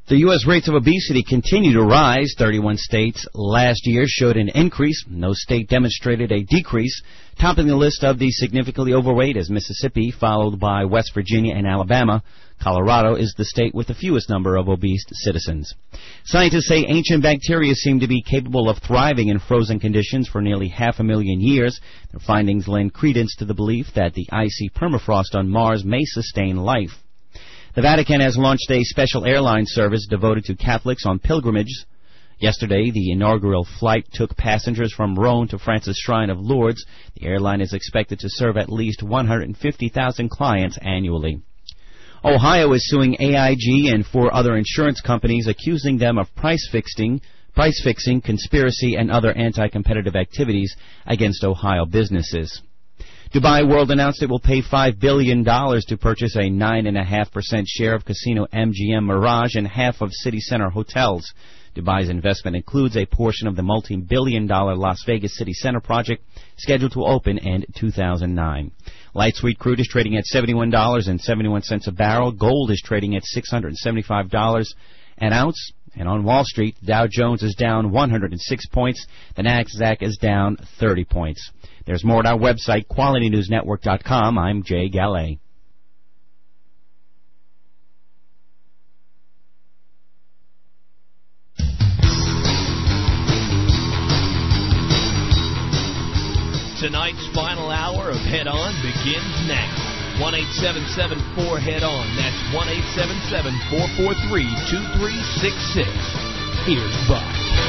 The U S rates of obesity continue to rise. thirty-one states last year showed an increase. No state demonstrated a decrease. Topping the list of the significantly overweight is Mississippi, followed by West Virginia and Alabama. Colorado is the state with the fewest number of obese citizens. Scientists say ancient bacteria seem to be capable of thriving in frozen conditions for nearly half a million years. Their findings lend credence to the belief that the icy permafrost on Mars may sustain life. The Vatican has launched a special airline service devoted to Catholics on pilgrimages. Yesterday, the inaugural flight took passengers from Rome to Francis Shrine of Lourdes. The airline is expected to serve at least one hundred fifty thousand clients annually. Ohio is suing A I G and four other insurance companies, accusing them of price fixing, price fixing, conspiracy, and other anti-competitive activities against Ohio businesses. Dubai World announced it will pay five billion dollars to purchase a nine point five percent share of casino M G M Mirage and half of City Center Hotels. Dubai's investment includes a portion of the multi-billion dollar Las Vegas City Center project scheduled to open in two thousand nine. Light sweet crude is trading at seventy-one dollars and seventy-one cents a barrel. Gold is trading at six hundred seventy-five dollars an ounce. And on Wall Street, Dow Jones is down one hundred six points. The Nasdaq is down thirty points. There's more at our website, quality news network dot com. I'm Jay Gallet. Tonight's final hour of Head On begins now. one eight seven seven four head on. That's one eight seven seven four four three two three six six. Here's Bob.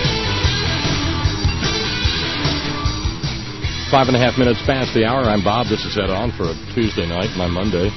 Five and a half minutes past the hour. I'm Bob. This is Head On for a Tuesday night, my Monday.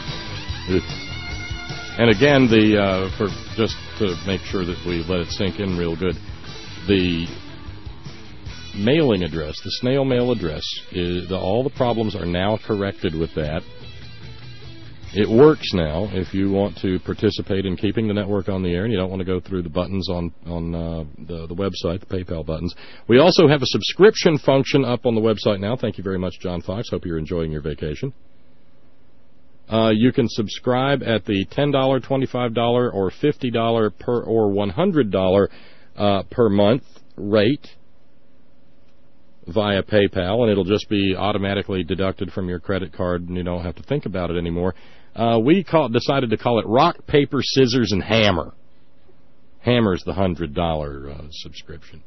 And again, the uh, for just to make sure that we let it sink in real good, the mailing address, the snail mail address, is the, all the problems are now corrected with that. It works now if you want to participate in keeping the network on the air and you don't want to go through the buttons on, on uh, the, the website, the PayPal buttons. We also have a subscription function up on the website now. Thank you very much, John Fox. Hope you're enjoying your vacation. Uh, you can subscribe at the ten dollars, twenty-five dollars, or fifty dollars per or one hundred dollars uh, per month rate via PayPal, and it'll just be automatically deducted from your credit card, and you don't have to think about it anymore. Uh, we call, decided to call it Rock, Paper, Scissors, and Hammer. Hammer's the one hundred dollars uh, subscription.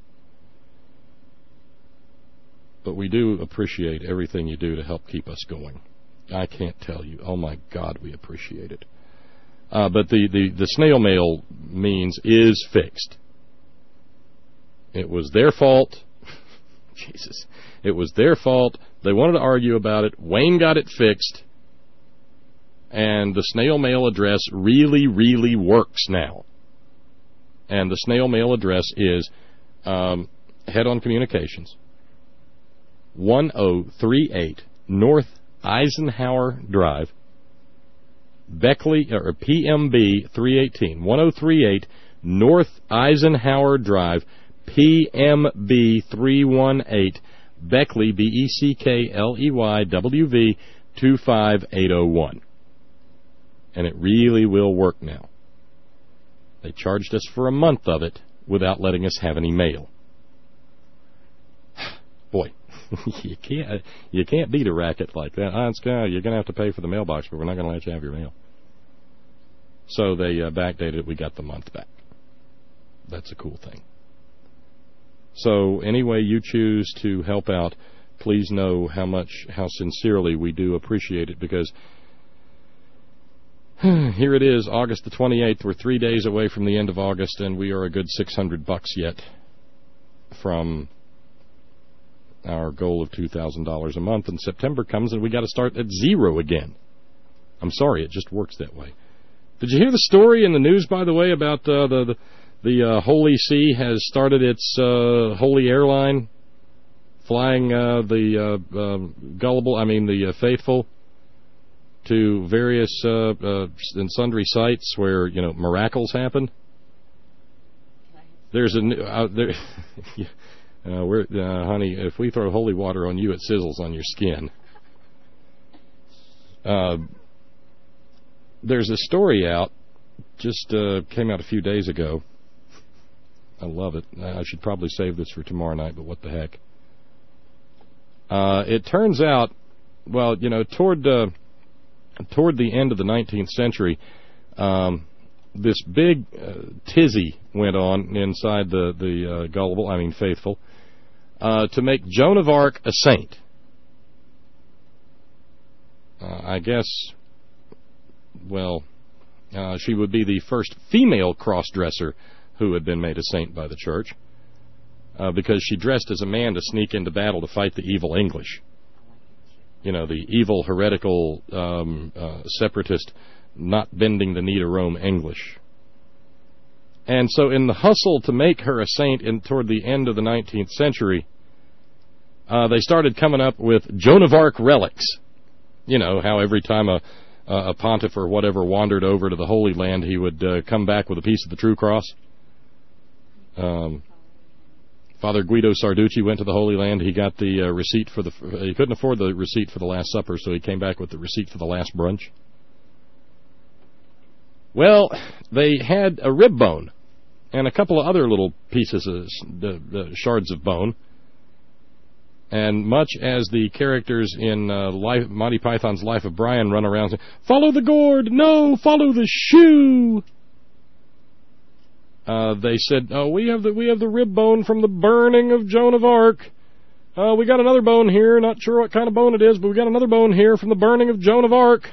But we do appreciate everything you do to help keep us going. I can't tell you. Oh, my God, we appreciate it. Uh, but the, the, the snail mail means is fixed. It was their fault. Jesus. It was their fault. They wanted to argue about it. Wayne got it fixed. And the snail mail address really, really works now. And the snail mail address is um, Head On Communications, one oh three eight North Eisenhower Drive, Beckley, or P M B three eighteen, one oh three eight North Eisenhower Drive, P M B three one eight, Beckley, B E C K L E Y, W V two five eight oh one. And it really will work now. They charged us for a month of it without letting us have any mail. Boy, you can't you can't beat a racket like that. Oh, it's gonna, you're going to have to pay for the mailbox, but we're not going to let you have your mail. So they uh, backdated it. We got the month back. That's a cool thing. So any way you choose to help out, please know how much, how sincerely we do appreciate it, because here it is, August the twenty-eighth. We're three days away from the end of August, and we are a good six hundred bucks yet from our goal of two thousand dollars a month. And September comes, and we got to start at zero again. I'm sorry, it just works that way. Did you hear the story in the news, by the way, about uh, the... the The uh, Holy See has started its uh, Holy Airline, flying uh, the uh, uh, gullible, I mean the uh, faithful, to various uh, uh, and sundry sites where, you know, miracles happen. There's a new, uh, there, uh, we're, uh, honey, if we throw holy water on you, it sizzles on your skin. Uh, there's a story out just uh, came out a few days ago. I love it. I should probably save this for tomorrow night, but what the heck. Uh, it turns out, well, you know, toward uh, toward the end of the nineteenth century, um, this big uh, tizzy went on inside the, the uh, gullible, I mean faithful, uh, to make Joan of Arc a saint. Uh, I guess, well, uh, she would be the first female cross-dresser who had been made a saint by the church, uh, because she dressed as a man to sneak into battle to fight the evil English. You know, the evil, heretical, um, uh, separatist, not bending the knee to Rome English. And so in the hustle to make her a saint in toward the end of the nineteenth century, uh, they started coming up with Joan of Arc relics. You know, how every time a, a pontiff or whatever wandered over to the Holy Land, he would uh, come back with a piece of the true cross. Um, Father Guido Sarducci went to the Holy Land. He got the uh, receipt for the... He couldn't afford the receipt for the Last Supper, so he came back with the receipt for the Last Brunch. Well, they had a rib bone and a couple of other little pieces of the, the shards of bone. And much as the characters in uh, Life, Monty Python's Life of Brian run around saying, "Follow the gourd! No, follow the shoe!" Uh, they said, "Oh, we have the we have the rib bone from the burning of Joan of Arc. Uh, we got another bone here. Not sure what kind of bone it is, but we got another bone here from the burning of Joan of Arc."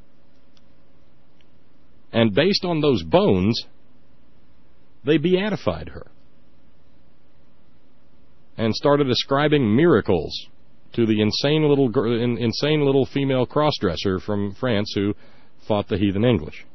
And based on those bones, they beatified her and started ascribing miracles to the insane little insane little female crossdresser from France who fought the heathen English.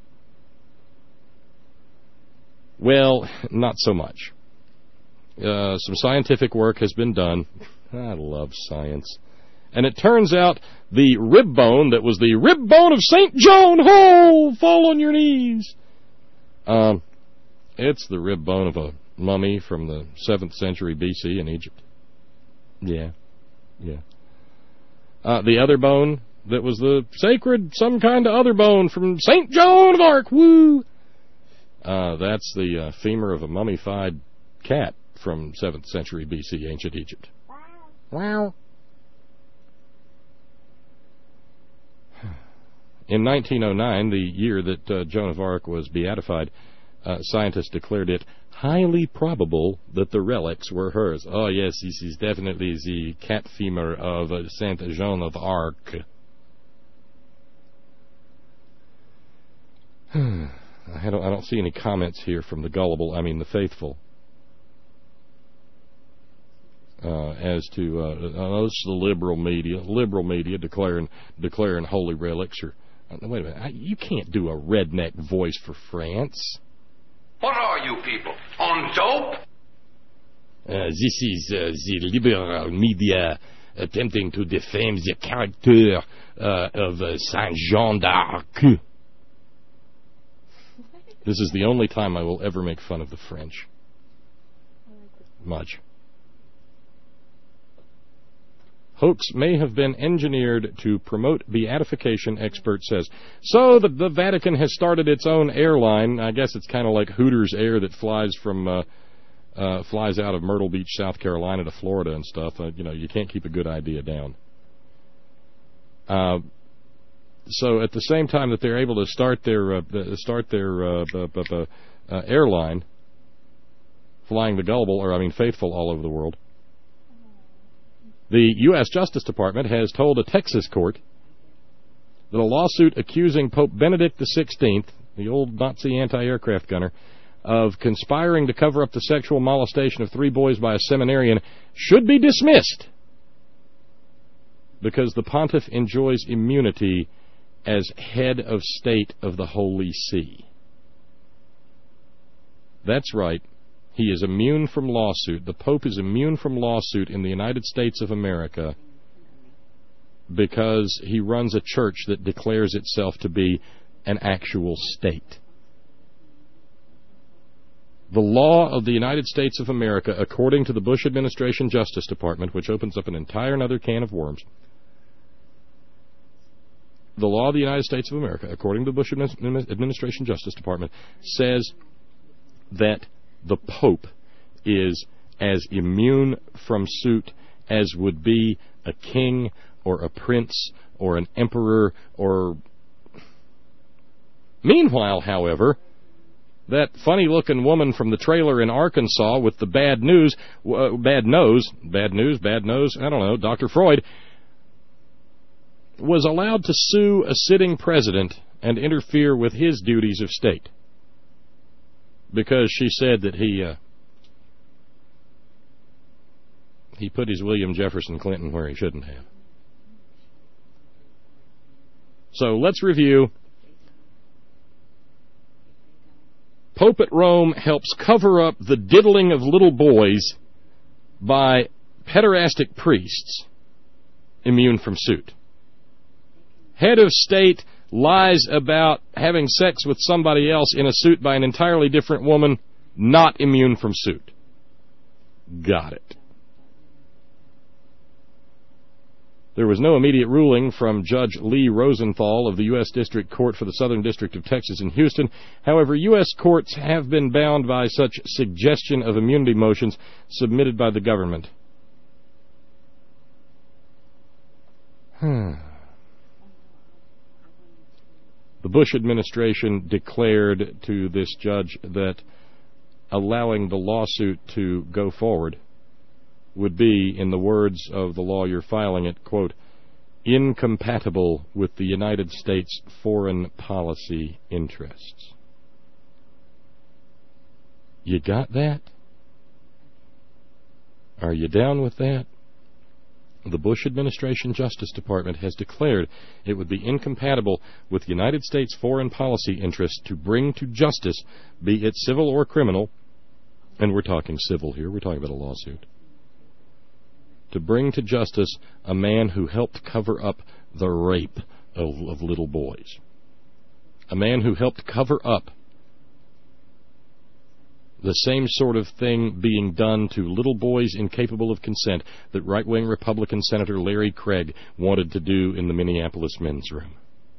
Well, not so much. Uh, some scientific work has been done. I love science. And it turns out the rib bone that was the rib bone of Saint Joan, ho, fall on your knees. Um, it's the rib bone of a mummy from the seventh century B C in Egypt. Yeah, yeah. Uh, the other bone that was the sacred, some kind of other bone from Saint Joan of Arc, woo. Uh, that's the uh, femur of a mummified cat from seventh century B C, ancient Egypt. Wow. In nineteen oh nine, the year that uh, Joan of Arc was beatified, uh, scientists declared it highly probable that the relics were hers. Oh, yes, this is definitely the cat femur of uh, Saint Joan of Arc. I don't, I don't see any comments here from the gullible, I mean the faithful, uh, as to, uh, uh, this is the liberal media, liberal media declaring declaring holy relics. Or, uh, wait a minute, I, you can't do a redneck voice for France. What are you people, on dope? Uh, this is uh, the liberal media attempting to defame the character uh, of uh, Saint Jean d'Arc. This is the only time I will ever make fun of the French. Much. Hoax may have been engineered to promote beatification, expert says. So the, the Vatican has started its own airline. I guess it's kind of like Hooters Air that flies from uh, uh, flies out of Myrtle Beach, South Carolina to Florida and stuff. Uh, you know, you can't keep a good idea down. Uh, so at the same time that they're able to start their uh, start their uh, b- b- b- uh, airline, flying the gullible, or I mean faithful, all over the world, the U S Justice Department has told a Texas court that a lawsuit accusing Pope Benedict the sixteenth, the old Nazi anti-aircraft gunner, of conspiring to cover up the sexual molestation of three boys by a seminarian should be dismissed because the pontiff enjoys immunity as head of state of the Holy See. That's right. He is immune from lawsuit. The Pope is immune from lawsuit in the United States of America because he runs a church that declares itself to be an actual state. The law of the United States of America, according to the Bush administration Justice Department, which opens up an entire another can of worms, the law of the United States of America, according to the Bush administration Justice Department, says that the Pope is as immune from suit as would be a king or a prince or an emperor or... Meanwhile, however, that funny-looking woman from the trailer in Arkansas with the bad news, uh, bad nose, bad news, bad nose, I don't know, Doctor Freud, was allowed to sue a sitting president and interfere with his duties of state because she said that he uh, he put his William Jefferson Clinton where he shouldn't have. So let's review. Pope at Rome helps cover up the diddling of little boys by pederastic priests immune from suit. Head of state lies about having sex with somebody else in a suit by an entirely different woman, not immune from suit. Got it. There was no immediate ruling from Judge Lee Rosenthal of the U S District Court for the Southern District of Texas in Houston. However, U S courts have been bound by such suggestion of immunity motions submitted by the government. Hmm. The Bush administration declared to this judge that allowing the lawsuit to go forward would be, in the words of the lawyer filing it, quote, incompatible with the United States foreign policy interests. You got that? Are you down with that? The Bush administration Justice Department has declared it would be incompatible with United States foreign policy interests to bring to justice, be it civil or criminal, and we're talking civil here, we're talking about a lawsuit, to bring to justice a man who helped cover up the rape of, of little boys. A man who helped cover up the same sort of thing being done to little boys incapable of consent that right-wing Republican Senator Larry Craig wanted to do in the Minneapolis men's room.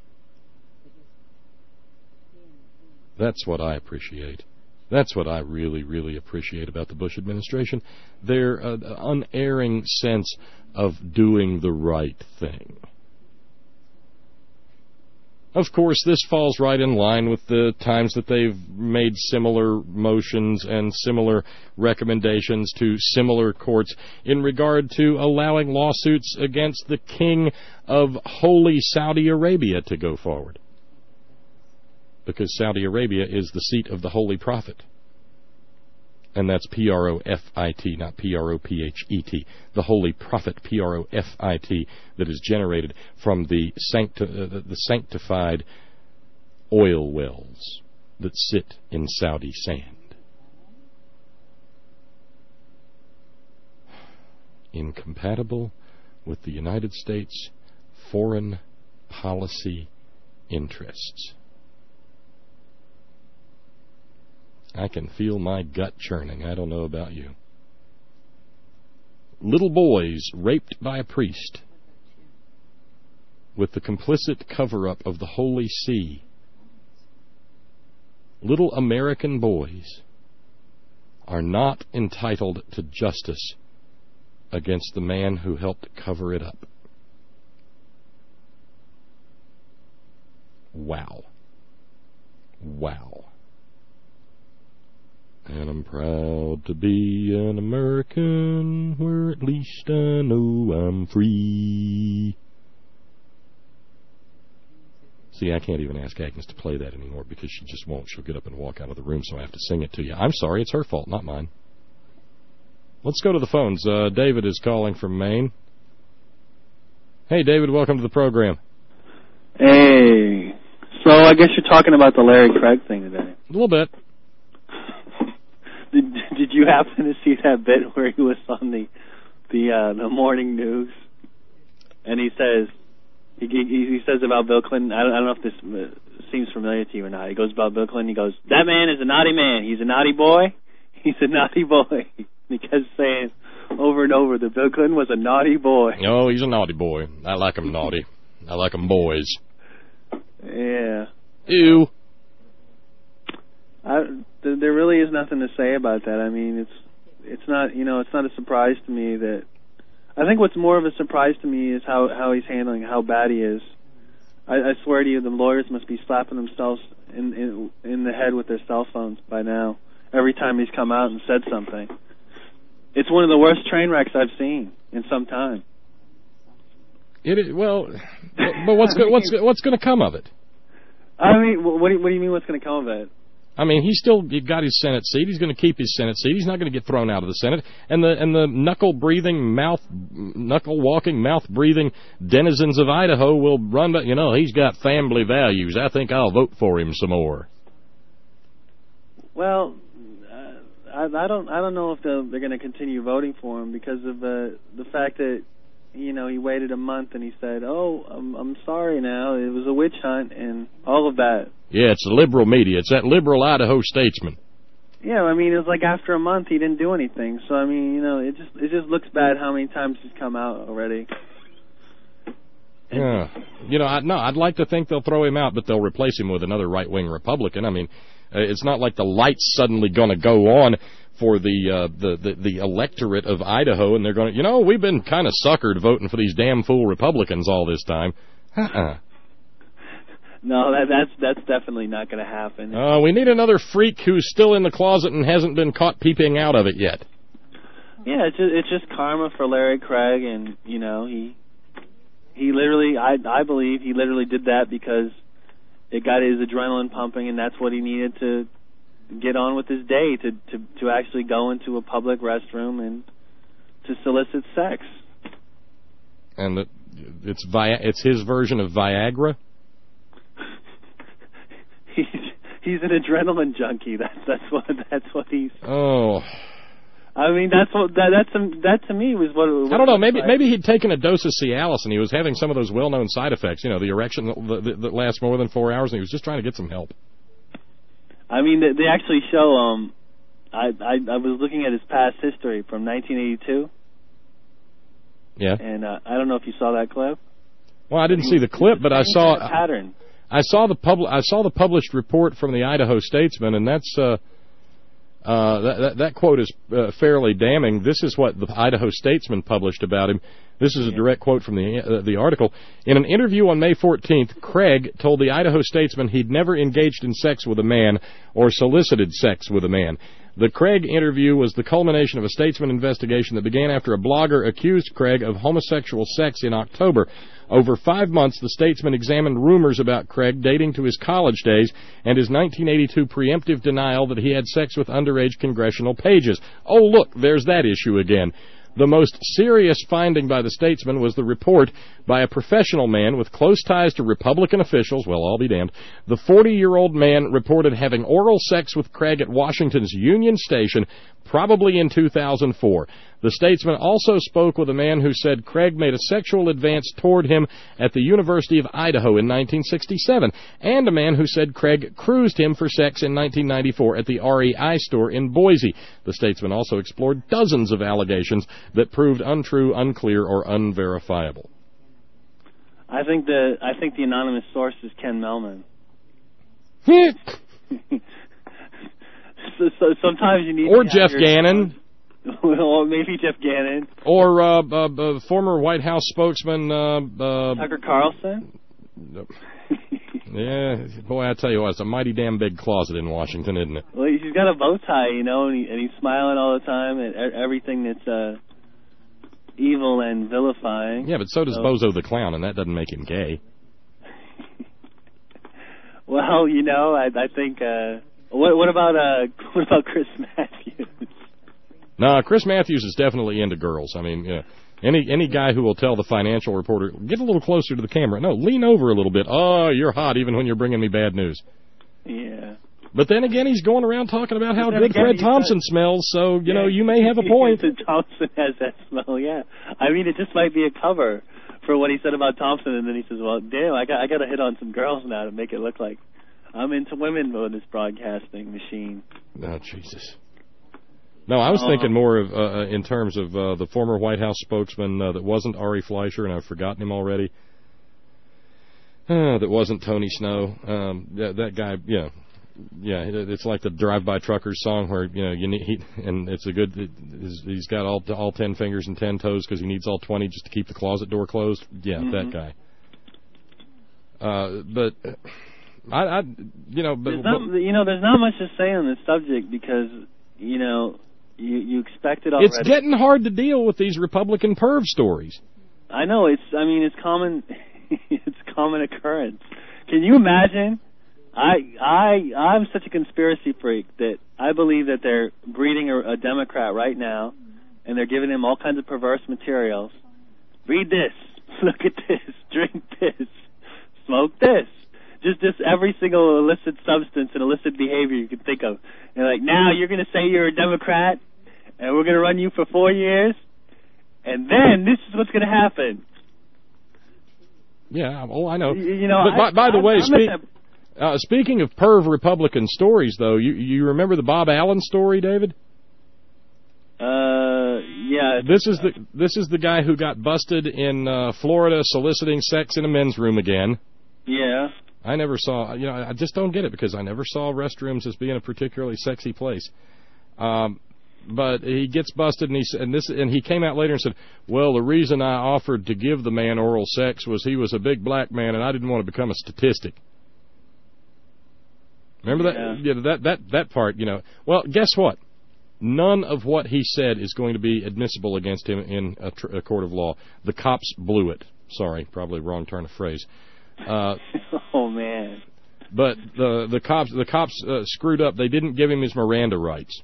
That's what I appreciate. That's what I really, really appreciate about the Bush administration. Their uh, unerring sense of doing the right thing. Of course, this falls right in line with the times that they've made similar motions and similar recommendations to similar courts in regard to allowing lawsuits against the king of holy Saudi Arabia to go forward. Because Saudi Arabia is the seat of the Holy Prophet. And that's P R O F I T, not P R O P H E T. The Holy Prophet, P R O F I T, that is generated from the, sancti- uh, the sanctified oil wells that sit in Saudi sand. Incompatible with the United States foreign policy interests. I can feel my gut churning. I don't know about you. Little boys raped by a priest with the complicit cover-up of the Holy See. Little American boys are not entitled to justice against the man who helped cover it up. Wow. Wow. And I'm proud to be an American, where at least I know I'm free. See, I can't even ask Agnes to play that anymore because she just won't. She'll get up and walk out of the room, so I have to sing it to you. I'm sorry, it's her fault, not mine. Let's go to the phones. Uh, David is calling from Maine. Hey, David, welcome to the program. Hey. So I guess you're talking about the Larry Craig thing today. A little bit. Did, did you happen to see that bit where he was on the the uh, the morning news, and he says he he, he says about Bill Clinton? I don't, I don't know if this uh, seems familiar to you or not. He goes about Bill Clinton. He goes, "That man is a naughty man. He's a naughty boy. He's a naughty boy." He kept saying over and over that Bill Clinton was a naughty boy. Oh, he's a naughty boy. I like him naughty. I like him boys. Yeah. Ew. I, th- there really is nothing to say about that. I mean, it's it's not you know it's not a surprise to me that. I think what's more of a surprise to me is how how he's handling how bad he is. I, I swear to you, the lawyers must be slapping themselves in, in in the head with their cell phones by now. Every time he's come out and said something, it's one of the worst train wrecks I've seen in some time. It is, well, but what's go, what's what's going to come of it? I mean, what do you, what do you mean? What's going to come of it? I mean, he's still got his Senate seat. He's going to keep his Senate seat. He's not going to get thrown out of the Senate. And the and the knuckle breathing, mouth knuckle walking, mouth breathing denizens of Idaho will run. But you know, he's got family values. I think I'll vote for him some more. Well, uh, I, I don't I don't know if they're, they're going to continue voting for him because of uh, the fact that you know he waited a month and he said, "Oh, I'm I'm sorry now. It was a witch hunt," and all of that. Yeah, it's the liberal media. It's that liberal Idaho statesman. Yeah, I mean, it was like after a month he didn't do anything. So I mean, you know, it just it just looks bad how many times he's come out already. Yeah, you know, I, no, I'd like to think they'll throw him out, but they'll replace him with another right-wing Republican. I mean, uh, it's not like the light's suddenly going to go on for the, uh, the the the electorate of Idaho, and they're going to, you know, we've been kind of suckered voting for these damn fool Republicans all this time. Uh-uh. No, that, that's that's definitely not going to happen. Uh, we need another freak who's still in the closet and hasn't been caught peeping out of it yet. Yeah, it's just, it's just karma for Larry Craig, and you know he he literally, I I believe he literally did that because it got his adrenaline pumping, and that's what he needed to get on with his day to to to actually go into a public restroom and to solicit sex. And it, it's Vi- it's his version of Viagra. He's he's an adrenaline junkie. That's that's what that's what he's. Oh. I mean, that's what that that's that to me was what. what I don't know. Maybe like. maybe he'd taken a dose of Cialis and he was having some of those well-known side effects. You know, the erection that, that, that lasts more than four hours, and he was just trying to get some help. I mean, they, they actually show. Um, I, I I was looking at his past history from nineteen eighty-two. Yeah. And uh, I don't know if you saw that clip. Well, I didn't see the clip, but I saw kind of pattern. I saw the pub- I saw the published report from the Idaho Statesman, and that's uh, uh, that, that that quote is uh, fairly damning. This is what the Idaho Statesman published about him. This is a direct quote from the uh, the article. In an interview on May fourteenth, Craig told the Idaho Statesman he'd never engaged in sex with a man or solicited sex with a man. The Craig interview was the culmination of a Statesman investigation that began after a blogger accused Craig of homosexual sex in October. Over five months, the Statesman examined rumors about Craig dating to his college days and his nineteen eighty-two preemptive denial that he had sex with underage congressional pages. Oh, look, there's that issue again. The most serious finding by the Statesman was the report by a professional man with close ties to Republican officials. Well, I'll be damned. The forty-year-old man reported having oral sex with Craig at Washington's Union Station, probably in two thousand four. The Statesman also spoke with a man who said Craig made a sexual advance toward him at the University of Idaho in nineteen sixty-seven, and a man who said Craig cruised him for sex in nineteen ninety-four at the R E I store in Boise. The Statesman also explored dozens of allegations that proved untrue, unclear, or unverifiable. I think the I think the anonymous source is Ken Melman. so, so sometimes you need or to Jeff your, Gannon. Or maybe Jeff Gannon. Or uh, uh, uh, former White House spokesman uh, uh, Tucker Carlson. Yeah, boy, I tell you what, it's a mighty damn big closet in Washington, isn't it? Well, he's got a bow tie, you know, and, he, and he's smiling all the time at everything that's uh, evil and vilifying. Yeah, but so does so. Bozo the Clown, and that doesn't make him gay. Well, you know, I, I think. Uh, what, what about uh, what about Chris Matthews? No, Chris Matthews is definitely into girls. I mean, yeah. Any any guy who will tell the financial reporter, get a little closer to the camera. No, lean over a little bit. Oh, you're hot even when you're bringing me bad news. Yeah. But then again, he's going around talking about how good again, Fred Thompson got, smells, so, you yeah, know, you may have a point. Thompson has that smell, yeah. I mean, it just might be a cover for what he said about Thompson, and then he says, well, damn, I got I got to hit on some girls now to make it look like I'm into women with this broadcasting machine. Oh, Jesus. No, I was thinking more of uh, in terms of uh, the former White House spokesman uh, that wasn't Ari Fleischer, and I've forgotten him already. uh, that wasn't Tony Snow. Um, that, that guy, yeah. Yeah, it's like the Drive-By Truckers song where, you know, you need, he, and it's a good, he's got all all ten fingers and ten toes because he needs all twenty just to keep the closet door closed. Yeah, Mm-hmm. that guy. Uh, but, I, I, you know, but, There's not, you know, there's not much to say on this subject because, you know, you, you expect it already. it's getting hard to deal with these Republican perv stories. I know, it's, I mean, it's common, it's common occurrence. Can you imagine? I I I'm such a conspiracy freak that I believe that they're breeding a, a Democrat right now, and they're giving him all kinds of perverse materials. Read this, look at this, drink this, smoke this. Just just every single illicit substance and illicit behavior you can think of. And like, now you're going to say you're a Democrat, and we're going to run you for four years, and then this is what's going to happen. Yeah, oh, I know. You, you know, but by, I, by the I, way, I'm speak, at that- Uh, speaking of perv Republican stories, though, you you remember the Bob Allen story, David? Uh, yeah. This is the this is the guy who got busted in uh, Florida soliciting sex in a men's room again. Yeah. I never saw, you know, I just don't get it because I never saw restrooms as being a particularly sexy place. Um, but he gets busted, and he and this and he came out later and said, "Well, the reason I offered to give the man oral sex was he was a big black man, and I didn't want to become a statistic." Remember that? Yeah. Yeah, that that that part, you know. Well, guess what? None of what he said is going to be admissible against him in a, tr- a court of law. The cops blew it. Sorry, probably wrong turn of phrase. Uh, oh man. But the the cops the cops uh, screwed up. They didn't give him his Miranda rights.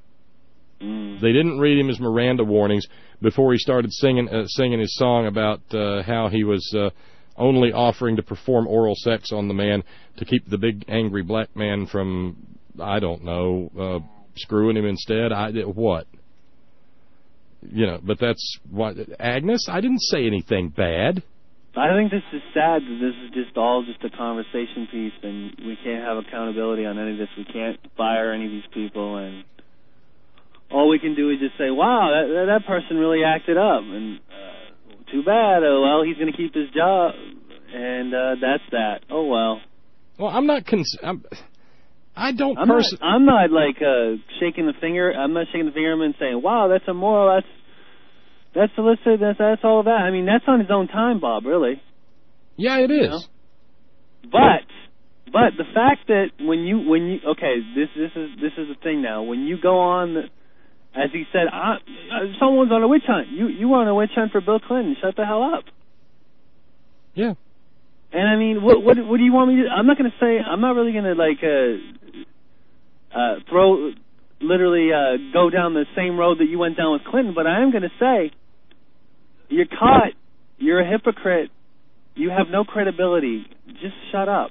Mm. They didn't read him his Miranda warnings before he started singing uh, singing his song about uh, how he was uh, only offering to perform oral sex on the man to keep the big angry black man from, I don't know, uh, screwing him instead. I what? You know, but that's what Agnes. I didn't say anything bad. I think this is sad that this is just all just a conversation piece, and we can't have accountability on any of this. We can't fire any of these people, and all we can do is just say, "Wow, that that person really acted up," and uh, too bad. Oh well, he's going to keep his job, and uh, that's that. Oh well. Well, I'm not. Cons- I'm, I don't. I'm Pers- not. I'm not like uh, shaking the finger. I'm not shaking the finger at him and saying, "Wow, that's immoral. That's that's illicit. That's that's all of that." I mean, that's on his own time, Bob. Really. Yeah, it is. You know? But but the fact that when you when you okay, this this is this is the thing now. When you go on, as he said, I, someone's on a witch hunt. You you were on a witch hunt for Bill Clinton. Shut the hell up. Yeah. And I mean, what what what do you want me to? I'm not going to say. I'm not really going to like uh, uh, throw literally uh, go down the same road that you went down with Clinton. But I am going to say, you're caught. You're a hypocrite. You have no credibility. Just shut up.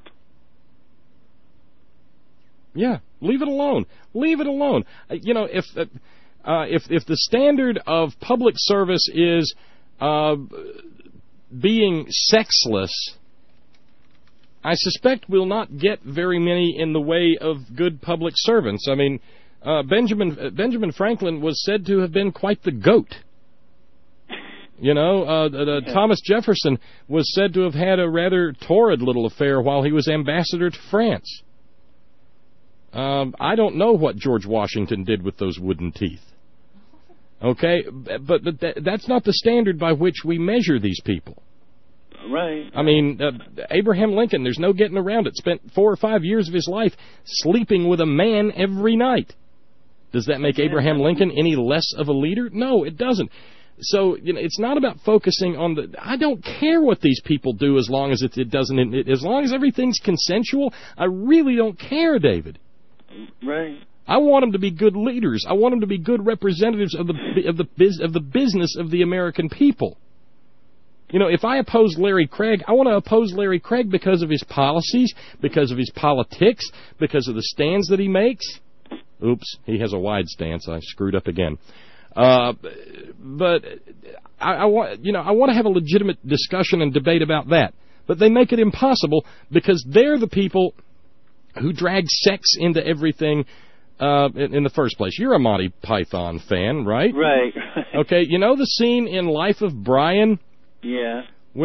Yeah, leave it alone. Leave it alone. Uh, you know, if uh, uh, if if the standard of public service is uh, being sexless, I suspect we'll not get very many in the way of good public servants. I mean, uh, Benjamin uh, Benjamin Franklin was said to have been quite the goat. You know, uh, uh, Thomas Jefferson was said to have had a rather torrid little affair while he was ambassador to France. Um, I don't know what George Washington did with those wooden teeth. Okay, but, but that, that's not the standard by which we measure these people. Right. I mean, uh, Abraham Lincoln, there's no getting around it, spent four or five years of his life sleeping with a man every night. Does that make Abraham Lincoln any less of a leader? No, it doesn't. So, you know, it's not about focusing on the... I don't care what these people do as long as it, it doesn't... It, as long as everything's consensual, I really don't care, David. Right. I want them to be good leaders. I want them to be good representatives of the of the biz, of the business of the American people. You know, if I oppose Larry Craig, I want to oppose Larry Craig because of his policies, because of his politics, because of the stands that he makes. Oops, he has a wide stance. I screwed up again. Uh, but I, I want, you know, I want to have a legitimate discussion and debate about that. But they make it impossible because they're the people who drag sex into everything uh, in, in the first place. You're a Monty Python fan, right? Right. Okay, you know the scene in Life of Brian? Yeah. Where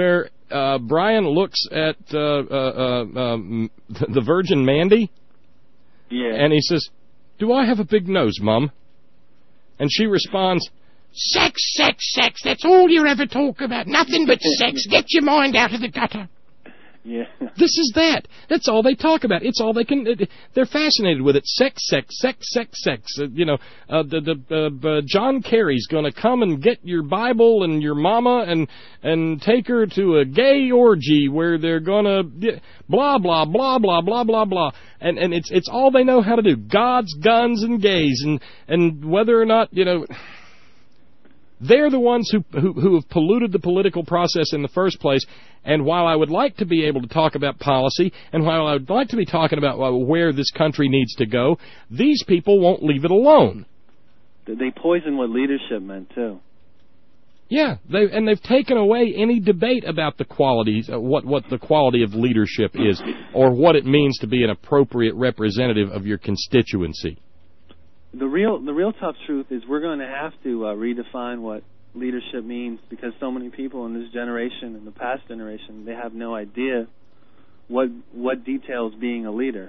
uh, Brian looks at uh, uh, uh, um, the Virgin Mandy, Yeah. and he says, "Do I have a big nose, Mum?" And she responds, Sex, sex, sex. That's all you ever talk about. Nothing but sex. Get your mind out of the gutter. Yeah. "This is that. That's all they talk about. It's all they can. It, they're fascinated with it. Sex, sex, sex, sex, sex. Uh, you know, uh, the the uh, uh, John Kerry's going to come and get your Bible and your mama and and take her to a gay orgy where they're going to blah blah blah blah blah blah blah. And and it's it's all they know how to do. Gods, guns, and gays, and and whether or not you know." They're the ones who, who who have polluted the political process in the first place. And while I would like to be able to talk about policy, and while I would like to be talking about where this country needs to go, these people won't leave it alone. They poison what leadership meant, too. Yeah, they and they've taken away any debate about the qualities, uh, what what the quality of leadership is, or what it means to be an appropriate representative of your constituency. The real, the real tough truth is we're going to have to uh, redefine what leadership means, because so many people in this generation and the past generation, they have no idea what what details being a leader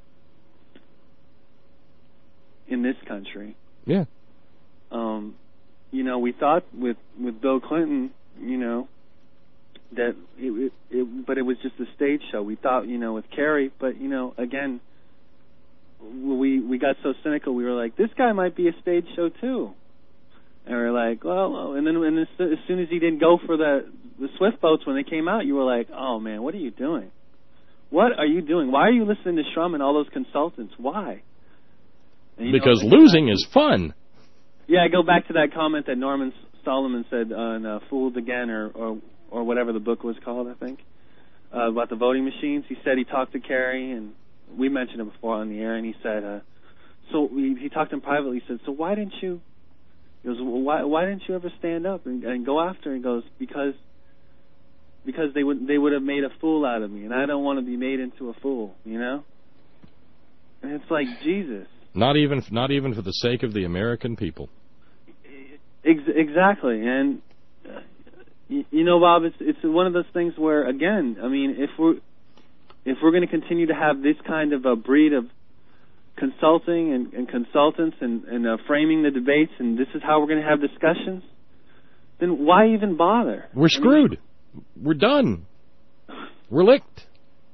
in this country. Yeah. Um, you know, we thought with with Bill Clinton, you know, that it, it, it but it was just a stage show. We thought, you know, with Kerry, but you know, again. We we got so cynical. We were like, this guy might be a stage show too, and we we're like, well, and then and as, as soon as he didn't go for the the Swift boats when they came out, you were like, oh man, what are you doing? What are you doing? Why are you listening to Shrum and all those consultants? Why? And, because know, losing is fun. Yeah, I go back to that comment that Norman Solomon said on uh, "Fooled Again" or, or or whatever the book was called, I think, uh, about the voting machines. He said he talked to Kerry and. We mentioned it before on the air, and he said, uh, so we, he talked to him privately. He said, so why didn't you, he goes, well, why, why didn't you ever stand up and, and go after him? He goes, because, because they would, they would have made a fool out of me, and I don't want to be made into a fool, you know? And it's like, Jesus. Not even, not even for the sake of the American people. Ex- exactly, and, uh, you, you know, Bob, it's, it's one of those things where, again, I mean, if we're, If we're going to continue to have this kind of a breed of consulting and, and consultants and, and uh, framing the debates, and this is how we're going to have discussions, then why even bother? We're screwed. I mean, we're done. We're licked.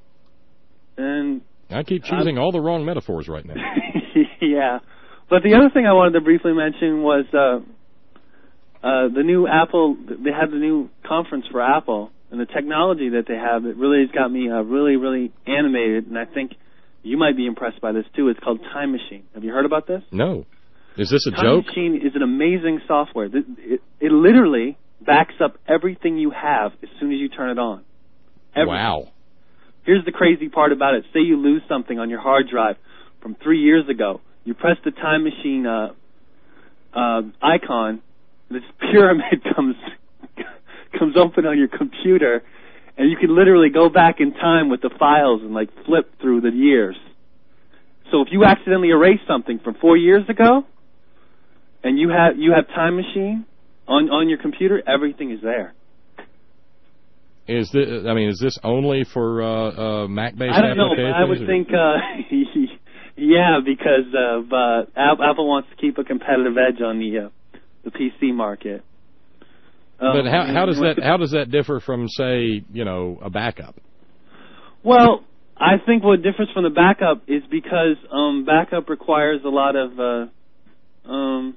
And I keep choosing I'm, all the wrong metaphors right now. Yeah. But the other thing I wanted to briefly mention was uh, uh, the new Apple, they had the new conference for Apple. And the technology that they have, it really has got me uh, really, really animated, and I think you might be impressed by this, too. It's called Time Machine. Have you heard about this? No. Is this a Time joke? Time Machine is an amazing software. It, it, it literally backs up everything you have as soon as you turn it on. Everything. Wow. Here's the crazy part about it. Say you lose something on your hard drive from three years ago. You press the Time Machine uh, uh, icon, this pyramid comes... comes open on your computer, and you can literally go back in time with the files and like flip through the years. So if you accidentally erase something from four years ago, and you have you have Time Machine on on your computer, everything is there. Is this? I mean, is this only for uh, uh, Mac-based I don't know, applications? but I would think, uh, yeah, because of, uh, Apple wants to keep a competitive edge on the uh, the P C market. But how, Um, how does that how does that differ from, say, you know, a backup? Well, I think what differs from the backup is because um, backup requires a lot of uh, um,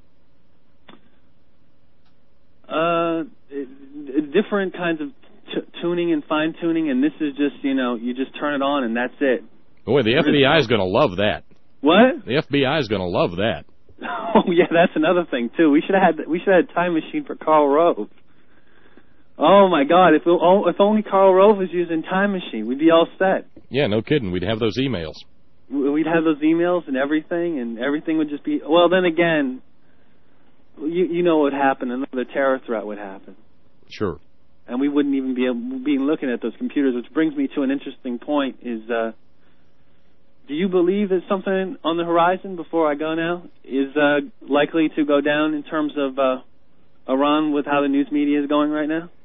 uh, different kinds of t- tuning and fine tuning, and this is just, you know, you just turn it on and that's it. Boy, the F B I is going to love that. What? The F B I is going to love that. Oh yeah, that's another thing too. We should have had we should have had a Time Machine for Karl Rove. Oh my God! If we, oh, if only Karl Rove was using Time Machine, we'd be all set. Yeah, no kidding. We'd have those emails. We'd have those emails and everything, and everything would just be. Well, then again, you you know what would happen? Another terror threat would happen. Sure. And we wouldn't even be able, be looking at those computers, which brings me to an interesting point: is uh, do you believe that something on the horizon? Before I go now, is uh, likely to go down in terms of uh, Iran with how the news media is going right now?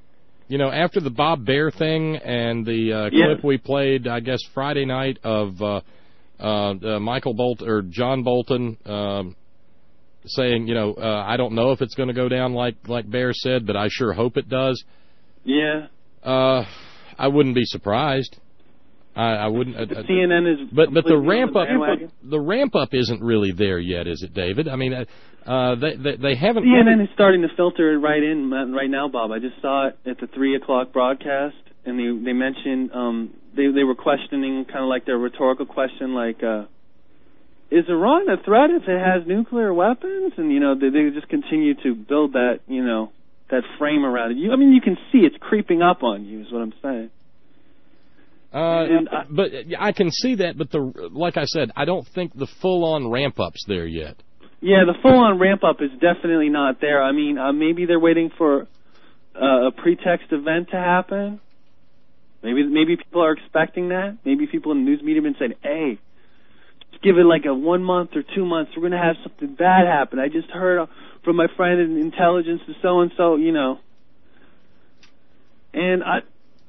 You know, after the Bob Baer thing and the uh, Yeah. clip we played, I guess Friday night of uh, uh, uh, Michael Bolt or John Bolton um, saying, you know, uh, I don't know if it's going to go down like like Baer said, but I sure hope it does. Yeah. Uh, I wouldn't be surprised. I, I wouldn't. Uh, C N N is but but the completely ramp on the up bandwagon. the ramp up isn't really there yet, is it, David? I mean, uh, uh, they, they they haven't. C N N is starting to filter it right in uh, right now, Bob. I just saw it at the three o'clock broadcast, and they they mentioned um, they they were questioning kind of like their rhetorical question, like, uh, is Iran a threat if it has nuclear weapons? And you know they, they just continue to build that you know that frame around it. You, I mean, you can see it's creeping up on you, is what I'm saying. Uh, but I can see that, but the like I said, I don't think the full-on ramp-up's there yet. Yeah, the full-on ramp-up is definitely not there. I mean, uh, maybe they're waiting for uh, a pretext event to happen. Maybe maybe people are expecting that. Maybe people in the news media have been saying, hey, just give it like a one month or two months. We're going to have something bad happen. I just heard from my friend in intelligence and so-and-so, you know. And I...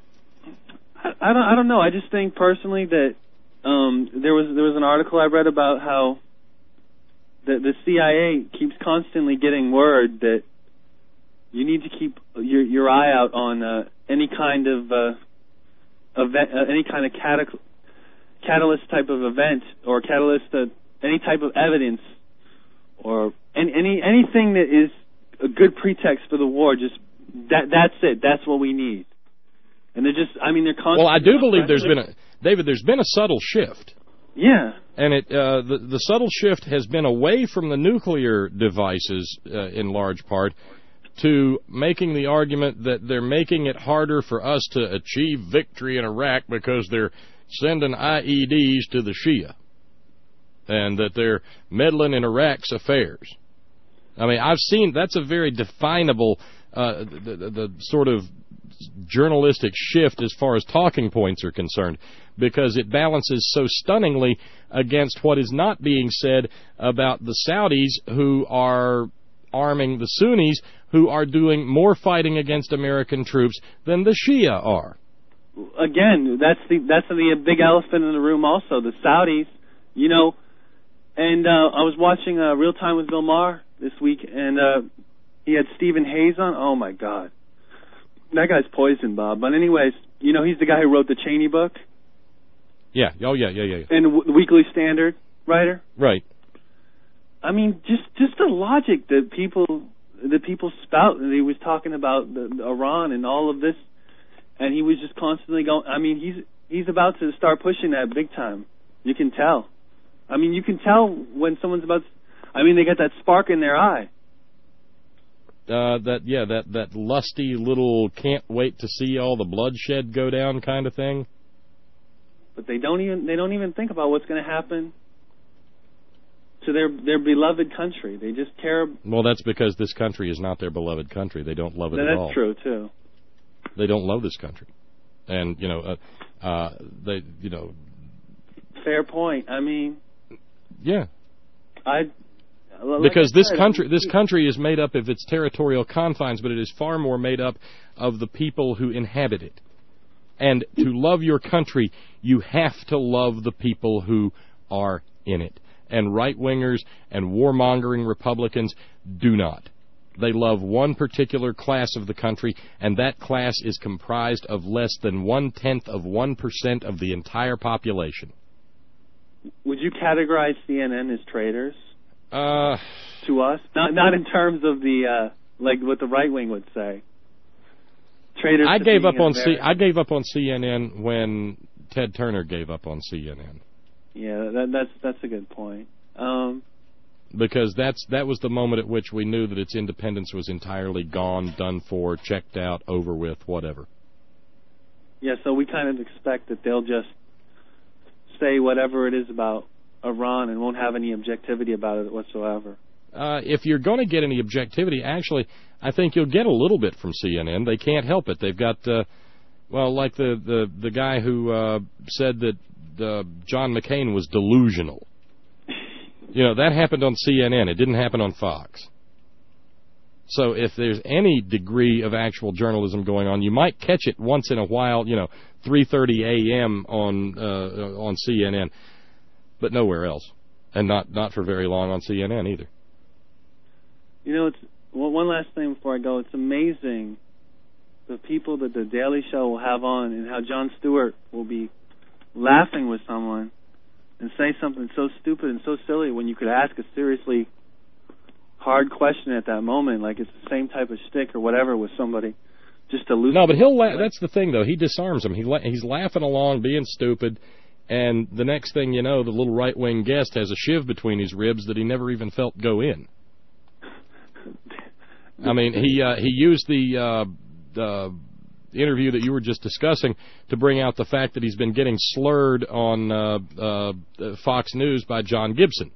I don't. I don't know. I just think personally that um, there was there was an article I read about how the the C I A keeps constantly getting word that you need to keep your your eye out on uh, any kind of uh, event, uh, any kind of catac- catalyst type of event or catalyst, uh, any type of evidence or any, any anything that is a good pretext for the war. Just that that's it. That's what we need. And they're just, I mean, they're constantly... Well, I do believe there's been a, David, there's been a subtle shift. Yeah. And it uh, the, the subtle shift has been away from the nuclear devices, uh, in large part, to making the argument that they're making it harder for us to achieve victory in Iraq because they're sending I E Ds to the Shia. And that they're meddling in Iraq's affairs. I mean, I've seen, that's a very definable, uh, the, the, the sort of journalistic shift as far as talking points are concerned, because it balances so stunningly against what is not being said about the Saudis who are arming the Sunnis, who are doing more fighting against American troops than the Shia are. Again, that's the that's the big elephant in the room also, the Saudis, you know, and uh, I was watching uh, Real Time with Bill Maher this week, and uh, he had Stephen Hayes on. Oh, my God. That guy's poison, Bob. But anyways, you know, he's the guy who wrote the Cheney book. Yeah. Oh, yeah, yeah, yeah. yeah. And the w- Weekly Standard writer. Right. I mean, just just the logic that people that people spout. And he was talking about the, the Iran and all of this, and he was just constantly going. I mean, he's he's about to start pushing that big time. You can tell. I mean, you can tell when someone's about. To, I mean, they got that spark in their eye. Uh, that yeah, that that lusty little can't wait to see all the bloodshed go down kind of thing. But they don't even they don't even think about what's going to happen to their their beloved country. They just care. Well, that's because this country is not their beloved country. They don't love it That's at all. That's true too. They don't love this country, and you know, uh, uh, they you know. Fair point. I mean. Yeah. I. Like because this said, country, this country is made up of its territorial confines, but it is far more made up of the people who inhabit it. And to love your country, you have to love the people who are in it. And right-wingers and warmongering Republicans do not. They love one particular class of the country, and that class is comprised of less than one-tenth of one percent of the entire population. Would you categorize C N N as traitors? Uh, to us, not not in terms of the uh, like what the right wing would say. Traitors. I to gave being up on American. C. I gave up on C N N when Ted Turner gave up on C N N. Yeah, that, that's that's a good point. Um, because that's that was the moment at which we knew that its independence was entirely gone, done for, checked out, over with, whatever. Yeah, so we kind of expect that they'll just say whatever it is about Iran and won't have any objectivity about it whatsoever. Uh, if you're going to get any objectivity, actually, I think you'll get a little bit from C N N. They can't help it. They've got, uh, well, like the, the, the guy who uh, said that uh, John McCain was delusional. You know, that happened on C N N. It didn't happen on Fox. So if there's any degree of actual journalism going on, you might catch it once in a while, you know, three thirty a.m. on uh, on C N N, but nowhere else, and not not for very long on C N N either. You know, it's well, one last thing before I go. It's amazing the people that the Daily Show will have on, and how Jon Stewart will be laughing with someone and say something so stupid and so silly when you could ask a seriously hard question at that moment, like it's the same type of shtick or whatever with somebody, just to lose. No, but he'll. La- that's the thing, though. He disarms him. He la- he's laughing along, being stupid, and the next thing you know, the little right-wing guest has a shiv between his ribs that he never even felt go in. I mean, he uh, he used the uh, uh, interview that you were just discussing to bring out the fact that he's been getting slurred on uh, uh, Fox News by John Gibson.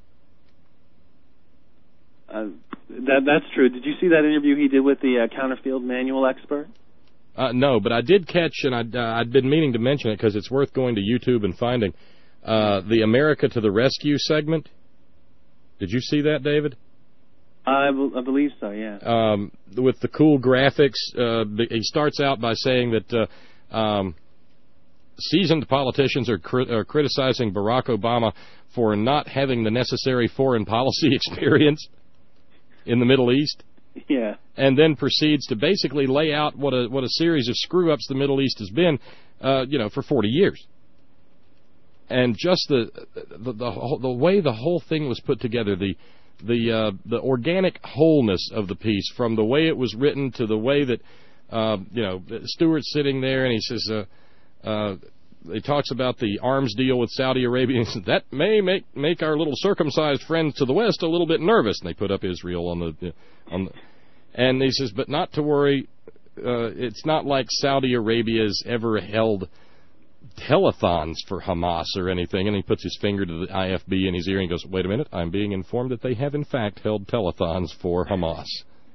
Uh, that that's true. Did you see that interview he did with the uh, Counterfield manual expert? Uh, no, but I did catch, and I'd, uh, I'd been meaning to mention it because it's worth going to YouTube and finding uh, the America to the Rescue segment. Did you see that, David? I, be- I believe so, yeah. Um, with the cool graphics, uh, he starts out by saying that uh, um, seasoned politicians are, cri- are criticizing Barack Obama for not having the necessary foreign policy experience in the Middle East. Yeah. And then proceeds to basically lay out what a what a series of screw-ups the Middle East has been, uh, you know, for forty years. And just the the the, whole, the way the whole thing was put together, the the uh, the organic wholeness of the piece, from the way it was written to the way that uh, you know Stewart's sitting there and he says. Uh, uh, He talks about the arms deal with Saudi Arabia. And he says, that may make make our little circumcised friends to the west a little bit nervous. And they put up Israel on the on the, and he says, but not to worry. Uh, it's not like Saudi Arabia's ever held telethons for Hamas or anything. And he puts his finger to the I F B in his ear and goes, wait a minute, I'm being informed that they have in fact held telethons for Hamas.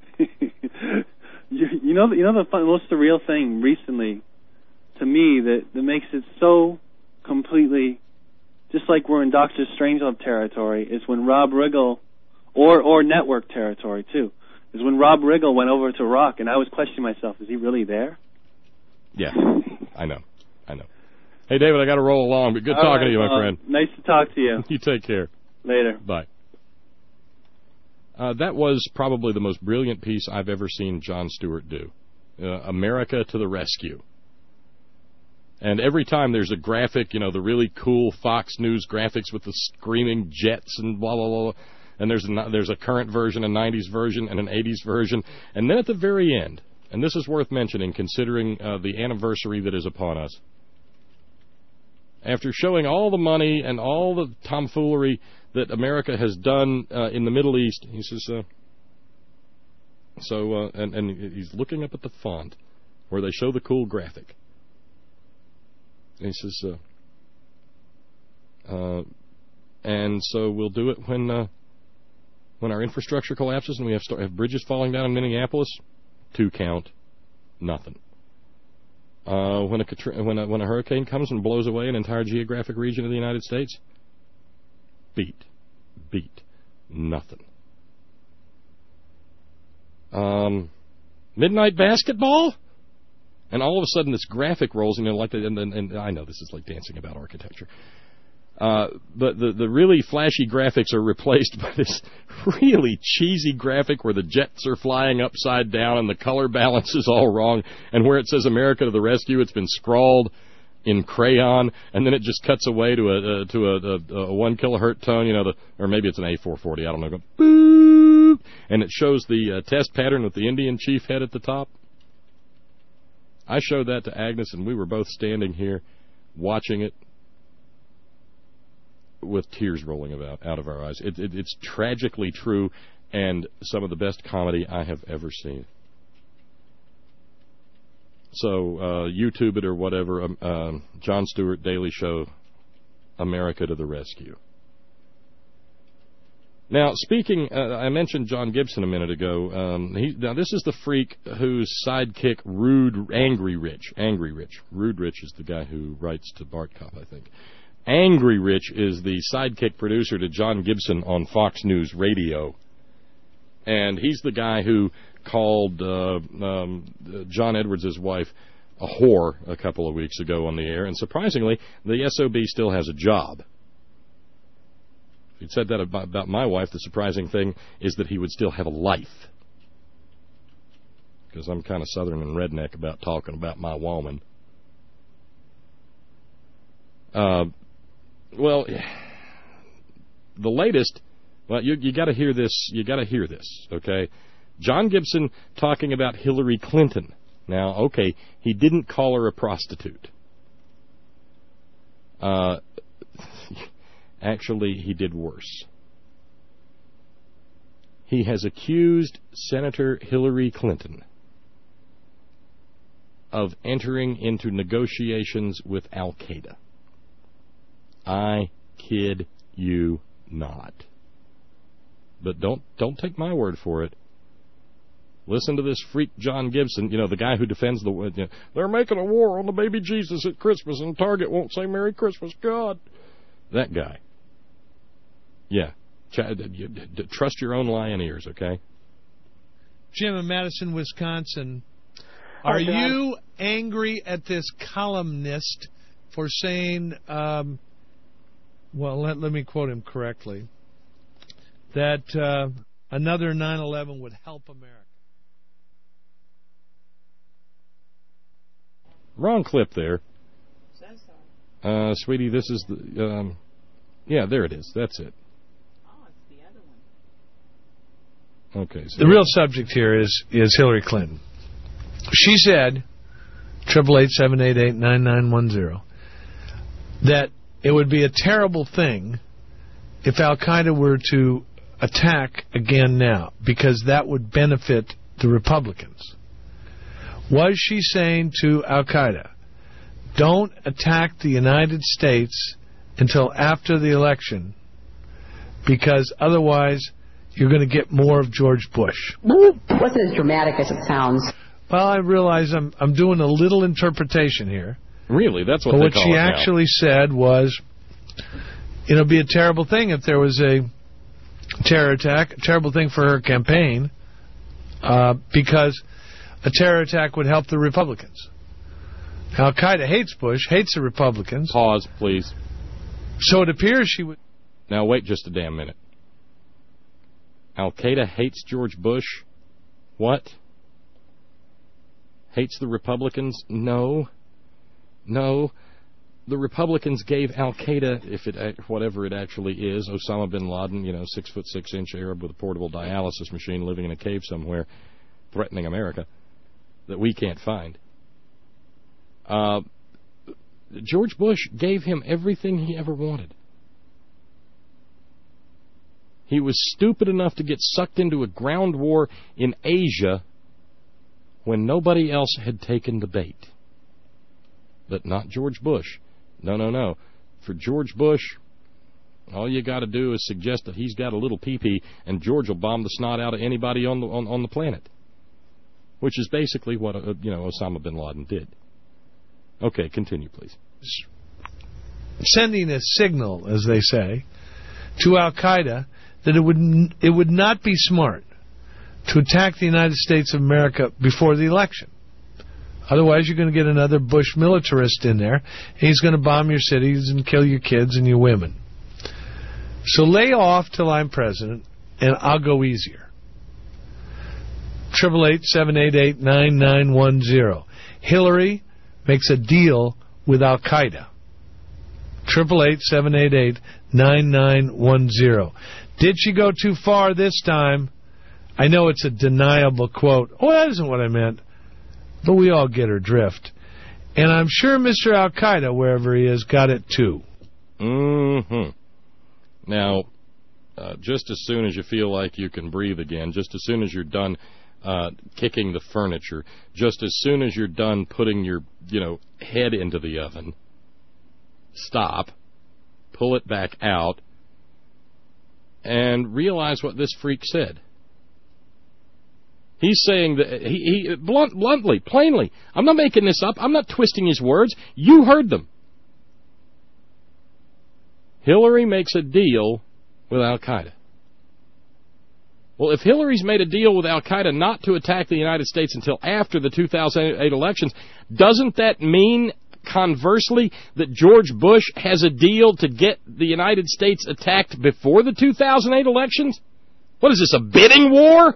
you, you know, you know the fun, most surreal thing recently. To me, that, that makes it so completely, just like we're in Doctor Strangelove territory, is when Rob Riggle, or or network territory too, is when Rob Riggle went over to Iraq, and I was questioning myself, is he really there? Yeah, I know, I know. Hey, David, I got to roll along, but good All talking right, to you, my well, friend. Nice to talk to you. You take care. Later. Bye. Uh, that was probably the most brilliant piece I've ever seen Jon Stewart do. Uh, America to the rescue. And every time there's a graphic, you know, the really cool Fox News graphics with the screaming jets and blah, blah, blah, and there's a, there's a current version, a nineties version, and an eighties version. And then at the very end, and this is worth mentioning considering uh, the anniversary that is upon us, after showing all the money and all the tomfoolery that America has done uh, in the Middle East, he says, uh, so, uh, and, and he's looking up at the font where they show the cool graphic. And he says, uh, uh, and so we'll do it when uh, when our infrastructure collapses and we have, start, have bridges falling down in Minneapolis. Two count, nothing. Uh, when a when a when a hurricane comes and blows away an entire geographic region of the United States, beat, beat, nothing. Um, midnight basketball. And all of a sudden, this graphic rolls, and you know, like, the, and, and, and I know this is like dancing about architecture, uh, but the the really flashy graphics are replaced by this really cheesy graphic where the jets are flying upside down and the color balance is all wrong, and where it says "America to the rescue," it's been scrawled in crayon, and then it just cuts away to a uh, to a, a, a one kilohertz tone, you know, the or maybe it's an A four forty, I don't know, go, boop, and it shows the uh, test pattern with the Indian chief head at the top. I showed that to Agnes, and we were both standing here watching it with tears rolling about out of our eyes. It, it, it's tragically true and some of the best comedy I have ever seen. So uh, YouTube it or whatever, um, uh, Jon Stewart Daily Show, America to the rescue. Now, speaking, uh, I mentioned John Gibson a minute ago. Um, he, now, this is the freak whose sidekick, Rude, Angry Rich, Angry Rich. Rude Rich is the guy who writes to Bart Cop, I think. Angry Rich is the sidekick producer to John Gibson on Fox News Radio. And he's the guy who called uh, um, John Edwards' wife a whore a couple of weeks ago on the air. And surprisingly, the S O B still has a job. If he'd said that about, about my wife, the surprising thing is that he would still have a life. Because I'm kind of southern and redneck about talking about my woman. Uh, well, the latest, well, you, you got to hear this, you got to hear this, okay? John Gibson talking about Hillary Clinton. Now, okay, he didn't call her a prostitute. Uh, actually, he did worse. He has accused Senator Hillary Clinton of entering into negotiations with Al-Qaeda. I kid you not. But don't don't take my word for it. Listen to this freak John Gibson, you know, the guy who defends the... You know, they're making a war on the baby Jesus at Christmas, and Target won't say Merry Christmas, God. That guy. Yeah. Trust your own lying ears, okay? Jim in Madison, Wisconsin. Are Hi, you angry at this columnist for saying, um, well, let, let me quote him correctly, that uh, another nine eleven would help America? Wrong clip there. Uh, sweetie, this is the... Um, yeah, there it is. That's it. Okay. So the real subject here is, is Hillary Clinton. She said, triple eight seven eight eight nine nine one zero, that it would be a terrible thing if Al-Qaeda were to attack again now, because that would benefit the Republicans. Was she saying to Al-Qaeda, don't attack the United States until after the election, because otherwise you're going to get more of George Bush? Wasn't as dramatic as it sounds. Well, I realize I'm I'm doing a little interpretation here. Really? That's what but they what call she it now. actually said was, it would be a terrible thing if there was a terror attack, a terrible thing for her campaign, uh, because a terror attack would help the Republicans. Al-Qaeda hates Bush, hates the Republicans. Pause, please. So it appears she would... Now, wait just a damn minute. Al-Qaeda hates George Bush? What? Hates the Republicans? No. No. The Republicans gave Al-Qaeda, if it, whatever it actually is, Osama bin Laden, you know, six foot six inch Arab with a portable dialysis machine living in a cave somewhere, threatening America, that we can't find. Uh, George Bush gave him everything he ever wanted. He was stupid enough to get sucked into a ground war in Asia when nobody else had taken the bait. But not George Bush. No, no, no. For George Bush, all you got to do is suggest that he's got a little pee-pee, and George will bomb the snot out of anybody on the on, on the planet. Which is basically what uh, you know Osama bin Laden did. Okay, continue, please. Sending a signal, as they say, to Al-Qaeda that it would n- it would not be smart to attack the United States of America before the election. Otherwise, you're going to get another Bush militarist in there. He's going to bomb your cities and kill your kids and your women. So lay off till I'm president, and I'll go easier. Triple eight seven eight eight nine nine one zero. Hillary makes a deal with Al-Qaeda. Triple eight seven eight eight nine nine one zero. Did she go too far this time? I know it's a deniable quote. Oh, that isn't what I meant. But we all get her drift. And I'm sure Mister Al-Qaeda, wherever he is, got it too. Mm-hmm. Now, uh, just as soon as you feel like you can breathe again, just as soon as you're done uh, kicking the furniture, just as soon as you're done putting your, you know, head into the oven, stop, pull it back out, and realize what this freak said. He's saying that, he, he blunt, bluntly, plainly, I'm not making this up, I'm not twisting his words, you heard them. Hillary makes a deal with Al-Qaeda. Well, if Hillary's made a deal with al-Qaeda not to attack the United States until after the two thousand eight elections, doesn't that mean, conversely, that George Bush has a deal to get the United States attacked before the two thousand eight elections? What is this, a bidding war?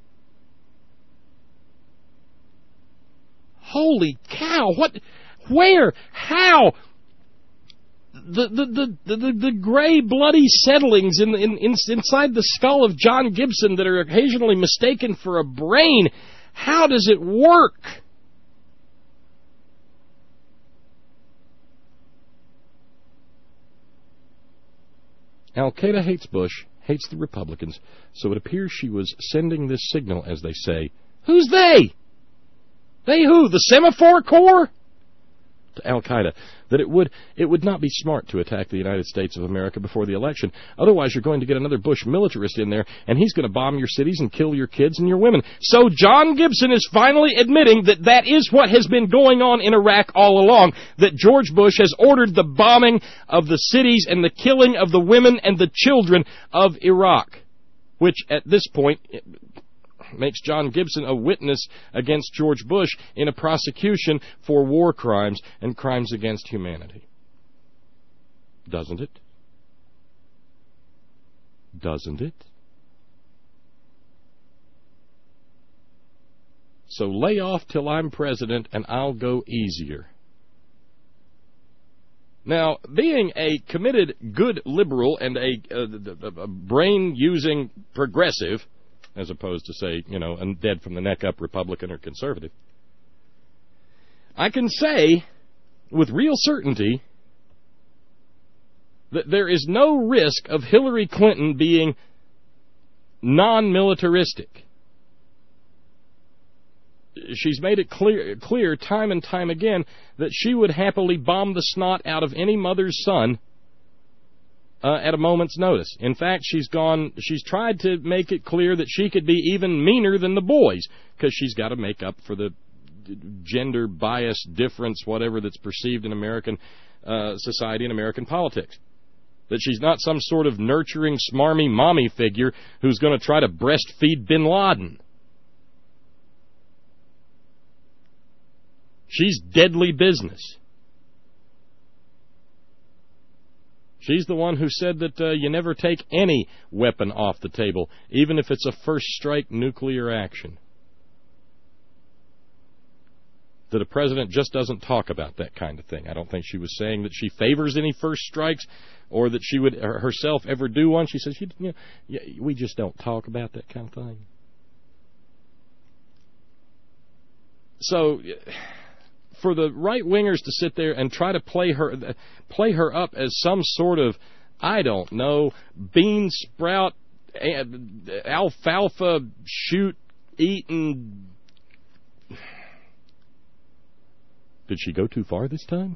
Holy cow, what, where, how? The the the the, the, the gray, bloody settlings in, in, in inside the skull of John Gibson that are occasionally mistaken for a brain, how does it work? Al-Qaeda hates Bush, hates the Republicans, so it appears she was sending this signal, as they say. Who's they? They who? The Semaphore Corps? To al-Qaeda, that it would it would not be smart to attack the United States of America before the election. Otherwise, you're going to get another Bush militarist in there, and he's going to bomb your cities and kill your kids and your women. So John Gibson is finally admitting that that is what has been going on in Iraq all along, that George Bush has ordered the bombing of the cities and the killing of the women and the children of Iraq, which at this point makes John Gibson a witness against George Bush in a prosecution for war crimes and crimes against humanity. Doesn't it? Doesn't it? So lay off till I'm president and I'll go easier. Now, being a committed good liberal and a, a, a brain-using progressive, as opposed to, say, you know, a dead from the neck up Republican or conservative, I can say with real certainty that there is no risk of Hillary Clinton being non-militaristic. She's made it clear, clear time and time again that she would happily bomb the snot out of any mother's son Uh, at a moment's notice. In fact, she's gone, she's tried to make it clear that she could be even meaner than the boys, because she's got to make up for the gender bias difference, whatever, that's perceived in American uh, society and American politics. That she's not some sort of nurturing, smarmy mommy figure who's going to try to breastfeed bin Laden. She's deadly business. She's the one who said that uh, you never take any weapon off the table, even if it's a first-strike nuclear action. That a president just doesn't talk about that kind of thing. I don't think she was saying that she favors any first strikes or that she would herself ever do one. She says, you know, we just don't talk about that kind of thing. So for the right-wingers to sit there and try to play her play her up as some sort of, I don't know, bean sprout, alfalfa shoot eating. Did she go too far this time?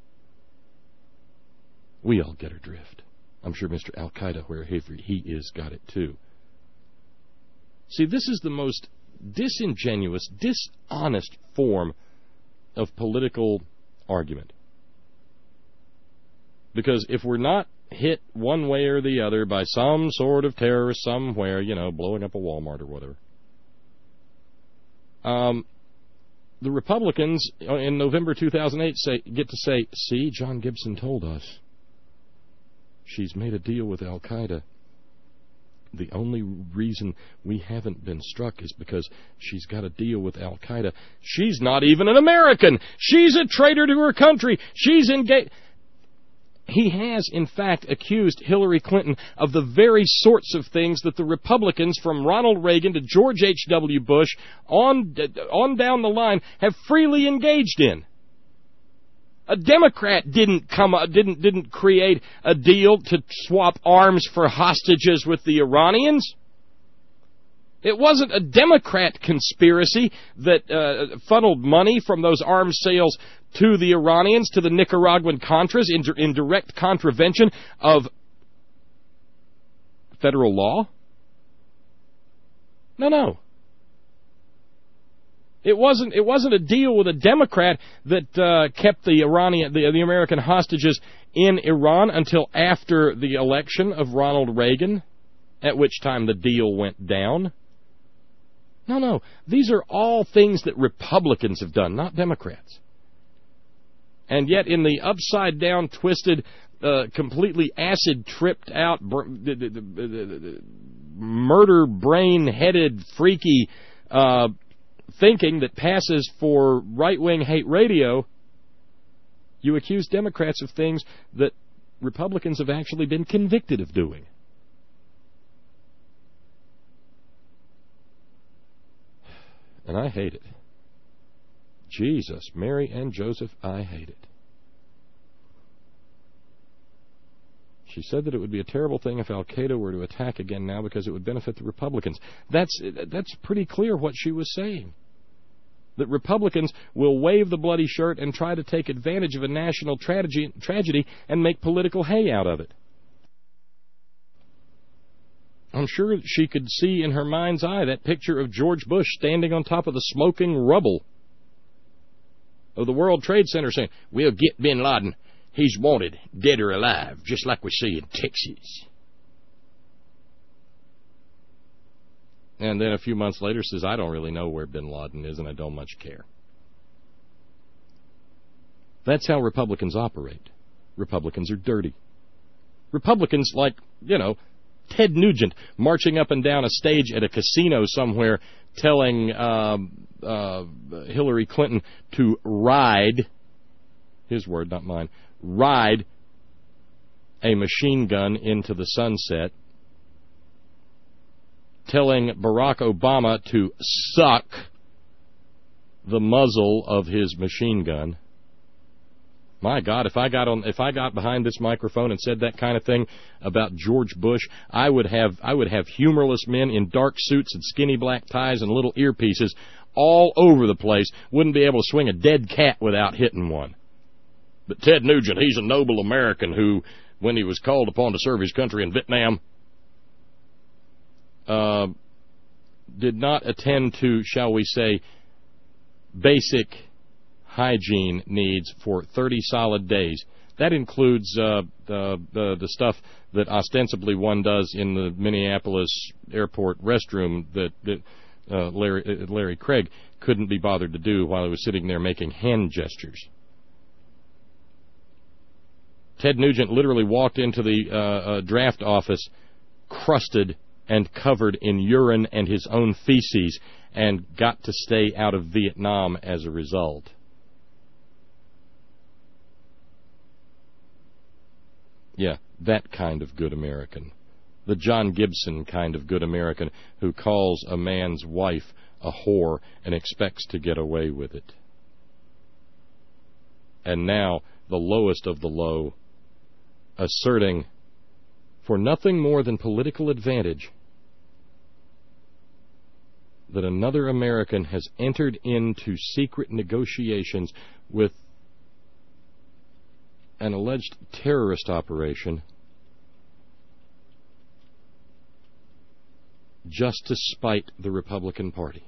We all get her drift. I'm sure Mister Al-Qaeda, wherever he is, got it too. See, this is the most disingenuous, dishonest form of political argument. Because if we're not hit one way or the other by some sort of terrorist somewhere, you know, blowing up a Walmart or whatever, um, the Republicans in November two thousand eight say, get to say, see, John Gibson told us she's made a deal with Al-Qaeda. The only reason we haven't been struck is because she's got a deal with Al-Qaeda. She's not even an American. She's a traitor to her country. She's engaged. He has, in fact, accused Hillary Clinton of the very sorts of things that the Republicans, from Ronald Reagan to George H W Bush, on, on down the line, have freely engaged in. A Democrat didn't come didn't didn't create a deal to swap arms for hostages with the Iranians. It wasn't a Democrat conspiracy that uh, funneled money from those arms sales to the Iranians, to the Nicaraguan Contras, in, in direct contravention of federal law. No, no. It wasn't. It wasn't a deal with a Democrat that uh, kept the Iranian, the, the American hostages in Iran until after the election of Ronald Reagan at which time the deal went down. No, no. These are all things that Republicans have done, not Democrats. And yet in the upside-down, twisted, uh, completely acid-tripped out, br- murder brain-headed, freaky uh, thinking that passes for right-wing hate radio, you accuse Democrats of things that Republicans have actually been convicted of doing. And I hate it. Jesus, Mary and Joseph, I hate it. She said that it would be a terrible thing if Al-Qaeda were to attack again now because it would benefit the Republicans. That's that's pretty clear what she was saying. That Republicans will wave the bloody shirt and try to take advantage of a national tragedy, tragedy and make political hay out of it. I'm sure she could see in her mind's eye that picture of George Bush standing on top of the smoking rubble of the World Trade Center saying, "We'll get bin Laden. He's wanted, dead or alive, just like we see in Texas." And then a few months later says, "I don't really know where bin Laden is and I don't much care." That's how Republicans operate. Republicans are dirty. Republicans like, you know, Ted Nugent marching up and down a stage at a casino somewhere telling uh, uh, Hillary Clinton to ride, his word, not mine, ride a machine gun into the sunset, telling Barack Obama to suck the muzzle of his machine gun. My God, if I got on, if I got behind this microphone and said that kind of thing about George Bush, I would have, I would have humorless men in dark suits and skinny black ties and little earpieces all over the place. Wouldn't be able to swing a dead cat without hitting one. But Ted Nugent, he's a noble American who, when he was called upon to serve his country in Vietnam, uh, did not attend to, shall we say, basic hygiene needs for thirty solid days. That includes uh, the, the the stuff that ostensibly one does in the Minneapolis airport restroom that, that uh, Larry, uh, Larry Craig couldn't be bothered to do while he was sitting there making hand gestures. Ted Nugent literally walked into the uh, uh, draft office crusted and covered in urine and his own feces and got to stay out of Vietnam as a result. Yeah, that kind of good American. The John Gibson kind of good American who calls a man's wife a whore and expects to get away with it. And now, the lowest of the low, asserting, for nothing more than political advantage, that another American has entered into secret negotiations with an alleged terrorist operation just to spite the Republican Party.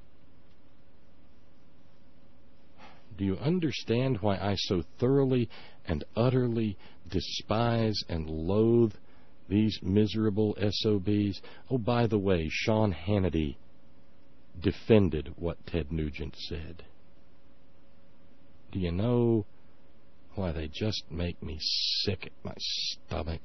Do you understand why I so thoroughly and utterly despise and loathe these miserable S O Bs? Oh, by the way, Sean Hannity defended what Ted Nugent said. Do you know why they just make me sick at my stomach?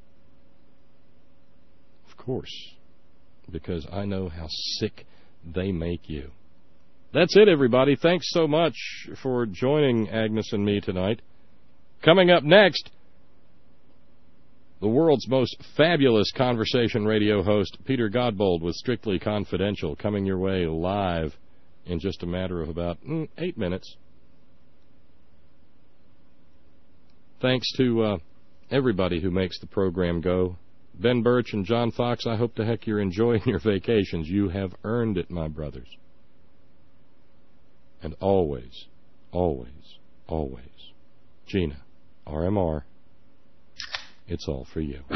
Of course, because I know how sick they make you. That's it, everybody. Thanks so much for joining Agnes and me tonight. Coming up next, the world's most fabulous conversation radio host, Peter Godbold, with Strictly Confidential, coming your way live in just a matter of about mm, eight minutes. Thanks to uh, everybody who makes the program go. Ben Birch and John Fox, I hope to heck you're enjoying your vacations. You have earned it, my brothers. And always, always, always, Gina, R M R, it's all for you.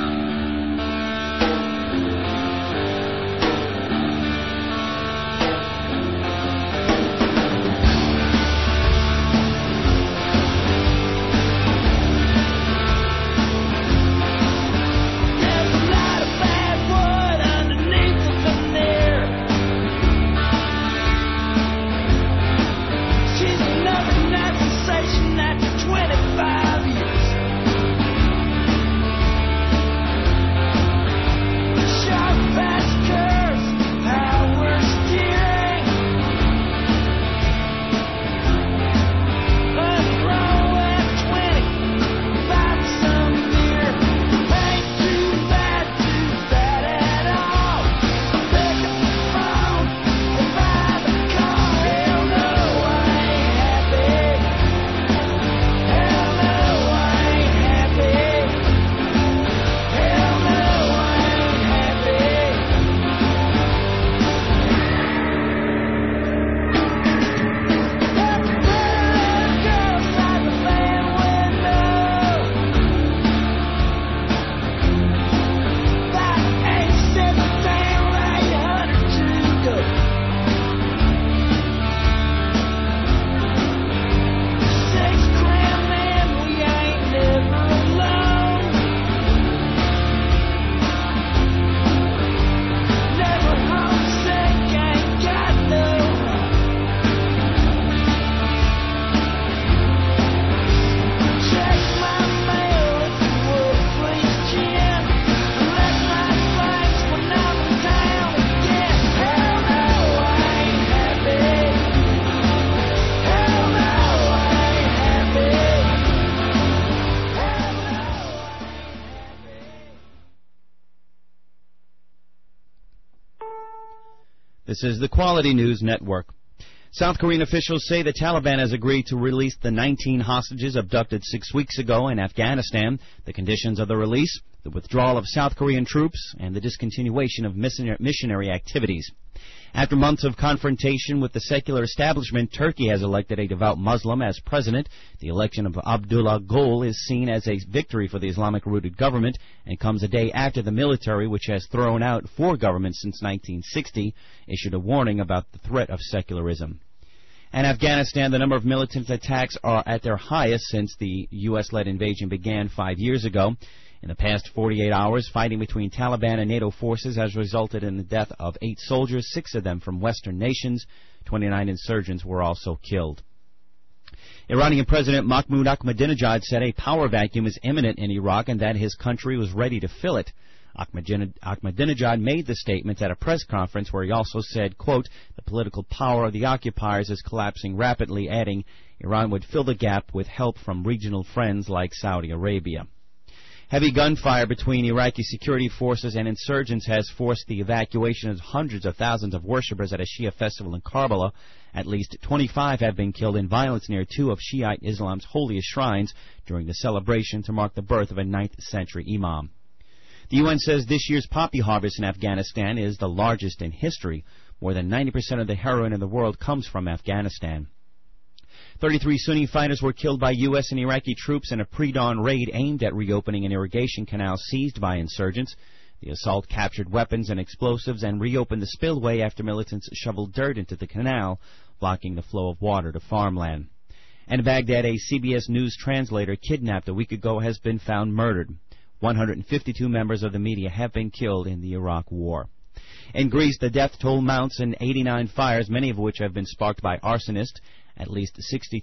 Not a bad word. This is the Quality News Network. South Korean officials say the Taliban has agreed to release the nineteen hostages abducted six weeks ago in Afghanistan. The conditions of the release, the withdrawal of South Korean troops, and the discontinuation of missionary activities. After months of confrontation with the secular establishment, Turkey has elected a devout Muslim as president. The election of Abdullah Gül is seen as a victory for the Islamic-rooted government and comes a day after the military, which has thrown out four governments since nineteen sixty, issued a warning about the threat of secularism. In Afghanistan, the number of militant attacks are at their highest since the U S-led invasion began five years ago. In the past forty-eight hours, fighting between Taliban and NATO forces has resulted in the death of eight soldiers, six of them from Western nations. twenty-nine insurgents were also killed. Iranian President Mahmoud Ahmadinejad said a power vacuum is imminent in Iraq and that his country was ready to fill it. Ahmadinejad made the statement at a press conference where he also said, quote, the political power of the occupiers is collapsing rapidly, adding Iran would fill the gap with help from regional friends like Saudi Arabia. Heavy gunfire between Iraqi security forces and insurgents has forced the evacuation of hundreds of thousands of worshippers at a Shia festival in Karbala. At least twenty-five have been killed in violence near two of Shiite Islam's holiest shrines during the celebration to mark the birth of a ninth century imam. The U N says this year's poppy harvest in Afghanistan is the largest in history. More than ninety percent of the heroin in the world comes from Afghanistan. thirty-three Sunni fighters were killed by U S and Iraqi troops in a pre-dawn raid aimed at reopening an irrigation canal seized by insurgents. The assault captured weapons and explosives and reopened the spillway after militants shoveled dirt into the canal, blocking the flow of water to farmland. And in Baghdad, a C B S News translator kidnapped a week ago has been found murdered. one hundred fifty-two members of the media have been killed in the Iraq War. In Greece, the death toll mounts in eighty-nine fires, many of which have been sparked by arsonists. At least sixty